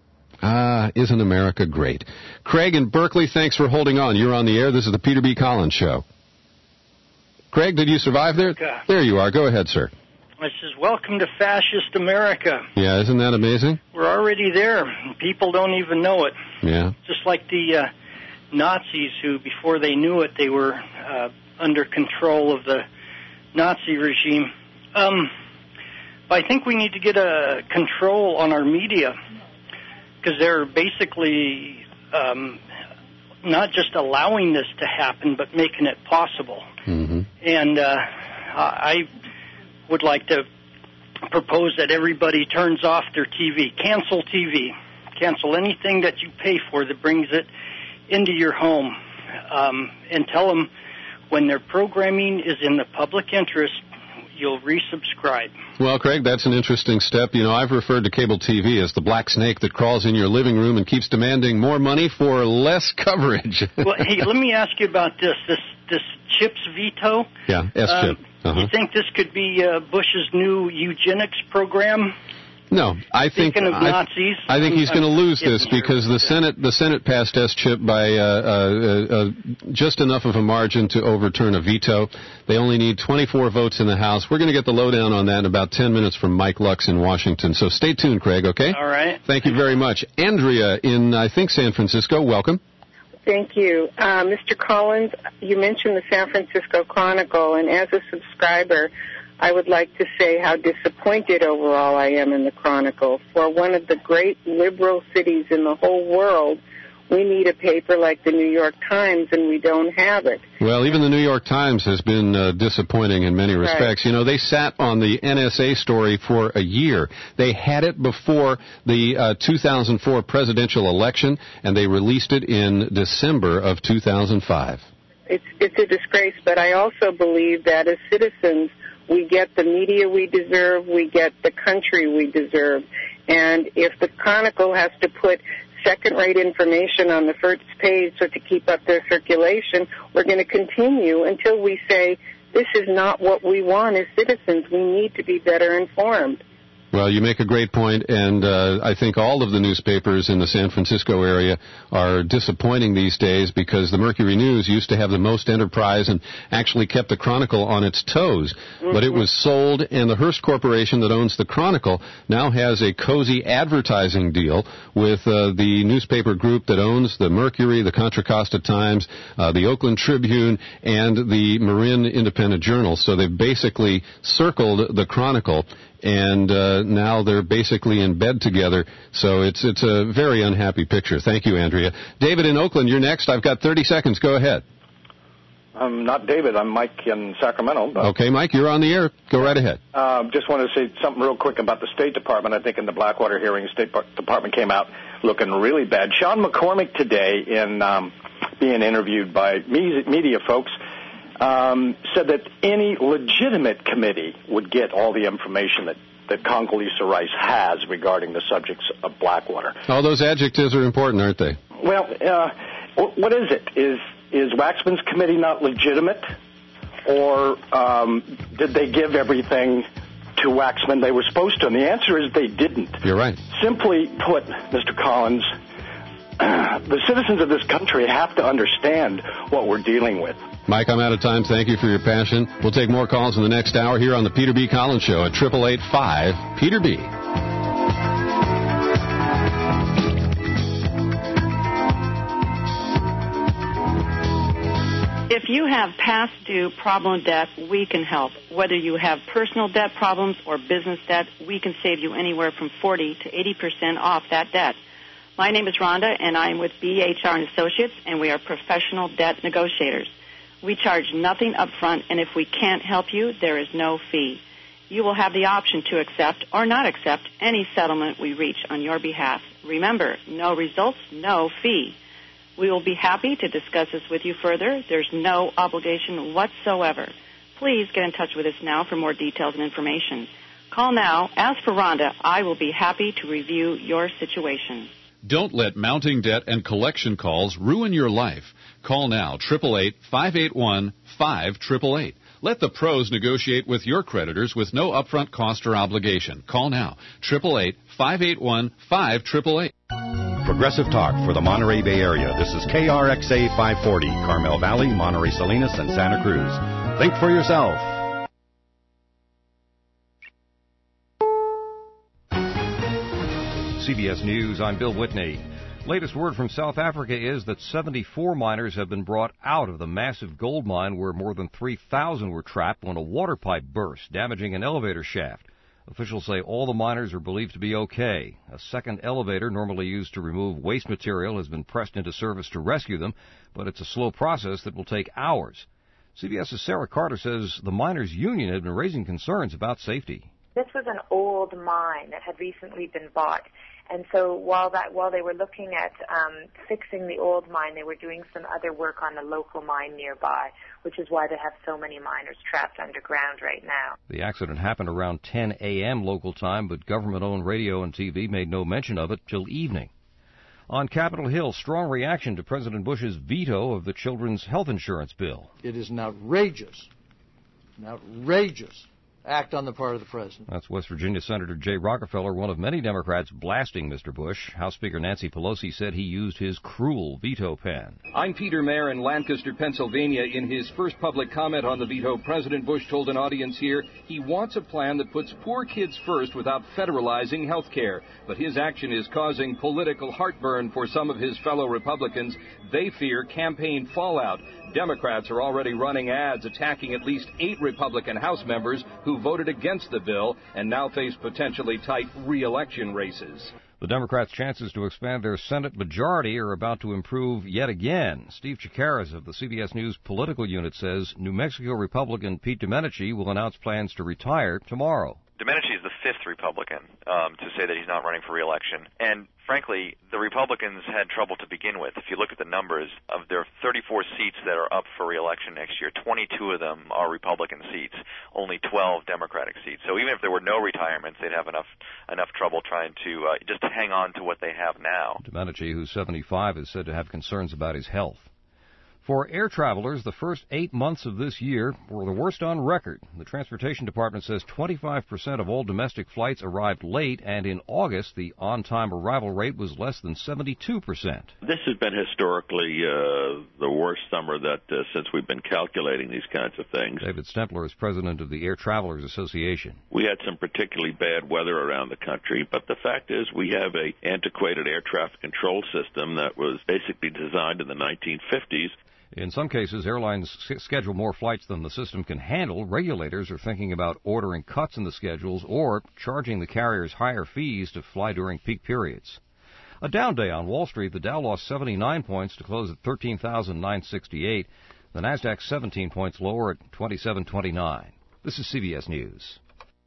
Ah, isn't America great? Craig in Berkeley, thanks for holding on. You're on the air. This is the Peter B. Collins Show. Craig, did you survive there?
Okay.
There you are. Go ahead, sir.
I says, welcome to fascist America.
Yeah, isn't that amazing?
We're already there. People don't even know it.
Yeah.
Just like the uh, Nazis who, before they knew it, they were uh, under control of the Nazi regime. Um, I think we need to get a control on our media because they're basically um, not just allowing this to happen, but making it possible.
Mm-hmm.
And uh, I... would like to propose that everybody turns off their T V. Cancel T V. Cancel anything that you pay for that brings it into your home. Um, and tell them when their programming is in the public interest, you'll resubscribe.
Well, Craig, that's an interesting step. You know, I've referred to cable T V as the black snake that crawls in your living room and keeps demanding more money for less coverage.
Well, hey, let me ask you about this. This this CHIPS veto.
Yeah, S-chip.
Um,
uh-huh.
You think this could be uh, Bush's new eugenics program?
No, I think
Speaking of
I,
Nazis,
I think he's going to lose
I'm
this because the Senate the Senate passed S-chip by uh, uh, uh, just enough of a margin to overturn a veto. They only need twenty-four votes in the House. We're going to get the lowdown on that in about ten minutes from Mike Lux in Washington. So stay tuned, Craig. Okay.
All right.
Thank you very much, Andrea in I think San Francisco. Welcome.
Thank you. Uh, Mister Collins, you mentioned the San Francisco Chronicle, and as a subscriber, I would like to say how disappointed overall I am in the Chronicle. For one of the great liberal cities in the whole world, we need a paper like the New York Times, and we don't have it.
Well, even the New York Times has been uh, disappointing in many respects. Right. You know, they sat on the N S A story for a year. They had it before the uh, two thousand four presidential election, and they released it in December of two thousand five.
It's, it's a disgrace, but I also believe that as citizens, we get the media we deserve, we get the country we deserve. And if the Chronicle has to put second-rate information on the first page so to keep up their circulation, we're going to continue until we say this is not what we want as citizens. We need to be better informed.
Well, you make a great point, and uh, I think all of the newspapers in the San Francisco area are disappointing these days because the Mercury News used to have the most enterprise and actually kept the Chronicle on its toes. Mm-hmm. But it was sold, and the Hearst Corporation that owns the Chronicle now has a cozy advertising deal with uh, the newspaper group that owns the Mercury, the Contra Costa Times, uh, the Oakland Tribune, and the Marin Independent Journal. So they've basically circled the Chronicle, and uh, now they're basically in bed together. So it's it's a very unhappy picture. Thank you, Andrea. David in Oakland, you're next. I've got thirty seconds. Go ahead.
I'm not David. I'm Mike in Sacramento. But,
okay, Mike, you're on the air. Go right ahead.
Uh, just wanted to say something real quick about the State Department. I think in the Blackwater hearing, the State Department came out looking really bad. Sean McCormick today, in um, being interviewed by media folks, Um, said that any legitimate committee would get all the information that, that Condoleezza Rice has regarding the subjects of Blackwater.
All those adjectives are important, aren't they?
Well, uh, what is it? Is is Waxman's committee not legitimate? Or um, did they give everything to Waxman they were supposed to? And the answer is they didn't.
You're right.
Simply put, Mister Collins, the citizens of this country have to understand what we're dealing with.
Mike, I'm out of time. Thank you for your passion. We'll take more calls in the next hour here on the Peter B. Collins Show at eight eight eight five Peter B.
If you have past due problem debt, we can help. Whether you have personal debt problems or business debt, we can save you anywhere from forty to eighty percent off that debt. My name is Rhonda, and I am with B H R and Associates, and we are professional debt negotiators. We charge nothing up front, and if we can't help you, there is no fee. You will have the option to accept or not accept any settlement we reach on your behalf. Remember, no results, no fee. We will be happy to discuss this with you further. There's no obligation whatsoever. Please get in touch with us now for more details and information. Call now. Ask for Rhonda. I will be happy to review your situation.
Don't let mounting debt and collection calls ruin your life. Call now, eight eight eight, five eight one, five eight eight eight. Let the pros negotiate with your creditors with no upfront cost or obligation. Call now, eight eight eight, five eight one, five eight eight eight.
Progressive Talk for the Monterey Bay Area. This is K R X A five forty, Carmel Valley, Monterey Salinas, and Santa Cruz. Think for yourself.
C B S News, I'm Bill Whitney. Latest word from South Africa is that seventy-four miners have been brought out of the massive gold mine where more than three thousand were trapped when a water pipe burst, damaging an elevator shaft. Officials say all the miners are believed to be okay. A second elevator, normally used to remove waste material, has been pressed into service to rescue them, but it's a slow process that will take hours. CBS's Sarah Carter says the miners' union had been raising concerns about safety.
This was an old mine that had recently been bought. And so while that while they were looking at um, fixing the old mine, they were doing some other work on a local mine nearby, which is why they have so many miners trapped underground right now.
The accident happened around ten a.m. local time, but government-owned radio and T V made no mention of it till evening. On Capitol Hill, strong reaction to President Bush's veto of the children's health insurance bill.
It is an outrageous, an outrageous act on the part of the president.
That's West Virginia Senator Jay Rockefeller, one of many Democrats blasting Mister Bush. House Speaker Nancy Pelosi said he used his cruel veto pen.
I'm Peter Mayer in Lancaster, Pennsylvania. In his first public comment on the veto, President Bush told an audience here he wants a plan that puts poor kids first without federalizing health care. But his action is causing political heartburn for some of his fellow Republicans. They fear campaign fallout. Democrats are already running ads attacking at least eight Republican House members who voted against the bill and now face potentially tight re-election races.
The Democrats' chances to expand their Senate majority are about to improve yet again. Steve Chikaris of the C B S News political unit says New Mexico Republican Pete Domenici will announce plans to retire tomorrow.
Domenici is the
fifth Republican um, to say that he's not running for re-election. And frankly, the Republicans had trouble to begin with. If you look at the numbers, of their thirty-four seats that are up for re-election next year, twenty-two of them are Republican seats, only twelve Democratic seats. So even if there were no retirements, they'd have enough enough trouble trying to uh, just to hang on to what they have now.
Domenici, who's seventy-five, is said to have concerns about his health. For air travelers, the first eight months of this year were the worst on record. The Transportation Department says twenty-five percent of all domestic flights arrived late, and in August, the on-time arrival rate was less than seventy-two percent.
This has been historically uh, the worst summer that uh, since we've been calculating these kinds of things.
David Stempler is president of the Air Travelers Association.
We had some particularly bad weather around the country, but the fact is we have a antiquated air traffic control system that was basically designed in the nineteen fifties.
In some cases, airlines schedule more flights than the system can handle. Regulators are thinking about ordering cuts in the schedules or charging the carriers higher fees to fly during peak periods. A down day on Wall Street. The Dow lost seventy-nine points to close at thirteen thousand nine hundred sixty-eight. The Nasdaq seventeen points lower at twenty-seven twenty-nine. This is C B S News.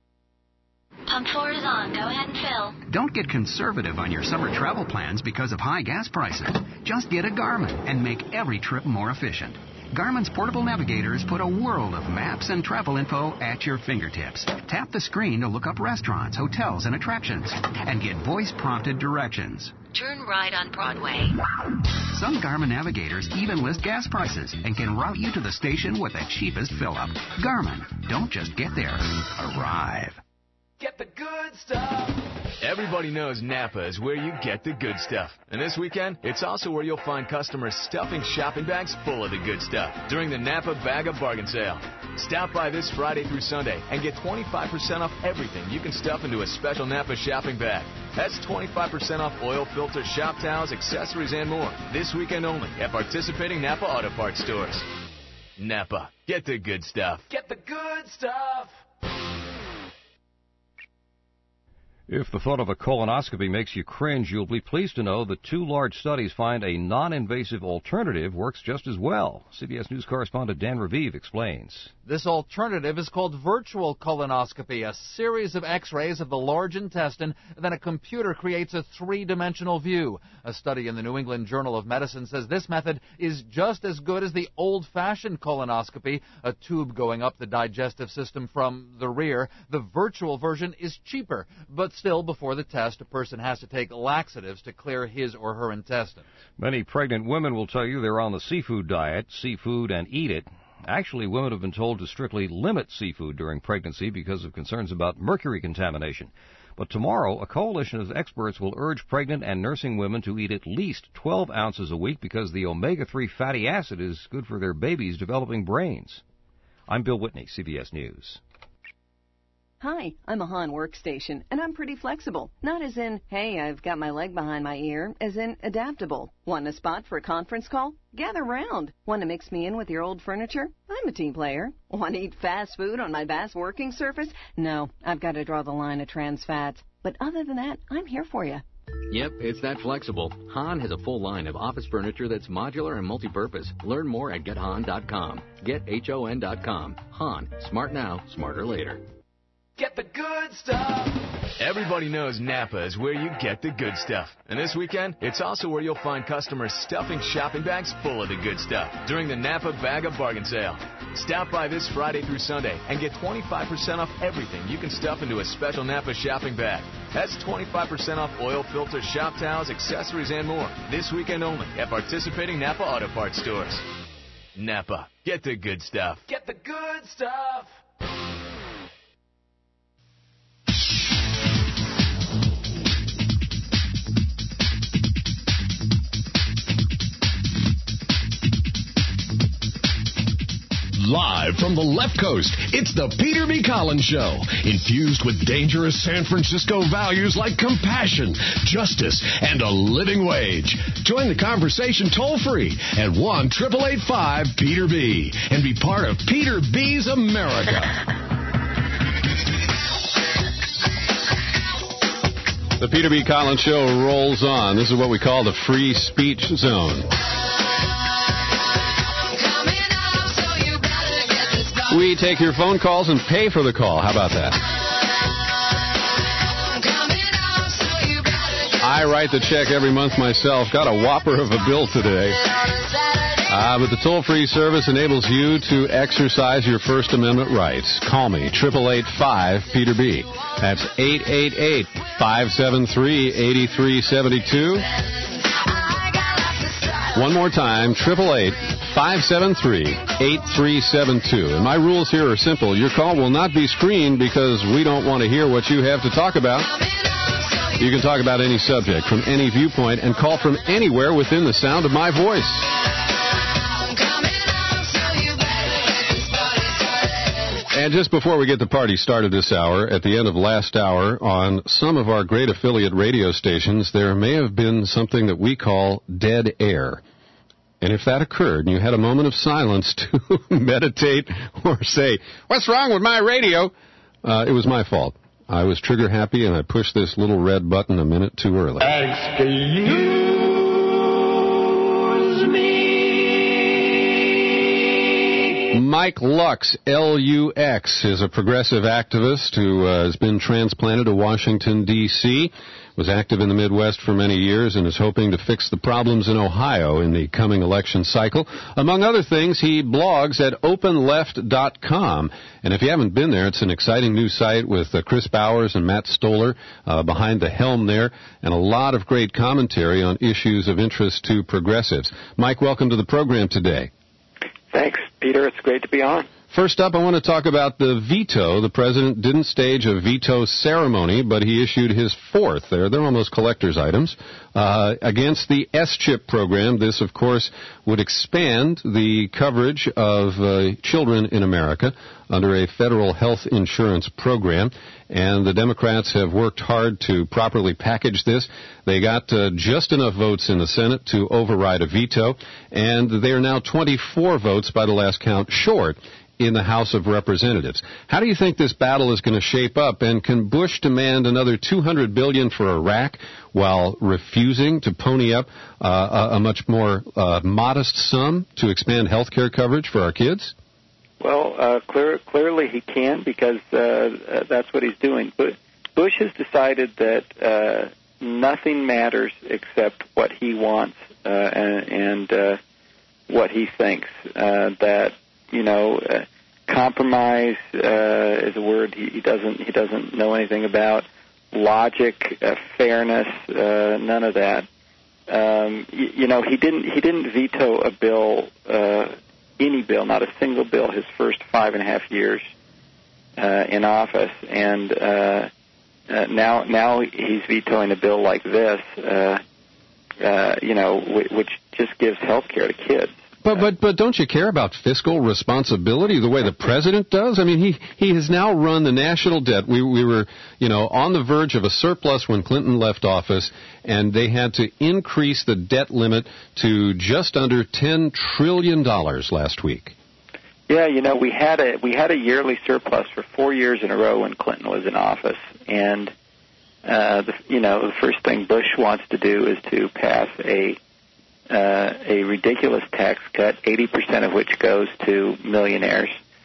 Pump four is on. Go ahead and fill.
Don't get conservative on your summer travel plans because of high gas prices. Just get a Garmin and make every trip more efficient. Garmin's portable navigators put a world of maps and travel info at your fingertips. Tap the screen to look up restaurants, hotels, and attractions, and get voice-prompted directions.
Turn right on Broadway.
Some Garmin navigators even list gas prices and can route you to the station with the cheapest fill-up. Garmin, don't just get there. Arrive.
Get the good stuff. Everybody knows Napa is where you get the good stuff. And this weekend, it's also where you'll find customers stuffing shopping bags full of the good stuff during the Napa Bag of Bargain Sale. Stop by this Friday through Sunday and get twenty-five percent off everything you can stuff into a special Napa shopping bag. That's twenty-five percent off oil filters, shop towels, accessories, and more. This weekend only at participating Napa Auto Parts stores. Napa, get the good stuff. Get the good stuff.
If the thought of a colonoscopy makes you cringe, you'll be pleased to know that two large studies find a non-invasive alternative works just as well. C B S News correspondent Dan Raviv explains.
This alternative is called virtual colonoscopy, a series of x-rays of the large intestine, then a computer creates a three-dimensional view. A study in the New England Journal of Medicine says this method is just as good as the old-fashioned colonoscopy, a tube going up the digestive system from the rear. The virtual version is cheaper, but still, before the test, a person has to take laxatives to clear his or her intestines.
Many pregnant women will tell you they're on the seafood diet, seafood and eat it. Actually, women have been told to strictly limit seafood during pregnancy because of concerns about mercury contamination. But tomorrow, a coalition of experts will urge pregnant and nursing women to eat at least twelve ounces a week because the omega three fatty acid is good for their babies' developing brains. I'm Bill Whitney, C B S News.
Hi, I'm a Hahn workstation, and I'm pretty flexible. Not as in, hey, I've got my leg behind my ear, as in adaptable. Want a spot for a conference call? Gather round. Want to mix me in with your old furniture? I'm a team player. Want to eat fast food on my vast working surface? No, I've got to draw the line at trans fats. But other than that, I'm here for you.
Yep, it's that flexible. Hahn has a full line of office furniture that's modular and multi-purpose. Learn more at get hahn dot com. Get H O N dot com. Hahn. Smart now, smarter later.
Get the good stuff. Everybody knows Napa is where you get the good stuff. And this weekend, it's also where you'll find customers stuffing shopping bags full of the good stuff during the Napa Bag of Bargain Sale. Stop by this Friday through Sunday and get twenty-five percent off everything you can stuff into a special Napa shopping bag. That's twenty-five percent off oil filters, shop towels, accessories, and more. This weekend only at participating Napa Auto Parts stores. Napa, get the good stuff. Get the good stuff.
Live from the left coast, it's the Peter B. Collins Show, infused with dangerous San Francisco values like compassion, justice, and a living wage. Join the conversation toll-free at one eight eight eight five Peter B. and be part of Peter B's America.
The Peter B. Collins Show rolls on. This is what we call the free speech zone. We take your phone calls and pay for the call. How about that? I write the check every month myself. Got a whopper of a bill today. Uh, but the toll-free service enables you to exercise your First Amendment rights. Call me, eight eight eight, five, Peter B. That's eight eight eight, five seven three, eight three seven two. One more time, eight eight eight, five seven three, eight three seven two. And my rules here are simple. Your call will not be screened because we don't want to hear what you have to talk about. You can talk about any subject from any viewpoint and call from anywhere within the sound of my voice. And just before we get the party started this hour, at the end of last hour, on some of our great affiliate radio stations, there may have been something that we call dead air. And if that occurred and you had a moment of silence to meditate or say, what's wrong with my radio? Uh, it was my fault. I was trigger happy and I pushed this little red button a minute too early.
Excuse me.
Mike Lux, L U X, is a progressive activist who uh, has been transplanted to Washington, D C, was active in the Midwest for many years and is hoping to fix the problems in Ohio in the coming election cycle. Among other things, he blogs at open left dot com. And if you haven't been there, it's an exciting new site with uh, Chris Bowers and Matt Stoller uh, behind the helm there, and a lot of great commentary on issues of interest to progressives. Mike, welcome to the program today.
Thanks, Peter. It's great to be on.
First up, I want to talk about the veto. The president didn't stage a veto ceremony, but he issued his fourth. They're, they're almost collector's items. Uh, against the S CHIP program. This, of course, would expand the coverage of uh, children in America under a federal health insurance program. And the Democrats have worked hard to properly package this. They got uh, just enough votes in the Senate to override a veto, and they are now twenty-four votes by the last count short in the House of Representatives. How do you think this battle is going to shape up, and can Bush demand another two hundred billion dollars for Iraq while refusing to pony up uh, a, a much more uh, modest sum to expand health care coverage for our kids?
Well, uh, clear, clearly he can, because uh, uh, that's what he's doing. But Bush has decided that uh, nothing matters except what he wants uh, and, and uh, what he thinks. Uh, that you know, uh, compromise uh, is a word he, he doesn't he doesn't know anything about. Logic, uh, fairness, uh, none of that. Um, you, you know, he didn't he didn't veto a bill. Uh, Any bill, not a single bill, his first five and a half years uh, in office, and uh, uh, now now he's vetoing a bill like this, uh, uh, you know, w- which just gives health care to kids.
But but but don't you care about fiscal responsibility the way the president does? I mean, he he has now run the national debt. We we were you know on the verge of a surplus when Clinton left office, and they had to increase the debt limit to just under ten trillion dollars last week.
Yeah, you know, we had a we had a yearly surplus for four years in a row when Clinton was in office, and uh, the, you know the first thing Bush wants to do is to pass a Uh, a ridiculous tax cut, eighty percent of which goes to millionaires,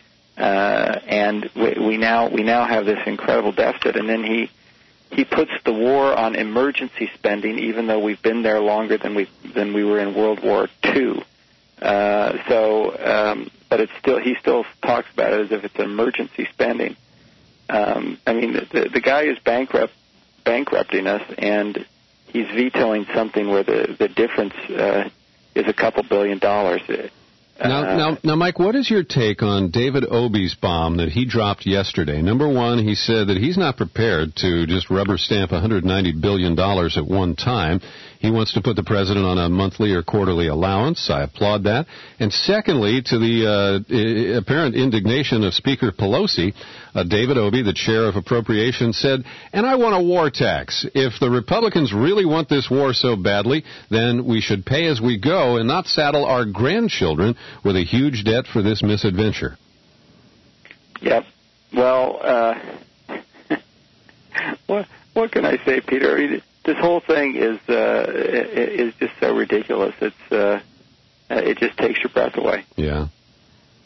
uh, and we, we now we now have this incredible deficit. And then he he puts the war on emergency spending, even though we've been there longer than we than we were in World War Two. Uh, so, um, but it's still he still talks about it as if it's emergency spending. Um, I mean, the, the guy is bankrupt bankrupting us, and he's vetoing something where the, the difference uh, is a couple billion dollars. Uh,
now, now, now, Mike, what is your take on David Obey's bomb that he dropped yesterday? Number one, he said that he's not prepared to just rubber stamp one hundred ninety billion dollars at one time. He wants to put the president on a monthly or quarterly allowance. I applaud that. And secondly, to the uh, apparent indignation of Speaker Pelosi, uh, David Obey, the chair of Appropriations, said, and I want a war tax. If the Republicans really want this war so badly, then we should pay as we go and not saddle our grandchildren with a huge debt for this misadventure.
Yep. Well, uh, what, what can I say, Peter? I mean, this whole thing is uh, is just so ridiculous. It's uh, it just takes your breath away.
Yeah.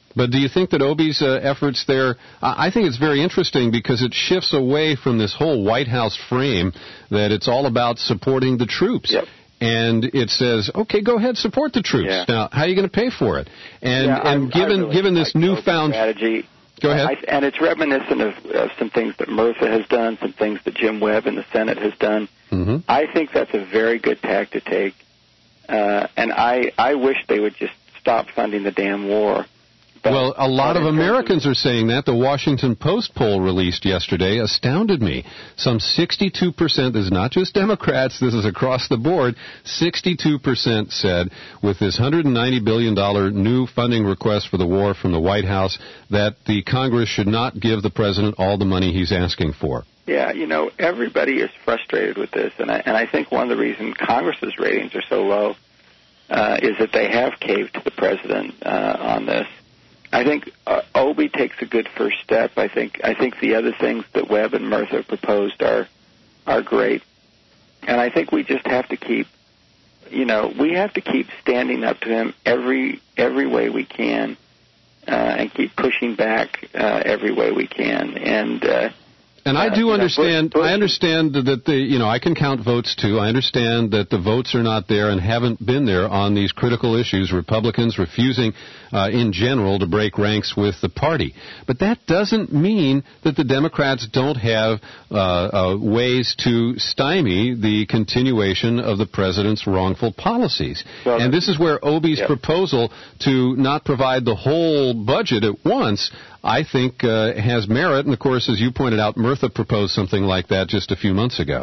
But do you think that Obie's uh, efforts there, uh, I think it's very interesting because it shifts away from this whole White House frame that it's all about supporting the troops.
Yep.
And it says, okay, go ahead, support the troops.
Yeah.
Now, how are you going to pay for it? And
yeah,
and
I,
given
I really
given this
like
newfound
strategy,
go ahead.
I, and it's reminiscent of, of some things that Murtha has done, some things that Jim Webb in the Senate has done.
Mm-hmm.
I think that's a very good tack to take, uh, and I I wish they would just stop funding the damn war. But,
well, a lot of Americans are saying that. The Washington Post poll released yesterday astounded me. Some sixty-two percent, this is not just Democrats, this is across the board, sixty-two percent said with this one hundred ninety billion dollars new funding request for the war from the White House that the Congress should not give the president all the money he's asking for.
Yeah, you know, everybody is frustrated with this, and I, and I think one of the reasons Congress's ratings are so low uh, is that they have caved to the president uh, on this. I think uh, Obie takes a good first step. I think I think the other things that Webb and Murtha proposed are are great, and I think we just have to keep, you know, we have to keep standing up to him every every way we can, uh, and keep pushing back uh, every way we can, and. Uh,
And I do
uh,
understand.
Bush, Bush,
I understand that the you know I can count votes too. I understand that the votes are not there and haven't been there on these critical issues. Republicans refusing, uh, in general, to break ranks with the party. But that doesn't mean that the Democrats don't have uh, uh, ways to stymie the continuation of the president's wrongful policies. Well, and this is where Obie's yep. proposal to not provide the whole budget at once, I think, uh, has merit. And, of course, as you pointed out, Murtha proposed something like that just a few months ago.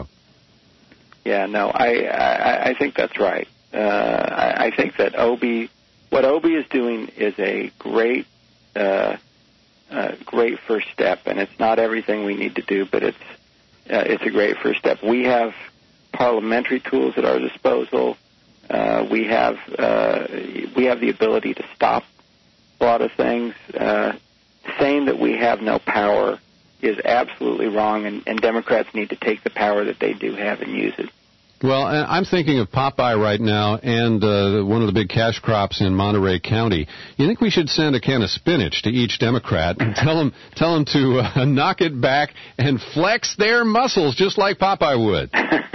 Yeah, no, I I, I think that's right. Uh, I, I think that Obie, what Obie is doing is a great, uh, uh, great first step. And it's not everything we need to do, but it's uh, it's a great first step. We have parliamentary tools at our disposal. Uh, we have uh, we have the ability to stop a lot of things. Uh, saying that we have no power is absolutely wrong, and, and Democrats need to take the power that they do have and use it.
Well, I'm thinking of Popeye right now and uh, one of the big cash crops in Monterey County. You think we should send a can of spinach to each Democrat and tell them, tell them to uh, knock it back and flex their muscles just like Popeye would?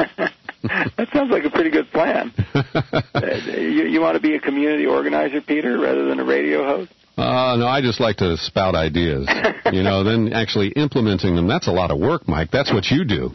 That sounds like a pretty good plan. you, you want to be a community organizer, Peter, rather than a radio host?
Uh, no, I just like to spout ideas. You know, then actually implementing them, that's a lot of work, Mike. That's what you do.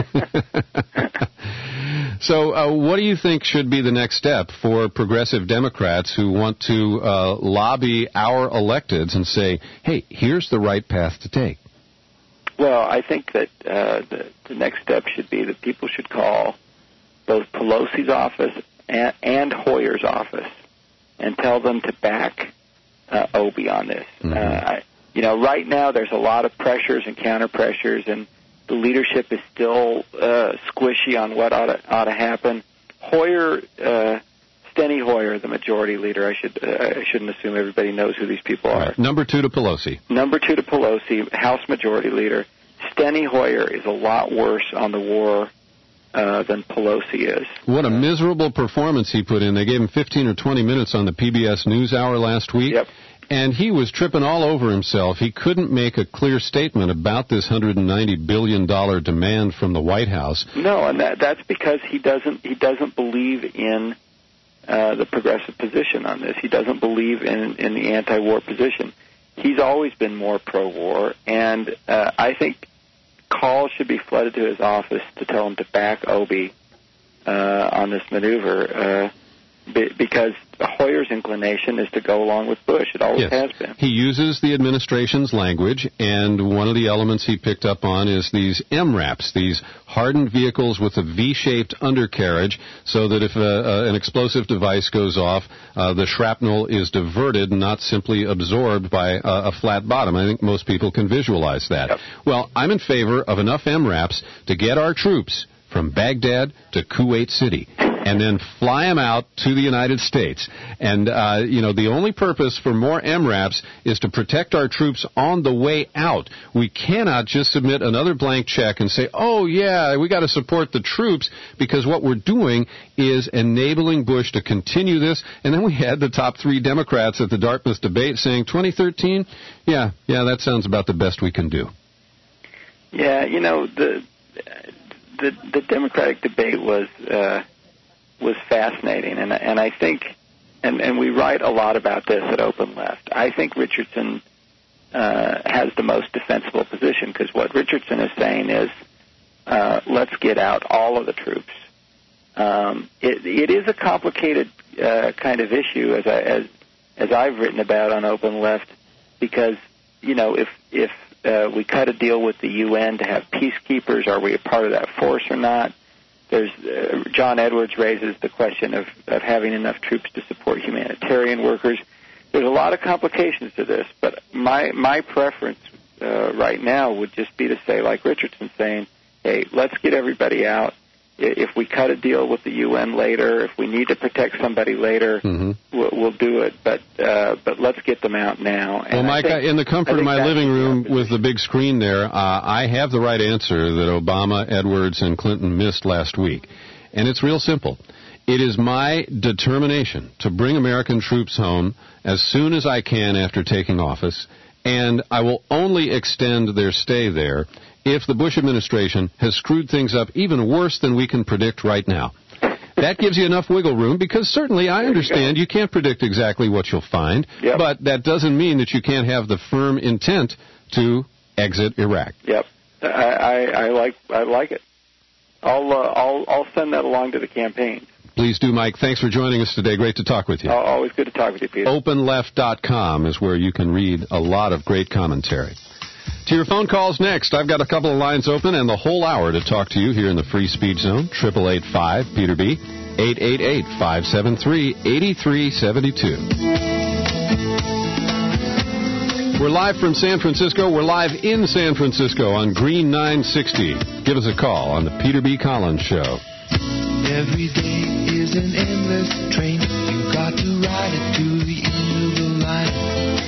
So uh, what do you think should be the next step for progressive Democrats who want to uh, lobby our electeds and say, hey, here's the right path to take?
Well, I think that uh, the, the next step should be that people should call both Pelosi's office and, and Hoyer's office and tell them to back uh, Obie on this. Mm-hmm. Uh, I, you know, right now there's a lot of pressures and counter pressures, and the leadership is still uh, squishy on what ought to, ought to happen. Hoyer, uh, Steny Hoyer, the majority leader. I should uh, I shouldn't assume everybody knows who these people are.
Right. Number two to Pelosi.
Number two to Pelosi, House Majority Leader. Steny Hoyer is a lot worse on the war uh, than Pelosi is.
What a miserable performance he put in. They gave him fifteen or twenty minutes on the P B S NewsHour last week.
Yep.
And he was tripping all over himself. He couldn't make a clear statement about this one hundred ninety billion dollars demand from the White House.
No, and that, that's because he doesn't he doesn't believe in uh, the progressive position on this. He doesn't believe in, in the anti-war position. He's always been more pro-war, and uh, I think calls should be flooded to his office to tell him to back Obie uh, on this maneuver. Uh, Because Hoyer's inclination is to go along with Bush. It always
yes.
has been.
He uses the administration's language, and one of the elements he picked up on is these M RAPs, these hardened vehicles with a V-shaped undercarriage, so that if a, a, an explosive device goes off, uh, the shrapnel is diverted and not simply absorbed by a, a flat bottom. I think most people can visualize that.
Yep.
Well, I'm in favor of enough M RAPs to get our troops from Baghdad to Kuwait City. and then fly them out to the United States. And, uh, you know, the only purpose for more M RAPs is to protect our troops on the way out. We cannot just submit another blank check and say, oh, yeah, we got to support the troops, because what we're doing is enabling Bush to continue this. And then we had the top three Democrats at the Dartmouth debate saying twenty thirteen, yeah, yeah, that sounds about the best we can do.
Yeah, you know, the the, the Democratic debate was uh, was fascinating, and and I think, and, and we write a lot about this at Open Left. I think Richardson uh, has the most defensible position, because what Richardson is saying is, uh, let's get out all of the troops. Um, it, it is a complicated uh, kind of issue, as I, as as I've written about on Open Left, because, you know, if if uh, we cut a deal with the U N to have peacekeepers, are we a part of that force or not? There's uh, John Edwards raises the question of, of having enough troops to support humanitarian workers. There's a lot of complications to this, but my my preference uh, right now would just be to say, like Richardson saying, hey, let's get everybody out. If we cut a deal with the U N later, if we need to protect somebody later, mm-hmm. we'll, we'll do it. But uh, but let's get them out now. And
well, Mike,
think,
in the comfort of my living room with the big screen there, uh, I have the right answer that Obama, Edwards, and Clinton missed last week. And it's real simple. It is my determination to bring American troops home as soon as I can after taking office, and I will only extend their stay there if the Bush administration has screwed things up even worse than we can predict right now. That gives you enough wiggle room, because certainly I understand you, you can't predict exactly what you'll find, yep. but that doesn't mean that you can't have the firm intent to exit Iraq.
Yep, I, I, I like I like it. I'll uh, I'll I'll send that along to the campaign.
Please do, Mike. Thanks for joining us today. Great to talk with you.
Oh, always good to talk with you, Peter.
open left dot com is where you can read a lot of great commentary. To your phone calls next. I've got a couple of lines open and the whole hour to talk to you here in the Free Speech Zone. eight eight eight five Peter B. eight eight eight, five seven three, eight three seven two. We're live from San Francisco. We're live in San Francisco on Green nine sixty. Give us a call on the Peter B. Collins Show.
Every day is an endless train. You got to ride it to the end of the line.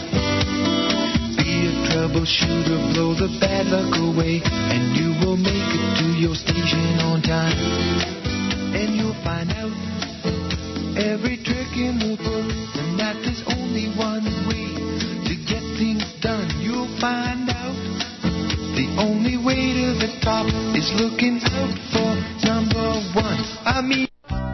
Troubleshooter, blow the bad luck away, and you will make it to your station on time. And you'll find out every trick in the book, and that there's only one way to get things done. You'll find out the only way to the top is looking out for number one. I mean,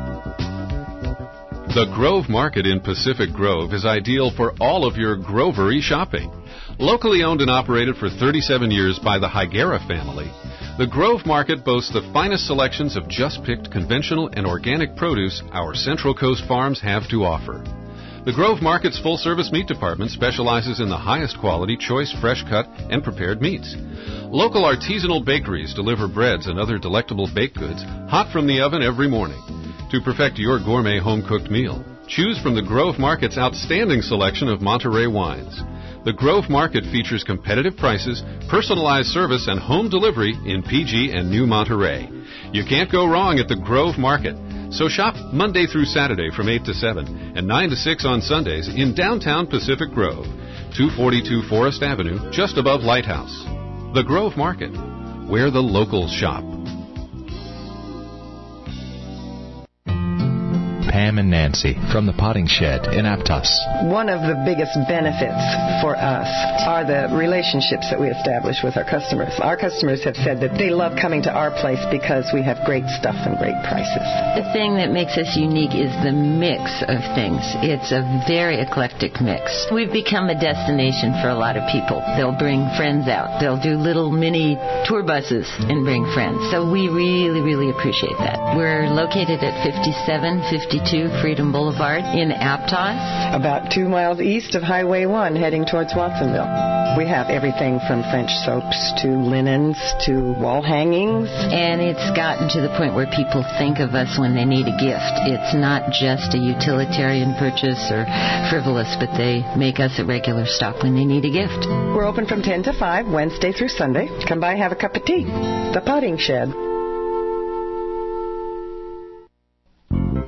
the Grove Market in Pacific Grove is ideal for all of your grovery shopping. Locally owned and operated for thirty-seven years by the Higuera family, the Grove Market boasts the finest selections of just-picked conventional and organic produce our Central Coast farms have to offer. The Grove Market's full-service meat department specializes in the highest quality, choice, fresh-cut, and prepared meats. Local artisanal bakeries deliver breads and other delectable baked goods hot from the oven every morning. To perfect your gourmet home-cooked meal, choose from the Grove Market's outstanding selection of Monterey wines. The Grove Market features competitive prices, personalized service, and home delivery in P G and New Monterey. You can't go wrong at the Grove Market. So shop Monday through Saturday from eight to seven and nine to six on Sundays in downtown Pacific Grove, two forty-two Forest Avenue, just above Lighthouse. The Grove Market, where the locals shop.
Pam and Nancy from the Potting Shed in Aptos.
One of the biggest benefits for us are the relationships that we establish with our customers. Our customers have said that they love coming to our place because we have great stuff and great prices.
The thing that makes us unique is the mix of things. It's a very eclectic mix. We've become a destination for a lot of people. They'll bring friends out. They'll do little mini tour buses and bring friends. So we really, really appreciate that. We're located at fifty-seven fifty-two Freedom Boulevard in Aptos.
About two miles east of Highway one, heading towards Watsonville. We have everything from French soaps to linens to wall hangings.
And it's gotten to the point where people think of us when they need a gift. It's not just a utilitarian purchase or frivolous, but they make us a regular stop when they need a gift.
We're open from ten to five, Wednesday through Sunday. Come by and have a cup of tea. The Potting Shed.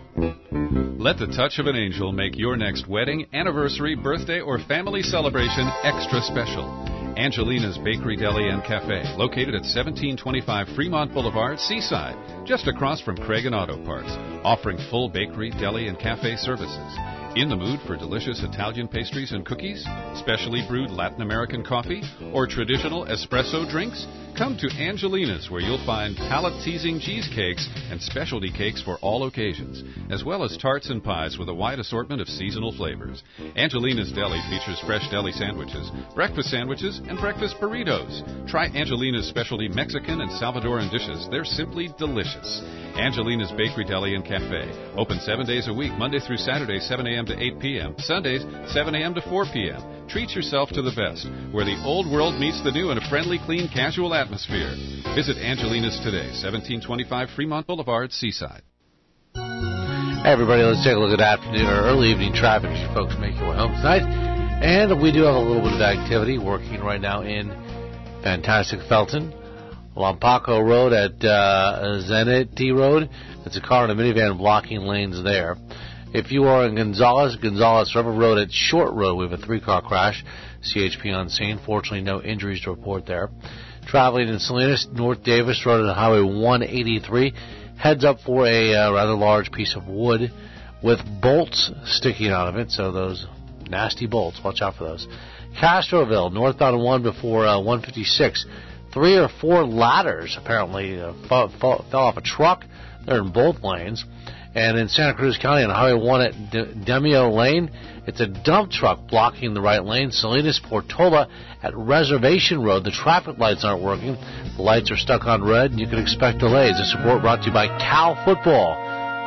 Let the touch of an angel make your next wedding, anniversary, birthday, or family celebration extra special. Angelina's Bakery, Deli, and Cafe, located at seventeen twenty-five Fremont Boulevard, Seaside, just across from Craig and Auto Parts, offering full bakery, deli, and cafe services. In the mood for delicious Italian pastries and cookies, specially brewed Latin American coffee, or traditional espresso drinks? Come to Angelina's, where you'll find palate-teasing cheesecakes and specialty cakes for all occasions, as well as tarts and pies with a wide assortment of seasonal flavors. Angelina's Deli features fresh deli sandwiches, breakfast sandwiches, and breakfast burritos. Try Angelina's specialty Mexican and Salvadoran dishes. They're simply delicious. Angelina's Bakery, Deli, and Cafe. Open seven days a week, Monday through Saturday, seven a.m. to eight p.m., Sundays, seven a.m. to four p.m. Treat yourself to the best, where the old world meets the new in a friendly, clean, casual atmosphere. Visit Angelina's today, seventeen twenty-five Fremont Boulevard, Seaside.
Hey, everybody, let's take a look at afternoon or early evening traffic as you folks make your way home tonight. And we do have a little bit of activity working right now in fantastic Felton. Along Paco Road at uh, Zanetti Road. It's a car and a minivan blocking lanes there. If you are in Gonzales, Gonzales River Road at Short Road, we have a three-car crash. C H P on scene. Fortunately, no injuries to report there. Traveling in Salinas, North Davis Road at Highway one eighty-three. Heads up for a uh, rather large piece of wood with bolts sticking out of it. So those nasty bolts, watch out for those. Castroville, northbound one before uh, one fifty-six. Three or four ladders apparently uh, fell, fell, fell off a truck. They're in both lanes. And in Santa Cruz County on Highway one at De- Demio Lane, it's a dump truck blocking the right lane. Salinas Portola at Reservation Road, the traffic lights aren't working. The lights are stuck on red, and you can expect delays. This report brought to you by Cal Football.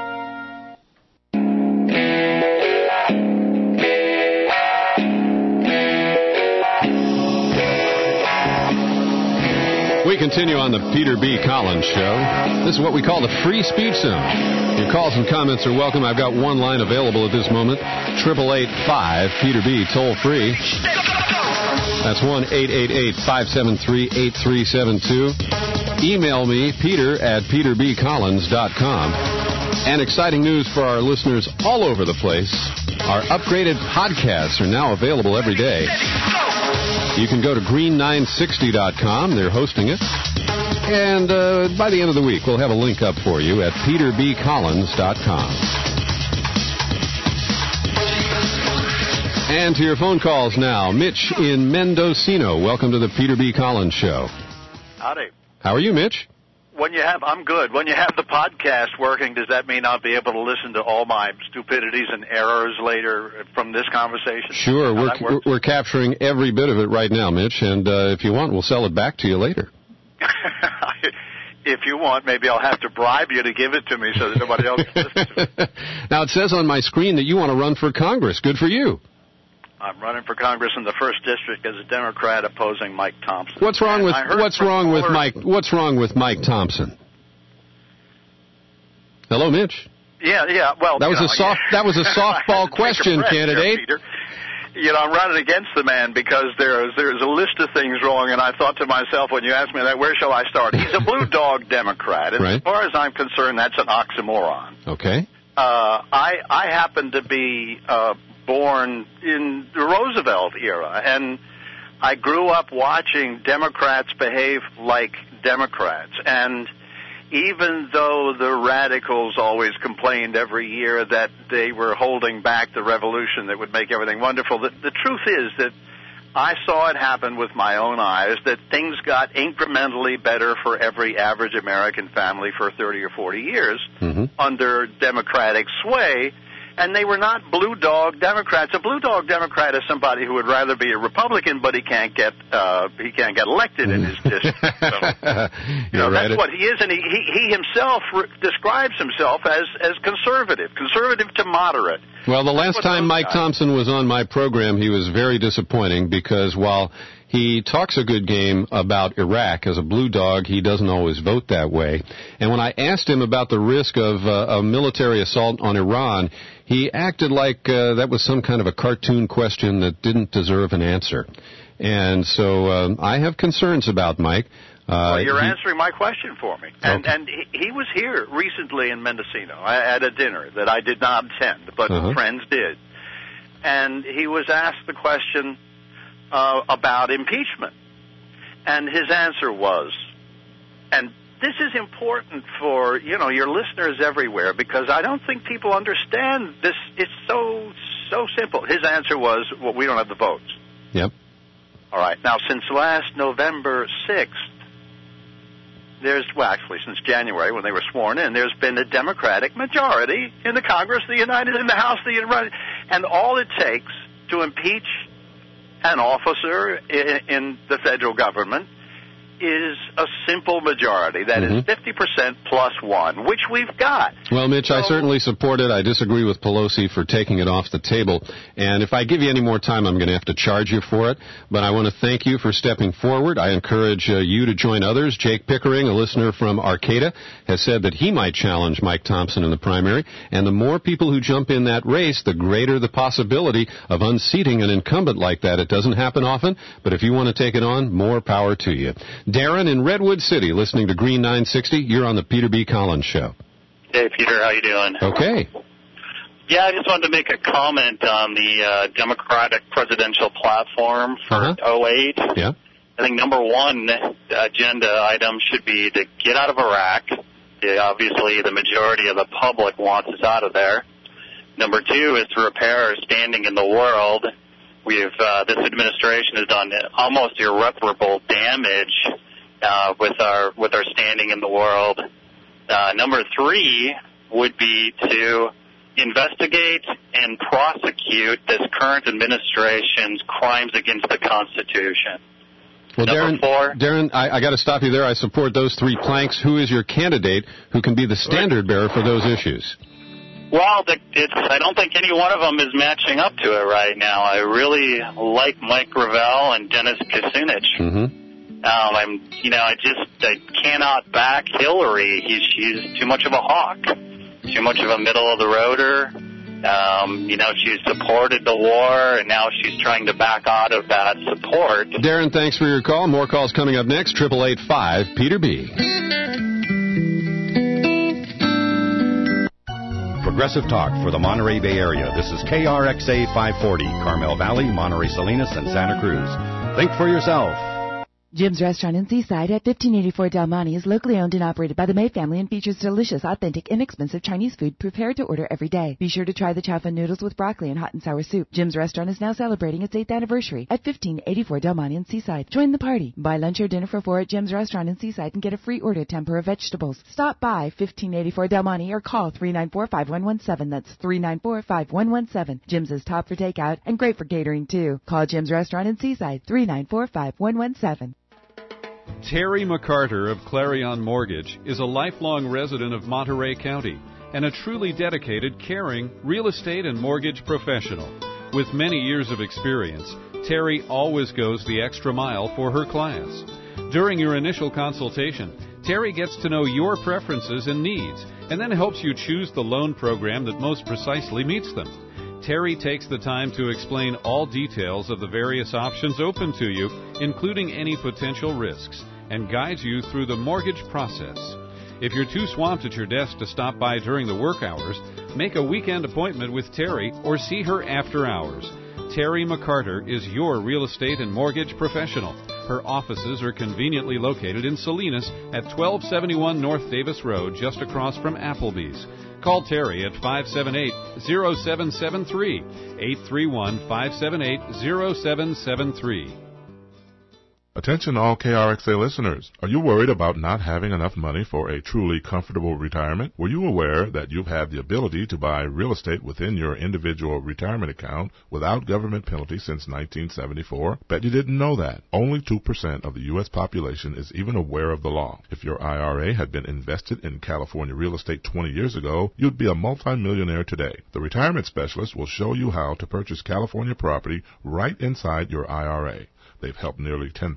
We continue on the Peter B. Collins Show. This is what we call the free speech zone. Your calls and comments are welcome. I've got one line available at this moment. eight eight eight five Peter B. toll free. That's one eight eight eight five seven three eight three seven two. Email me, Peter at peter b collins dot com. And exciting news for our listeners all over the place. Our upgraded podcasts are now available every day. You can go to green nine sixty dot com. They're hosting it. And uh, by the end of the week, we'll have a link up for you at peter b collins dot com. And to your phone calls now. Mitch in Mendocino. Welcome to the Peter B. Collins Show.
Howdy.
How are you, Mitch?
When you have, I'm good. When you have the podcast working, does that mean I'll be able to listen to all my stupidities and errors later from this conversation?
Sure. We're, we're capturing every bit of it right now, Mitch. And uh, if you want, we'll sell it back to you later.
If you want, maybe I'll have to bribe you to give it to me so that nobody else can listen to it.
Now, it says on my screen that you want to run for Congress. Good for you.
I'm running for Congress in the first district as a Democrat opposing Mike Thompson.
What's wrong
and
with what's wrong with Mike? What's wrong with Mike Thompson? Hello, Mitch.
Yeah, yeah. Well,
that was
know,
a soft
yeah.
that was a softball question, candidate.
There, you know, I'm running against the man because there's there's a list of things wrong, and I thought to myself when you asked me that, where shall I start? He's a blue dog Democrat, and
right.
as far as I'm concerned, that's an oxymoron.
Okay.
Uh, I I happen to be uh, born in the Roosevelt era, and I grew up watching Democrats behave like Democrats, and even though the radicals always complained every year that they were holding back the revolution that would make everything wonderful, the, the truth is that I saw it happen with my own eyes, that things got incrementally better for every average American family for thirty or forty years
mm-hmm.
under Democratic sway. And they were not blue dog Democrats. A blue dog Democrat is somebody who would rather be a Republican, but he can't get uh, he can't get elected in his district. So, you know,
right.
that's what he is, and he he, he himself re- describes himself as as conservative, conservative to moderate.
Well, the last time Mike Thompson was on my program, he was very disappointing because while he talks a good game about Iraq as a blue dog, he doesn't always vote that way. And when I asked him about the risk of uh, a military assault on Iran, he acted like uh, that was some kind of a cartoon question that didn't deserve an answer. And so um, I have concerns about Mike. Uh,
well, you're
he,
answering my question for me. And,
okay.
and he, he was here recently in Mendocino at a dinner that I did not attend, but
uh-huh.
friends did. And he was asked the question uh, about impeachment. And his answer was, and this is important for, you know, your listeners everywhere, because I don't think people understand this. It's so, so simple. His answer was, well, we don't have the votes.
Yep.
All right. Now, since last November sixth, there's, well, actually, since January when they were sworn in, there's been a Democratic majority in the Congress of the United, in the House of the United, and all it takes to impeach an officer in, in the federal government is a simple majority. That mm-hmm. is fifty percent plus one, which we've got.
Well, Mitch,
so,
I certainly support it. I disagree with Pelosi for taking it off the table. And if I give you any more time, I'm going to have to charge you for it. But I want to thank you for stepping forward. I encourage uh, you to join others. Jake Pickering, a listener from Arcata, has said that he might challenge Mike Thompson in the primary. And the more people who jump in that race, the greater the possibility of unseating an incumbent like that. It doesn't happen often, but if you want to take it on, more power to you. Darren in Redwood City, listening to Green nine sixty. You're on the Peter B. Collins Show.
Hey, Peter, how you doing?
Okay.
Yeah, I just wanted to make a comment on the uh, Democratic presidential platform for
uh-huh.
oh eight.
Yeah.
I think number one agenda item should be to get out of Iraq. The, obviously, the majority of the public wants us out of there. Number two is to repair our standing in the world. We've uh, this administration has done almost irreparable damage uh, with our with our standing in the world. Uh, number three would be to investigate and prosecute this current administration's crimes against the Constitution.
Well,
Number
Darren,
four.
Darren, I, I got to stop you there. I support those three planks. Who is your candidate who can be the standard bearer for those issues?
Well, the, it's, I don't think any one of them is matching up to it right now. I really like Mike Gravel and Dennis Kucinich.
Mm-hmm.
Um, I'm, you know, I just I cannot back Hillary. He's, she's too much of a hawk, too much of a middle of the roader. Um, you know, she's supported the war, and now she's trying to back out of that support.
Darren, thanks for your call. More calls coming up next. Triple eight five Peter B.
Progressive Talk for the Monterey Bay Area. This is K R X A five forty, Carmel Valley, Monterey Salinas, and Santa Cruz. Think for yourself.
Jim's Restaurant in Seaside at fifteen eighty-four Del Monte is locally owned and operated by the May family and features delicious, authentic, inexpensive Chinese food prepared to order every day. Be sure to try the chow fun noodles with broccoli and hot and sour soup. Jim's Restaurant is now celebrating its eighth anniversary at fifteen eighty-four Del Monte in Seaside. Join the party. Buy lunch or dinner for four at Jim's Restaurant in Seaside and get a free order tempura vegetables. Stop by fifteen eighty-four Del Monte or call three nine four, five one one seven. That's three nine four, five one one seven. Jim's is top for takeout and great for catering too. Call Jim's Restaurant in Seaside, three nine four, five one one seven.
Terry McCarter of Clarion Mortgage is a lifelong resident of Monterey County and a truly dedicated, caring real estate and mortgage professional. With many years of experience, Terry always goes the extra mile for her clients. During your initial consultation, Terry gets to know your preferences and needs and then helps you choose the loan program that most precisely meets them. Terry takes the time to explain all details of the various options open to you, including any potential risks, and guides you through the mortgage process. If you're too swamped at your desk to stop by during the work hours, make a weekend appointment with Terry or see her after hours. Terry McCarter is your real estate and mortgage professional. Her offices are conveniently located in Salinas at twelve seventy-one North Davis Road, just across from Applebee's. Call Terry at five seven eight, zero seven seven three, eight three one, five seven eight, zero seven seven three.
Attention all K R X A listeners. Are you worried about not having enough money for a truly comfortable retirement? Were you aware that you've had the ability to buy real estate within your individual retirement account without government penalty since nineteen seventy-four? Bet you didn't know that. Only two percent of the U S population is even aware of the law. If your I R A had been invested in California real estate twenty years ago, you'd be a multimillionaire today. The retirement specialist will show you how to purchase California property right inside your I R A. They've helped nearly ten thousand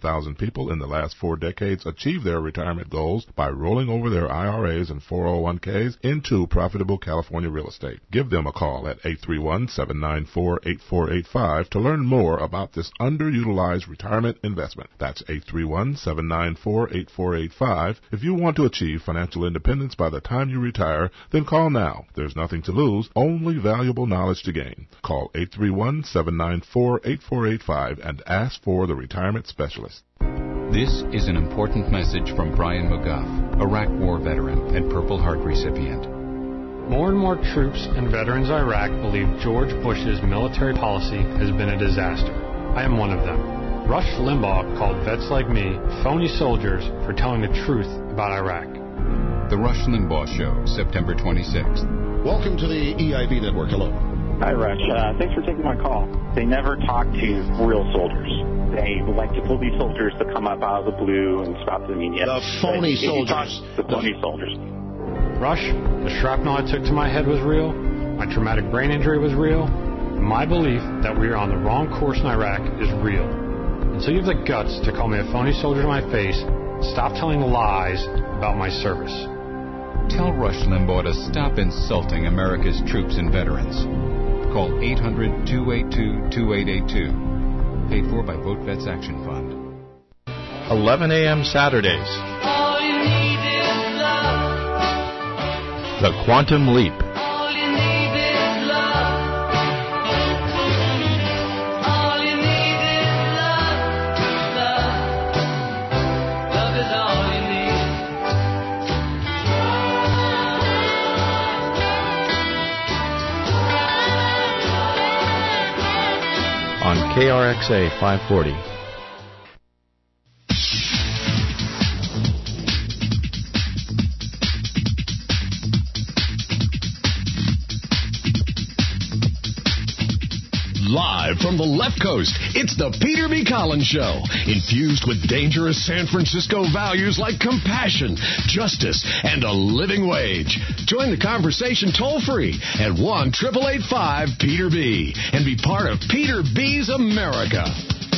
thousand people in the last four decades achieved their retirement goals by rolling over their I R As and four oh one k's into profitable California real estate. Give them a call at eight three one, seven nine four, eight four eight five to learn more about this underutilized retirement investment. That's eight three one, seven nine four, eight four eight five. If you want to achieve financial independence by the time you retire, then call now. There's nothing to lose, only valuable knowledge to gain. Call eight three one, seven nine four, eight four eight five and ask for the retirement specialist.
This is an important message from Brian McGuff, Iraq War veteran and Purple Heart recipient.
More and more troops and veterans of Iraq believe George Bush's military policy has been a disaster. I am one of them. Rush Limbaugh called vets like me phony soldiers for telling the truth about Iraq.
The Rush Limbaugh Show, September twenty-sixth.
Welcome to the E I B Network. Hello.
Hi, Rush. Uh, thanks for taking my call. They never talk to real soldiers. They like to pull these soldiers that come up out of the blue and spout to the media.
The phony
But if you talk
soldiers.
to The phony soldiers.
Rush, the shrapnel I took to my head was real. My traumatic brain injury was real. My belief that we are on the wrong course in Iraq is real. Until you have the guts to call me a phony soldier to my face, stop telling lies about my service.
Tell Rush Limbaugh to stop insulting America's troops and veterans. Call eight hundred, two eight two, two eight eight two. Paid for by Vote Vets Action Fund.
eleven a.m. Saturdays.
All you need is love.
The Quantum Leap.
All you need is love. All you need is love. Love. Love is all you need.
On K R X A five forty.
Live from the left coast, it's the Peter B. Collins Show, infused with dangerous San Francisco values like compassion, justice, and a living wage. Join the conversation toll-free at one eight eight eight five Peter B. and be part of Peter B's America.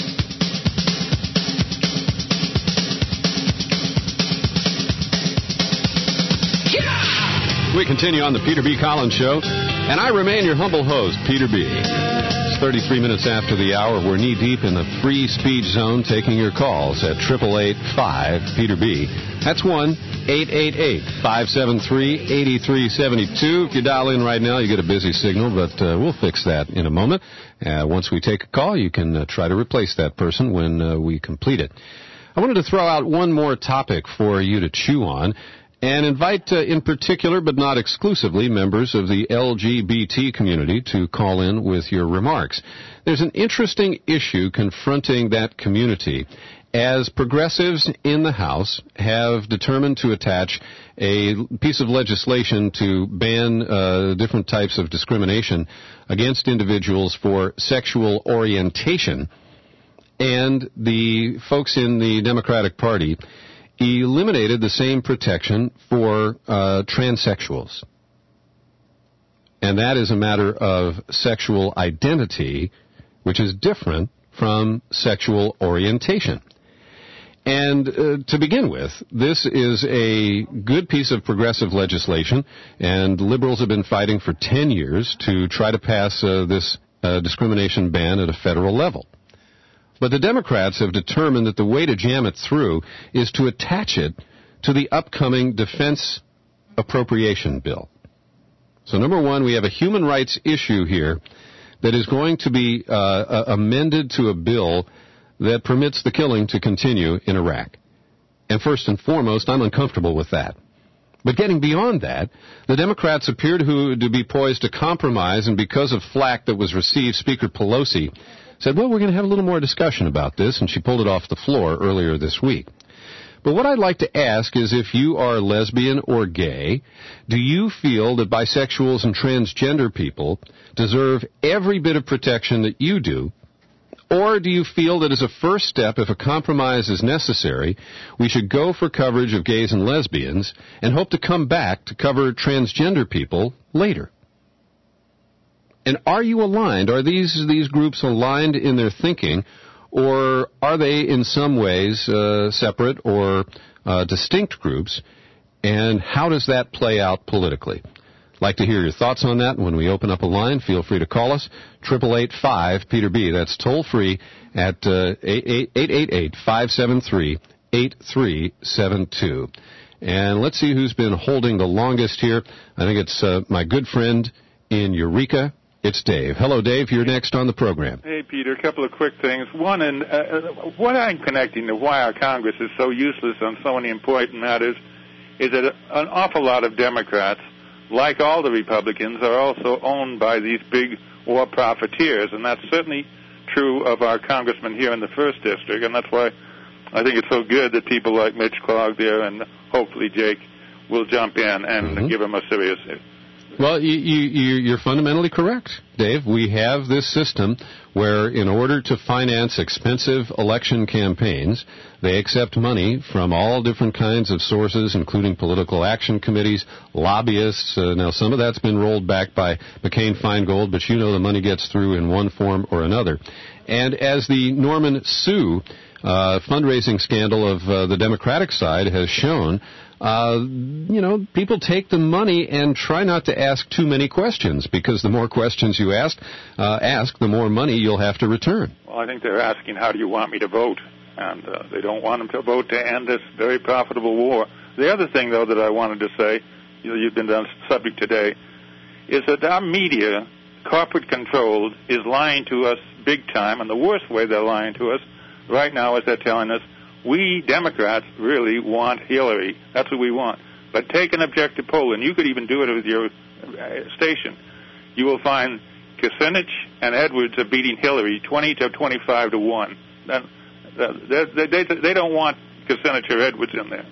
We continue on the Peter B. Collins Show, and I remain your humble host, Peter B. It's thirty-three minutes after the hour. We're knee-deep in the free speech zone, taking your calls at eight eight eight five Peter B. That's one eight eight eight, five seven three, eight three seven two. If you dial in right now, you get a busy signal, but uh, we'll fix that in a moment. Uh, once we take a call, you can uh, try to replace that person when uh, we complete it. I wanted to throw out one more topic for you to chew on, and invite, uh, in particular, but not exclusively, members of the L G B T community to call in with your remarks. There's an interesting issue confronting that community, as progressives in the House have determined to attach a piece of legislation to ban uh, different types of discrimination against individuals for sexual orientation. And the folks in the Democratic Party eliminated the same protection for uh, transsexuals. And that is a matter of sexual identity, which is different from sexual orientation. And uh, to begin with, this is a good piece of progressive legislation, and liberals have been fighting for ten years to try to pass uh, this uh, discrimination ban at a federal level. But the Democrats have determined that the way to jam it through is to attach it to the upcoming defense appropriation bill. So, number one, we have a human rights issue here that is going to be uh, amended to a bill that permits the killing to continue in Iraq. And first and foremost, I'm uncomfortable with that. But getting beyond that, the Democrats appear to, to be poised to compromise, and because of flack that was received, Speaker Pelosi said, well, we're going to have a little more discussion about this, and she pulled it off the floor earlier this week. But what I'd like to ask is, if you are lesbian or gay, do you feel that bisexuals and transgender people deserve every bit of protection that you do? Or do you feel that as a first step, if a compromise is necessary, we should go for coverage of gays and lesbians and hope to come back to cover transgender people later? And are you aligned? Are these these groups aligned in their thinking? or are they in some ways uh, separate or uh, distinct groups, and how does that play out politically? Like to hear your thoughts on that. When we open up a line, feel free to call us, eight eight eight five Peter B. That's toll free at uh, eight eight eight, five seven three, eight three seven two. And let's see who's been holding the longest here. I think it's uh, my good friend in Eureka. It's Dave. Hello, Dave. You're next on the program.
Hey, Peter. A couple of quick things. One, and uh, what I'm connecting to why our Congress is so useless on so many important matters is that an awful lot of Democrats, like all the Republicans, are also owned by these big war profiteers, and that's certainly true of our congressman here in the first District, and that's why I think it's so good that people like Mitch Clark there and hopefully Jake will jump in and mm-hmm. give him a serious hit.
Well, you, you, you're fundamentally correct, Dave. We have this system where in order to finance expensive election campaigns, they accept money from all different kinds of sources, including political action committees, lobbyists. Uh, now, some of that's been rolled back by McCain-Feingold, but you know the money gets through in one form or another. And as the Norman Sue uh, fundraising scandal of uh, the Democratic side has shown, Uh, you know, people take the money and try not to ask too many questions, because the more questions you ask, uh, ask, the more money you'll have to return.
Well, I think they're asking, how do you want me to vote? And uh, they don't want them to vote to end this very profitable war. The other thing, though, that I wanted to say, you know, you've been on the subject today, is that our media, corporate-controlled, is lying to us big time, and the worst way they're lying to us right now is they're telling us, we Democrats really want Hillary. That's what we want. But take an objective poll, and you could even do it with your station. You will find Kucinich and Edwards are beating Hillary twenty to twenty-five to one. They, they, they, they don't want Kucinich or Edwards in there.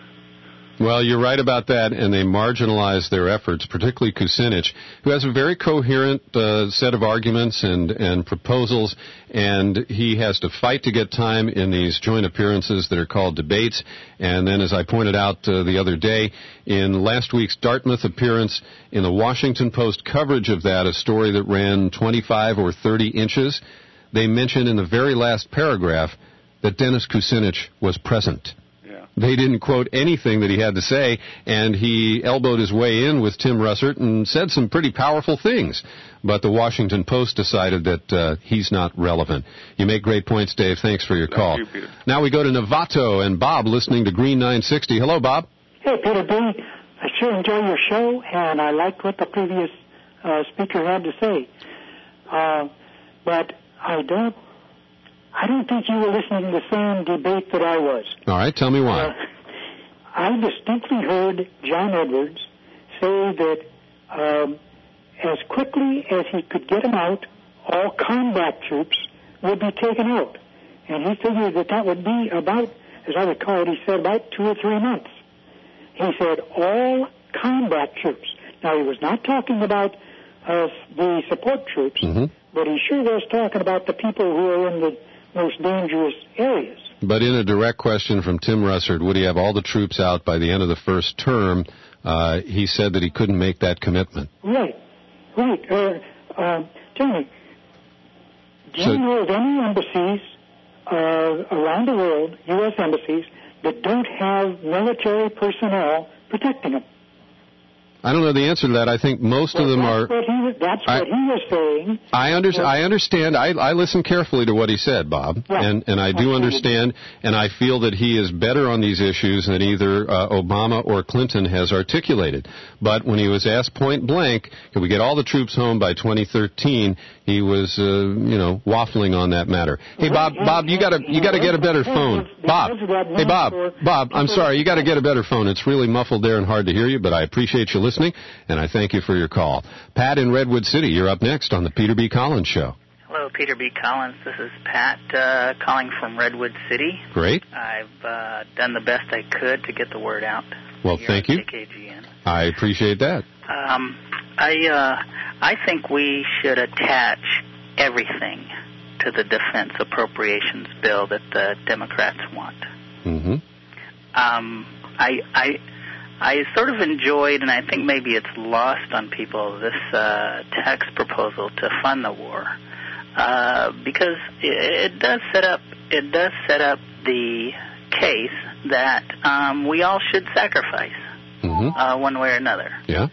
Well, you're right about that, and they marginalize their efforts, particularly Kucinich, who has a very coherent uh, set of arguments and, and proposals, and he has to fight to get time in these joint appearances that are called debates. And then, as I pointed out uh, the other day, in last week's Dartmouth appearance, in the Washington Post coverage of that, a story that ran twenty-five or thirty inches, they mentioned in the very last paragraph that Dennis Kucinich was present. They didn't quote anything that he had to say, and he elbowed his way in with Tim Russert and said some pretty powerful things. But the Washington Post decided that uh, he's not relevant. You make great points, Dave. Thanks for your
Thank
call.
You, Peter.
Now we go to Novato and Bob listening to Green nine sixty. Hello, Bob.
Hey, Peter B. I sure enjoy your show, and I liked what the previous uh, speaker had to say. Uh, but I don't I don't think you were listening to the same debate that I was.
All right, tell me why.
Uh, I distinctly heard John Edwards say that um, as quickly as he could get them out, all combat troops would be taken out. And he figured that that would be about, as I recall, he said about two or three months. He said all combat troops. Now, he was not talking about uh, the support troops, mm-hmm. but he sure was talking about the people who are in the most dangerous areas.
But in a direct question from Tim Russert, would he have all the troops out by the end of the first term, uh, he said that he couldn't make that commitment.
Right, right. Uh, uh, tell me, do so, you know of any embassies uh, around the world, U S embassies, that don't have military personnel protecting them?
I don't know the answer to that. I think most
well,
of them
that's
are...
What he was, that's I, what he was saying.
I, under, well, I understand. I, I listen carefully to what he said, Bob, yeah, and, and I do understand, and I feel that he is better on these issues than either uh, Obama or Clinton has articulated. But when he was asked point blank, can we get all the troops home by twenty thirteen, he was, uh, you know, waffling on that matter. Hey, Bob, Bob, you got to you got to get a better phone. Bob, hey, Bob, Bob, I'm sorry, you got to get a better phone. It's really muffled there and hard to hear you, but I appreciate you listening, and I thank you for your call. Pat in Redwood City, you're up next on the Peter B. Collins Show.
Hello, Peter B. Collins. This is Pat uh, calling from Redwood City.
Great.
I've uh, done the best I could to get the word out.
Well, thank you.
K K G N.
I appreciate that.
Um, I uh, I think we should attach everything to the defense appropriations bill that the Democrats want.
Mm-hmm.
Um, I I I sort of enjoyed, and I think maybe it's lost on people, this uh, tax proposal to fund the war. uh, because it, it does set up it does set up the case that um, we all should sacrifice
mm-hmm.
uh, one way or another.
Yeah.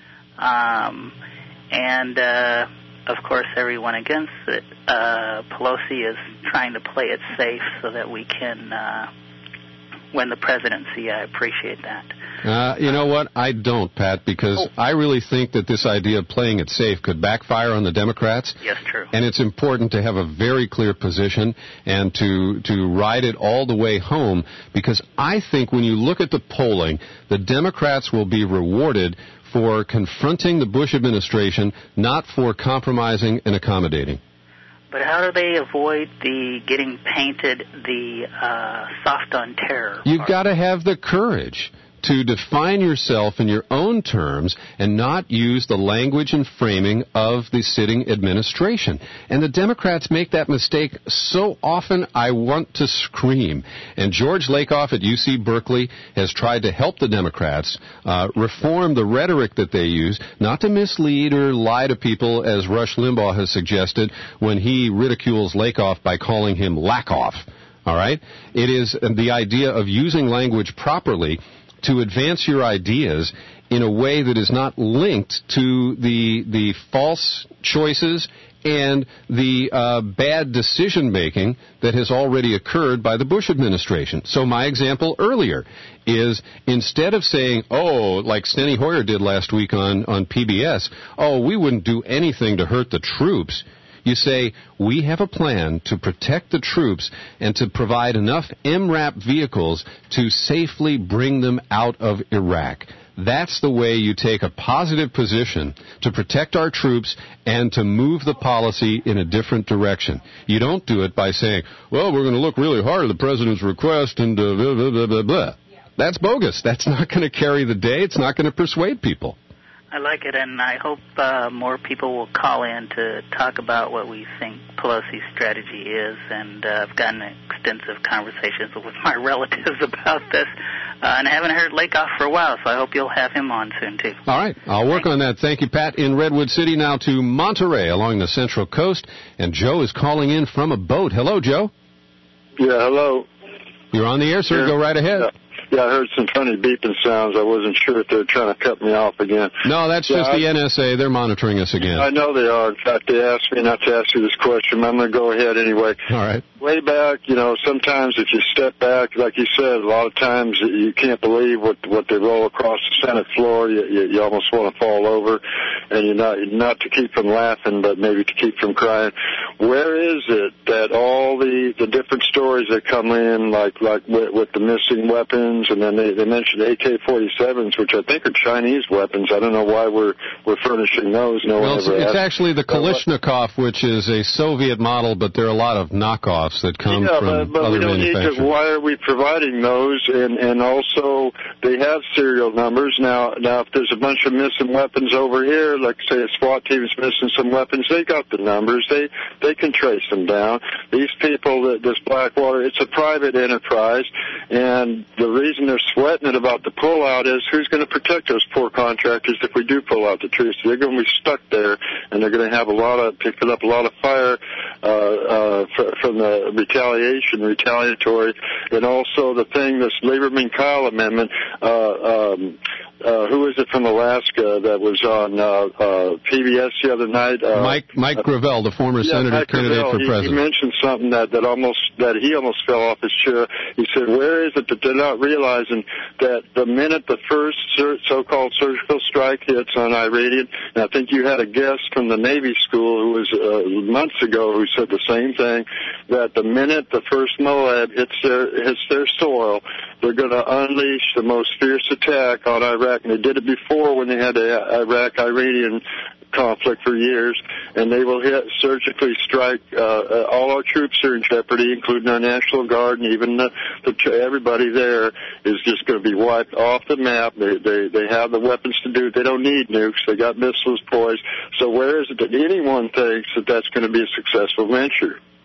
Um, and uh, of course, everyone against it. Uh, Pelosi is trying to play it safe so that we can uh, win the presidency. I appreciate that.
Uh, you know what? I don't, Pat, because
oh.
I really think that this idea of playing it safe could backfire on the Democrats.
Yes, true.
And it's important to have a very clear position and to, to ride it all the way home, because I think when you look at the polling, the Democrats will be rewarded for confronting the Bush administration, not for compromising and accommodating.
But how do they avoid the getting painted the uh, soft on terror?
You've got to have the courage to define yourself in your own terms and not use the language and framing of the sitting administration. And the Democrats make that mistake so often, I want to scream. And George Lakoff at U C Berkeley has tried to help the Democrats uh, reform the rhetoric that they use, not to mislead or lie to people, as Rush Limbaugh has suggested when he ridicules Lakoff by calling him Lackoff. All right? It is the idea of using language properly to advance your ideas in a way that is not linked to the the false choices and the uh, bad decision-making that has already occurred by the Bush administration. So my example earlier is, instead of saying, oh, like Steny Hoyer did last week on, on P B S, oh, we wouldn't do anything to hurt the troops, you say, we have a plan to protect the troops and to provide enough M RAP vehicles to safely bring them out of Iraq. That's the way you take a positive position to protect our troops and to move the policy in a different direction. You don't do it by saying, well, we're going to look really hard at the president's request and uh, blah, blah, blah, blah, blah. That's bogus. That's not going to carry the day. It's not going to persuade people.
I like it, and I hope uh, more people will call in to talk about what we think Pelosi's strategy is. And uh, I've gotten extensive conversations with my relatives about this, uh, and I haven't heard Lakoff for a while, so I hope you'll have him on soon, too.
All right. I'll work on that. Thank you, Pat. In Redwood City, now to Monterey along the Central Coast, and Joe is calling in from a boat. Hello, Joe.
Yeah, hello.
You're on the air, sir. Yeah. Go right ahead.
Yeah. Yeah, I heard some funny beeping sounds. I wasn't sure if they were trying to cut me off again.
No, that's
yeah,
just
I,
the N S A. They're monitoring us again.
I know they are. In fact, they asked me not to ask you this question, but I'm going to go ahead anyway.
All right.
Way back, you know, sometimes if you step back, like you said, a lot of times you can't believe what what they roll across the Senate floor. You, you, you almost want to fall over, and you're not not to keep from laughing, but maybe to keep from crying. Where is it that all the the different stories that come in, like like with, with the missing weapons, and then they, they mentioned A K forty-sevens, which I think are Chinese weapons. I don't know why we're we're furnishing those. No
well,
one ever
it's, it's
asked.
actually the Kalashnikov, which is a Soviet model, but there are a lot of knockoffs that come
yeah,
from
but, but
other
we don't need
manufacturers.
to. Why are we providing those? And and also they have serial numbers. Now now if there's a bunch of missing weapons over here, like say a SWAT team's missing some weapons, they got the numbers. They they can trace them down. These people, this Blackwater, it's a private enterprise, and the reason they're sweating it about the pullout is who's going to protect those poor contractors if we do pull out the troops? They're going to be stuck there, and they're going to have a lot of picking up a lot of fire uh, uh, from the retaliation, retaliatory, and also the thing, this Lieberman-Kyle amendment. Uh, um, uh, who is it from Alaska that was on uh, uh, P B S the other night? Uh,
Mike Mike Gravel, the former
yeah,
senator
Mike
candidate
Gravel,
for
he,
president.
He mentioned something that, that almost that he almost fell off his chair. He said, "Where is it that they're not realizing that the minute the first so-called surgical strike hits on Iranian?" And I think you had a guest from the Navy school who was uh, months ago who said the same thing, that the minute the first Moab hits their hits their soil, they're going to unleash the most fierce attack on Iraq. And they did it before when they had the Iraq-Iranian conflict for years, and they will hit, surgically strike. Uh, uh, all our troops are in jeopardy, including our National Guard, and even the, the, everybody there is just going to be wiped off the map. They, they, they have the weapons to do it. They don't need nukes. They got missiles poised. So where is it that anyone thinks that that's going to be a successful venture?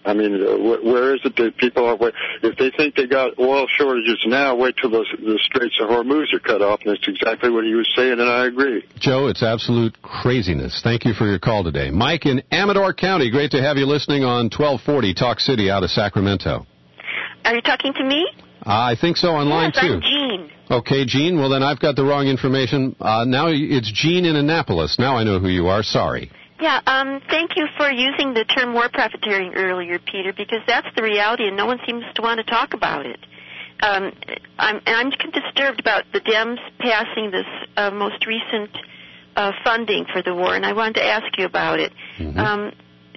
I mean, uh, wh- where is it that people are? If they think they got oil shortages now, wait till the, the Straits of Hormuz are cut off. And that's exactly what he was saying, and I agree.
Joe, it's absolute craziness. Thank you for your call today. Mike in Amador County, great to have you listening on twelve forty Talk City out of Sacramento.
Are you talking to me?
Uh, I think so, on line
yes,
two.
I'm Jean.
Okay, Jean. Well, then I've got the wrong information. Uh, now it's Jean in Annapolis. Now I know who you are. Sorry.
Yeah, um, thank you for using the term war profiteering earlier, Peter, because that's the reality, and no one seems to want to talk about it. Um, I'm, I'm disturbed about the Dems passing this uh, most recent uh, funding for the war, and I wanted to ask you about it. Mm-hmm. Um,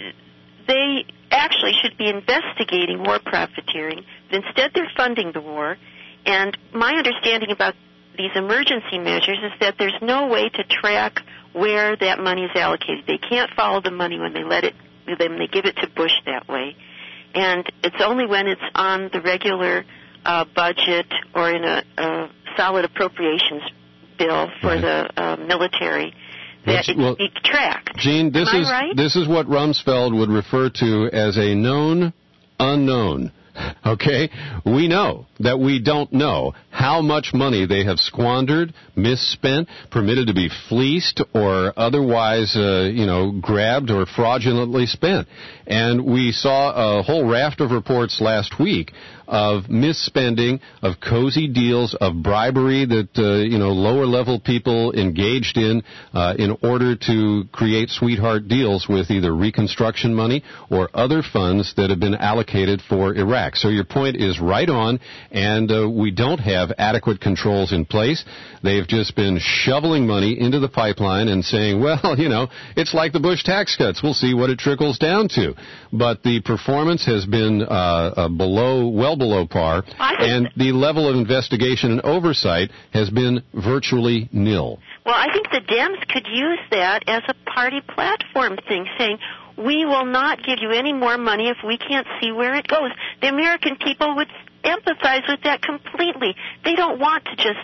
they actually should be investigating war profiteering, but instead they're funding the war. And my understanding about these emergency measures is that there's no way to track where that money is allocated. They can't follow the money when they let it, when they give it to Bush that way. And it's only when it's on the regular uh, budget or in a, a solid appropriations bill for right. the uh, military that
Which,
it
well,
can be tracked.
Gene, this
Am
is
I right?
this is what Rumsfeld would refer to as a known unknown. Okay? We know that we don't know how much money they have squandered, misspent, permitted to be fleeced, or otherwise, uh, you know, grabbed or fraudulently spent. And we saw a whole raft of reports last week of misspending, of cozy deals, of bribery that, uh, you know, lower-level people engaged in uh, in order to create sweetheart deals with either reconstruction money or other funds that have been allocated for Iraq. So your point is right on, and uh, we don't have adequate controls in place. They've just been shoveling money into the pipeline and saying, well, you know, it's like the Bush tax cuts. We'll see what it trickles down to. But the performance has been uh, uh, below, well below par, and the level of investigation and oversight has been virtually nil.
Well, I think the Dems could use that as a party platform thing, saying, we will not give you any more money if we can't see where it goes. The American people would empathize with that completely. They don't want to just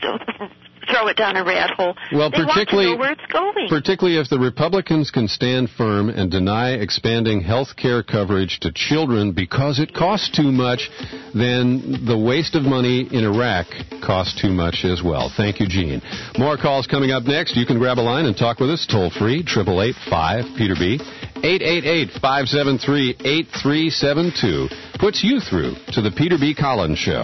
throw it down a rat hole.
Well,
they
particularly,
want to know where it's going.
Particularly if the Republicans can stand firm and deny expanding health care coverage to children because it costs too much, then the waste of money in Iraq costs too much as well. Thank you, Gene. More calls coming up next. You can grab a line and talk with us toll free, eight eight eight, five, Peter B. eight eight eight, five seven three, eight three seven two puts you through to the Peter B. Collins Show.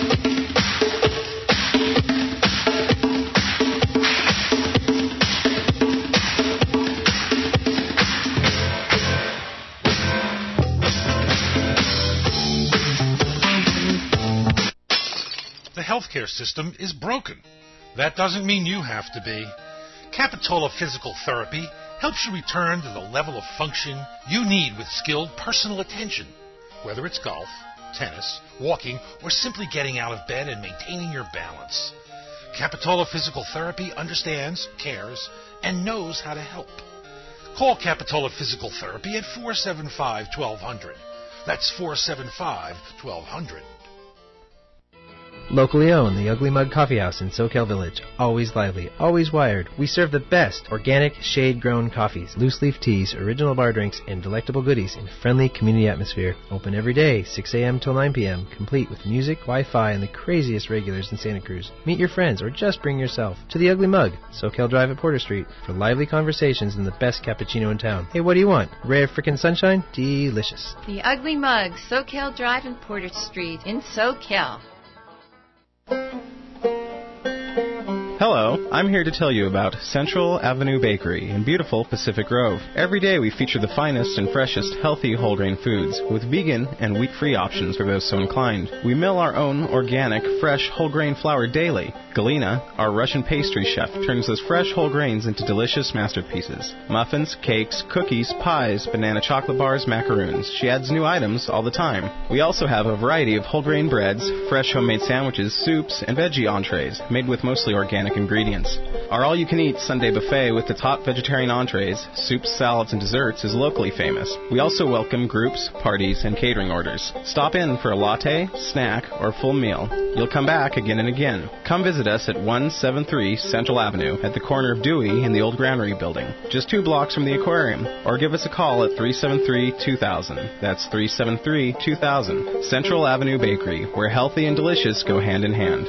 The healthcare system is broken. That doesn't mean you have to be. Capitola Physical Therapy helps you return to the level of function you need with skilled personal attention, whether it's golf, tennis, walking, or simply getting out of bed and maintaining your balance. Capitola Physical Therapy understands, cares, and knows how to help. Call Capitola Physical Therapy at four seven five, one two zero zero. That's four seven five, one two zero zero.
Locally owned, the Ugly Mug Coffee House in SoCal Village. Always lively, always wired. We serve the best organic, shade-grown coffees, loose-leaf teas, original bar drinks, and delectable goodies in a friendly community atmosphere. Open every day, six a.m. till nine p.m., complete with music, Wi-Fi, and the craziest regulars in Santa Cruz. Meet your friends or just bring yourself to the Ugly Mug, SoCal Drive at Porter Street, for lively conversations and the best cappuccino in town. Hey, what do you want? A ray of frickin' sunshine? Delicious.
The Ugly Mug, SoCal Drive and Porter Street in SoCal.
Hello, I'm here to tell you about Central Avenue Bakery in beautiful Pacific Grove. Every day we feature the finest and freshest healthy whole grain foods with vegan and wheat-free options for those so inclined. We mill our own organic, fresh whole grain flour daily. Galina, our Russian pastry chef, turns those fresh whole grains into delicious masterpieces. Muffins, cakes, cookies, pies, banana chocolate bars, macaroons. She adds new items all the time. We also have a variety of whole grain breads, fresh homemade sandwiches, soups, and veggie entrees made with mostly organic authentic ingredients. Our all-you-can-eat Sunday buffet with the top vegetarian entrees, soups, salads, and desserts is locally famous. We also welcome groups, parties, and catering orders. Stop in for a latte, snack, or full meal. You'll come back again and again. Come visit us at one seventy-three Central Avenue at the corner of Dewey and the old Granary building, just two blocks from the aquarium. Or give us a call at three seven three, two thousand. That's three seven three, two thousand. Central Avenue Bakery, where healthy and delicious go hand in hand.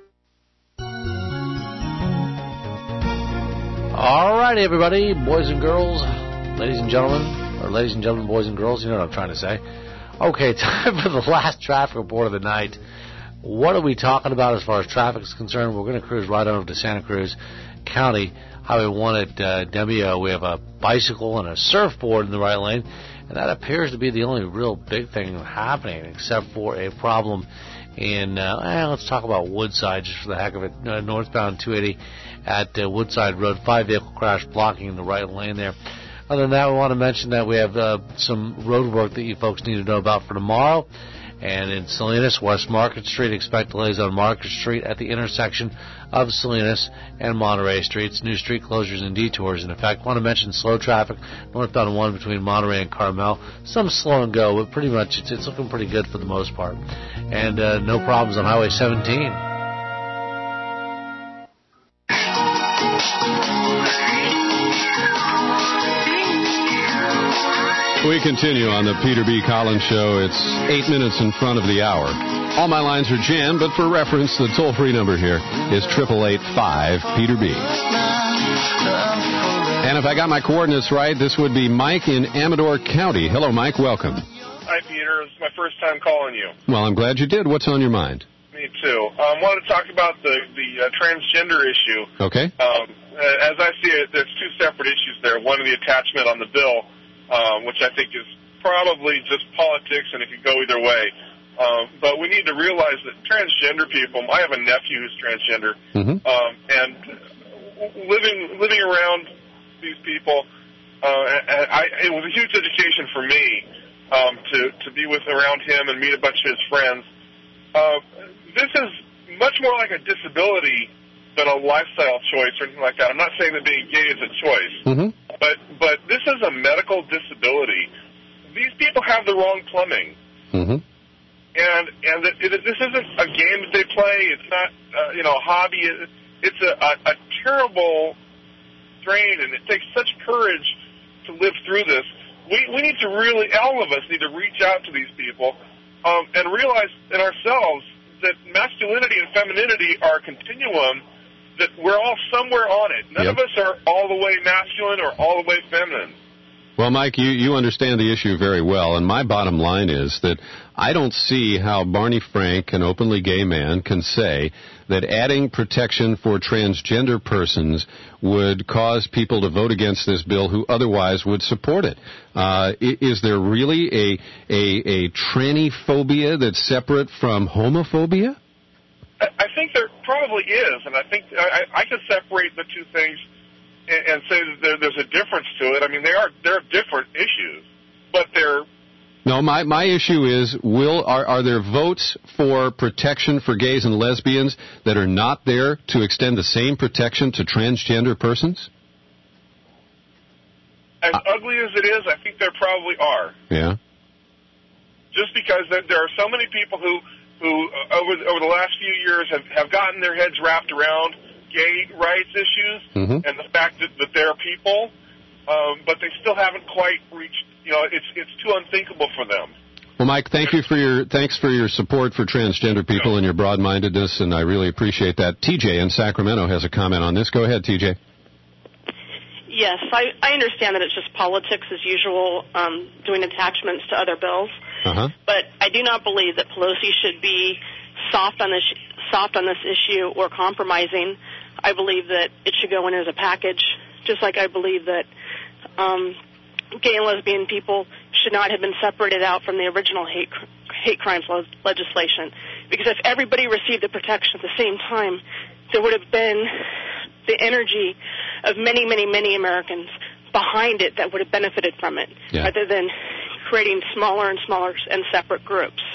All righty, everybody, boys and girls, ladies and gentlemen, or ladies and gentlemen, boys and girls, you know what I'm trying to say. Okay, time for the last traffic report of the night. What are we talking about as far as traffic is concerned? We're going to cruise right over to Santa Cruz County, Highway one at uh, Demio. We have a bicycle and a surfboard in the right lane, and that appears to be the only real big thing happening, except for a problem in, uh, eh, let's talk about Woodside, just for the heck of it, uh, northbound two eighty at uh, Woodside Road, five-vehicle crash blocking in the right lane there. Other than that, we want to mention that we have uh, some road work that you folks need to know about for tomorrow. And in Salinas, West Market Street, expect delays on Market Street at the intersection of Salinas and Monterey Streets. New street closures and detours. And in fact, I want to mention slow traffic northbound one between Monterey and Carmel. Some slow and go, but pretty much it's, it's looking pretty good for the most part. And uh, no problems on Highway seventeen.
We continue on the Peter B. Collins Show. It's eight minutes in front of the hour. All my lines are jammed, but for reference, the toll-free number here is eight eight eight five Peter B. And if I got my coordinates right, this would be Mike in Amador County. Hello, Mike. Welcome.
Hi, Peter. It's my first time calling you.
Well, I'm glad you did. What's on your mind?
Me too. I um, wanted to talk about the, the uh, transgender issue.
Okay.
Um, as I see it, there's two separate issues there. One, the attachment on the bill, Um, which I think is probably just politics, and it could go either way. Um, but we need to realize that transgender people, I have a nephew who's transgender,
mm-hmm.
um, and living living around these people, uh, I, it was a huge education for me um, to, to be with around him and meet a bunch of his friends. Uh, this is much more like a disability than a lifestyle choice or anything like that. I'm not saying that being gay is a choice.
Mm-hmm.
But but this is a medical disability. These people have the wrong plumbing,
mm-hmm.
and and it, it, this isn't a game that they play. It's not uh, you know a hobby. It, it's a, a, a terrible strain, and it takes such courage to live through this. We we need to really, all of us need to reach out to these people um, and realize in ourselves that masculinity and femininity are a continuum. That we're all somewhere on it. None
yep.
of us are all the way masculine or all the way feminine.
Well, Mike, you, you understand the issue very well, and my bottom line is that I don't see how Barney Frank, an openly gay man, can say that adding protection for transgender persons would cause people to vote against this bill who otherwise would support it. Uh, is there really a, a, a tranny phobia that's separate from homophobia?
I think there probably is, and I think I, I could separate the two things and, and say that there, there's a difference to it. I mean, they are they're different issues, but they're.
No, my my issue is: will are are there votes for protection for gays and lesbians that are not there to extend the same protection to transgender persons?
As uh, ugly as it is, I think there probably are.
Yeah.
Just because there, there are so many people who. who uh, over, over the last few years have, have gotten their heads wrapped around gay rights issues
mm-hmm.
and the fact that, that they're people, um, but they still haven't quite reached, you know, it's it's too unthinkable for them.
Well, Mike, thank you for your thanks for your support for transgender people yeah. and your broad-mindedness, and I really appreciate that. T J in Sacramento has a comment on this. Go ahead, T J.
Yes, I, I understand that it's just politics as usual, um, doing attachments to other bills.
Uh-huh.
But I do not believe that Pelosi should be soft on this soft on this issue or compromising. I believe that it should go in as a package, just like I believe that um, gay and lesbian people should not have been separated out from the original hate hate crimes le- legislation. Because if everybody received the protection at the same time, there would have been the energy of many, many, many Americans behind it that would have benefited from it,
yeah.
rather than creating smaller and smaller and separate groups.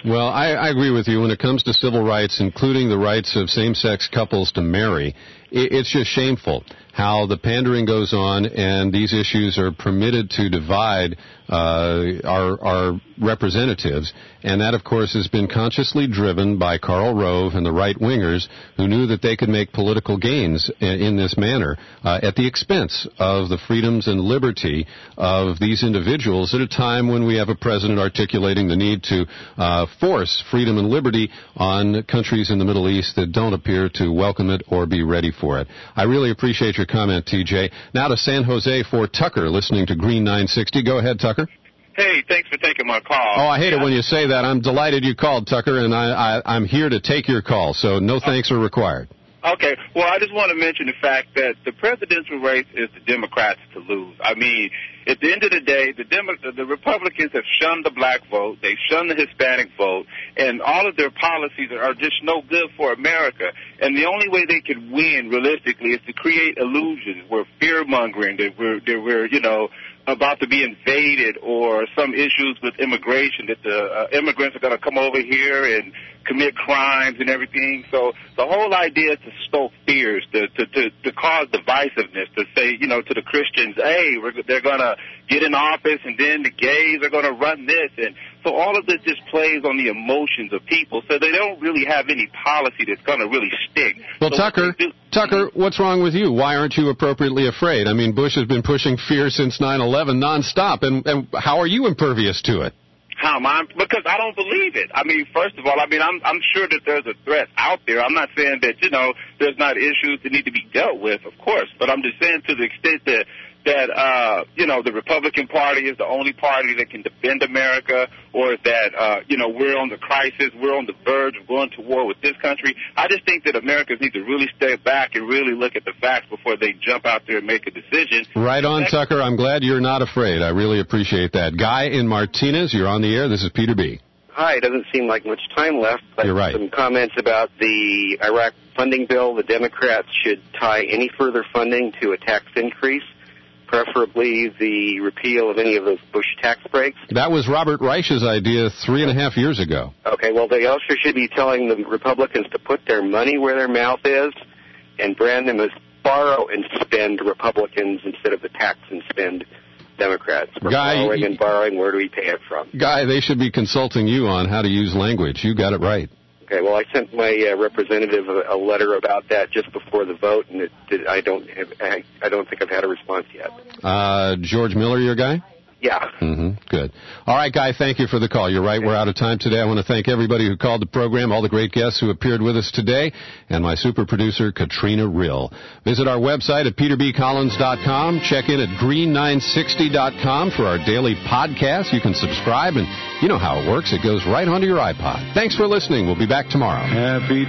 Well, I, I agree with you. When it comes to civil rights, including the rights of same-sex couples to marry, it, it's just shameful how the pandering goes on and these issues are permitted to divide uh, our, our representatives. And that, of course, has been consciously driven by Karl Rove and the right-wingers who knew that they could make political gains in, in this manner uh, at the expense of the freedoms and liberty of these individuals at a time when we have a president articulating the need to uh, force freedom and liberty on countries in the Middle East that don't appear to welcome it or be ready for it. I really appreciate your comment, T J. Now to San Jose for Tucker, listening to Green nine sixty. Go ahead, Tucker.
Hey, thanks for taking my call.
Oh, I hate yeah. it when you say that. I'm delighted you called, Tucker, and I, I, I'm here to take your call, so no thanks are required.
Okay. Well, I just want to mention the fact that the presidential race is the Democrats to lose. I mean, at the end of the day, the Demo- the Republicans have shunned the black vote. They've shunned the Hispanic vote. And all of their policies are just no good for America. And the only way they can win, realistically, is to create illusions where fear-mongering, that we're, that we're, you know, about to be invaded, or some issues with immigration, that the uh, immigrants are going to come over here and commit crimes and everything. So the whole idea is to stoke fears, to, to, to, to cause divisiveness, to say, you know, to the Christians, hey, we're, they're going to get in office and then the gays are going to run this. And so all of this just plays on the emotions of people, so they don't really have any policy that's going to really stick.
Well,
so
Tucker, do, Tucker, what's wrong with you? Why aren't you appropriately afraid? I mean, Bush has been pushing fear since nine eleven nonstop, and, and how are you impervious to it?
How am I? Because I don't believe it. I mean, first of all, I mean, I'm I'm sure that there's a threat out there. I'm not saying that, you know, there's not issues that need to be dealt with, of course, but I'm just saying to the extent that that, uh, you know, the Republican Party is the only party that can defend America, or that, uh, you know, we're on the crisis, we're on the verge of going to war with this country. I just think that Americans need to really step back and really look at the facts before they jump out there and make a decision.
Right on, Tucker. I'm glad you're not afraid. I really appreciate that. Guy in Martinez, you're on the air. This is Peter B.
Hi, it doesn't seem like much time left, but
You're right.
some comments about the Iraq funding bill. The Democrats should tie any further funding to a tax increase, preferably the repeal of any of those Bush tax breaks.
That was Robert Reich's idea three and a half years ago.
Okay, well, they also should be telling the Republicans to put their money where their mouth is and brand them as borrow and spend Republicans instead of the tax and spend Democrats. We're
Guy,
borrowing and borrowing. Where do we pay it from?
Guy, they should be consulting you on how to use language. You got it right.
Okay, well, I sent my uh, representative a, a letter about that just before the vote, and it did, I don't have, I, I don't think I've had a response yet.
Uh, George Miller, your guy?
Yeah.
Mm-hmm. Good. All right, Guy, thank you for the call. You're right, we're out of time today. I want to thank everybody who called the program, all the great guests who appeared with us today, and my super producer, Katrina Rill. Visit our website at peter b collins dot com. Check in at green nine sixty dot com for our daily podcast. You can subscribe, and you know how it works. It goes right onto your iPod. Thanks for listening. We'll be back tomorrow.
Happy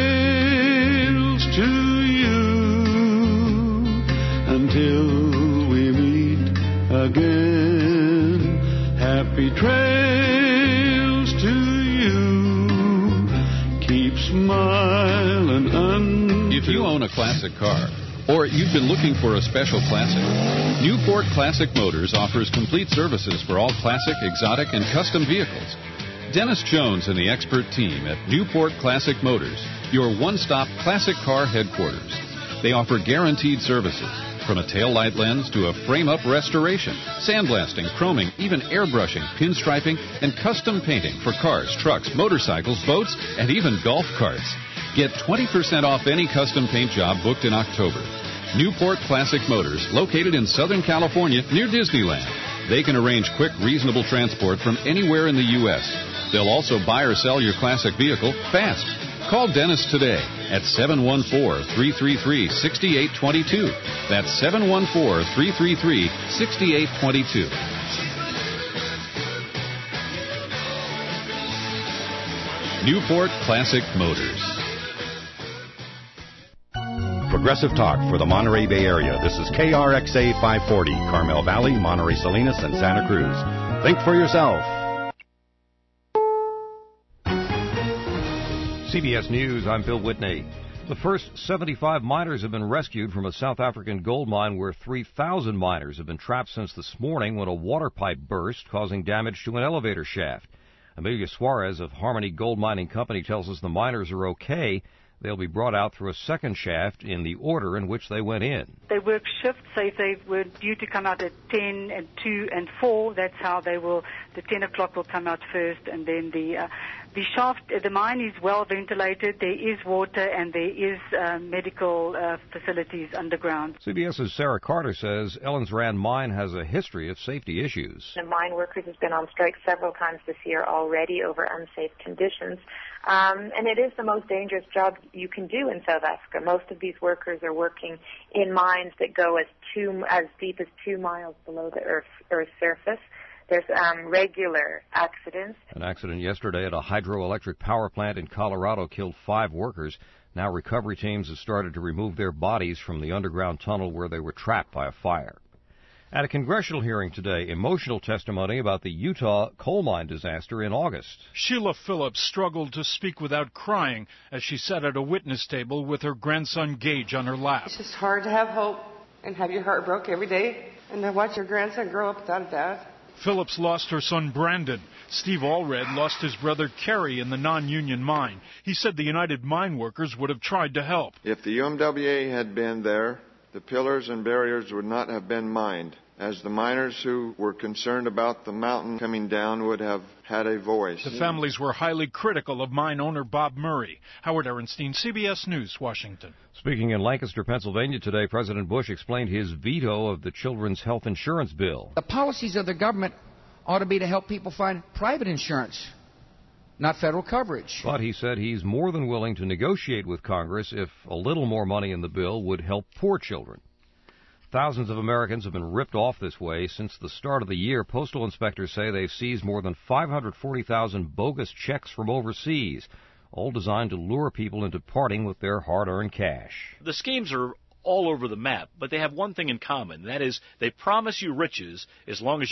trails to you until we meet again. Happy trails to you. Keep smiling. Un-
if you own a classic car, or you've been looking for a special classic, Newport Classic Motors offers complete services for all classic, exotic, and custom vehicles. Dennis Jones and the expert team at Newport Classic Motors, your one-stop classic car headquarters. They offer guaranteed services, from a taillight lens to a frame-up restoration, sandblasting, chroming, even airbrushing, pinstriping, and custom painting for cars, trucks, motorcycles, boats, and even golf carts. Get twenty percent off any custom paint job booked in October. Newport Classic Motors, located in Southern California near Disneyland. They can arrange quick, reasonable transport from anywhere in the U S They'll also buy or sell your classic vehicle fast. Call Dennis today at seven one four, three three three, six eight two two. That's seven one four, three three three, six eight two two. Newport Classic Motors.
Progressive Talk for the Monterey Bay Area. This is K R X A five forty, Carmel Valley, Monterey Salinas, and Santa Cruz. Think for yourself.
C B S News, I'm Phil Whitney. The first seventy-five miners have been rescued from a South African gold mine where three thousand miners have been trapped since this morning when a water pipe burst, causing damage to an elevator shaft. Amelia Suarez of Harmony Gold Mining Company tells us the miners are okay. They'll be brought out through a second shaft in the order in which they went in.
They work shifts, so if they were due to come out at ten and two and four, that's how they will, the ten o'clock will come out first, and then the uh, the shaft, the mine is well ventilated, there is water, and there is uh, medical uh, facilities underground.
CBS's Sarah Carter says Ellens Rand Mine has a history of safety issues.
The mine workers have been on strike several times this year already over unsafe conditions. Um, and it is the most dangerous job you can do in South Africa. Most of these workers are working in mines that go as two, as deep as two miles below the Earth, Earth's surface. There's um, regular accidents.
An accident yesterday at a hydroelectric power plant in Colorado killed five workers. Now recovery teams have started to remove their bodies from the underground tunnel where they were trapped by a fire. At a congressional hearing today, emotional testimony about the Utah coal mine disaster in August.
Sheila Phillips struggled to speak without crying as she sat at a witness table with her grandson Gage on her lap.
It's just hard to have hope and have your heart broke every day and to watch your grandson grow up without a dad.
Phillips lost her son Brandon. Steve Allred lost his brother Kerry in the non-union mine. He said the United Mine Workers would have tried to help.
If the U M W A had been there, the pillars and barriers would not have been mined, as the miners who were concerned about the mountain coming down would have had a voice.
The families were highly critical of mine owner Bob Murray. Howard Ehrenstein, C B S News, Washington.
Speaking in Lancaster, Pennsylvania today, President Bush explained his veto of the children's health insurance bill.
The policies of the government ought to be to help people find private insurance, not federal coverage.
But he said he's more than willing to negotiate with Congress if a little more money in the bill would help poor children. Thousands of Americans have been ripped off this way since the start of the year. Postal inspectors say they've seized more than five hundred forty thousand bogus checks from overseas, all designed to lure people into parting with their hard-earned cash.
The schemes are all over the map, but they have one thing in common. That is, they promise you riches as long as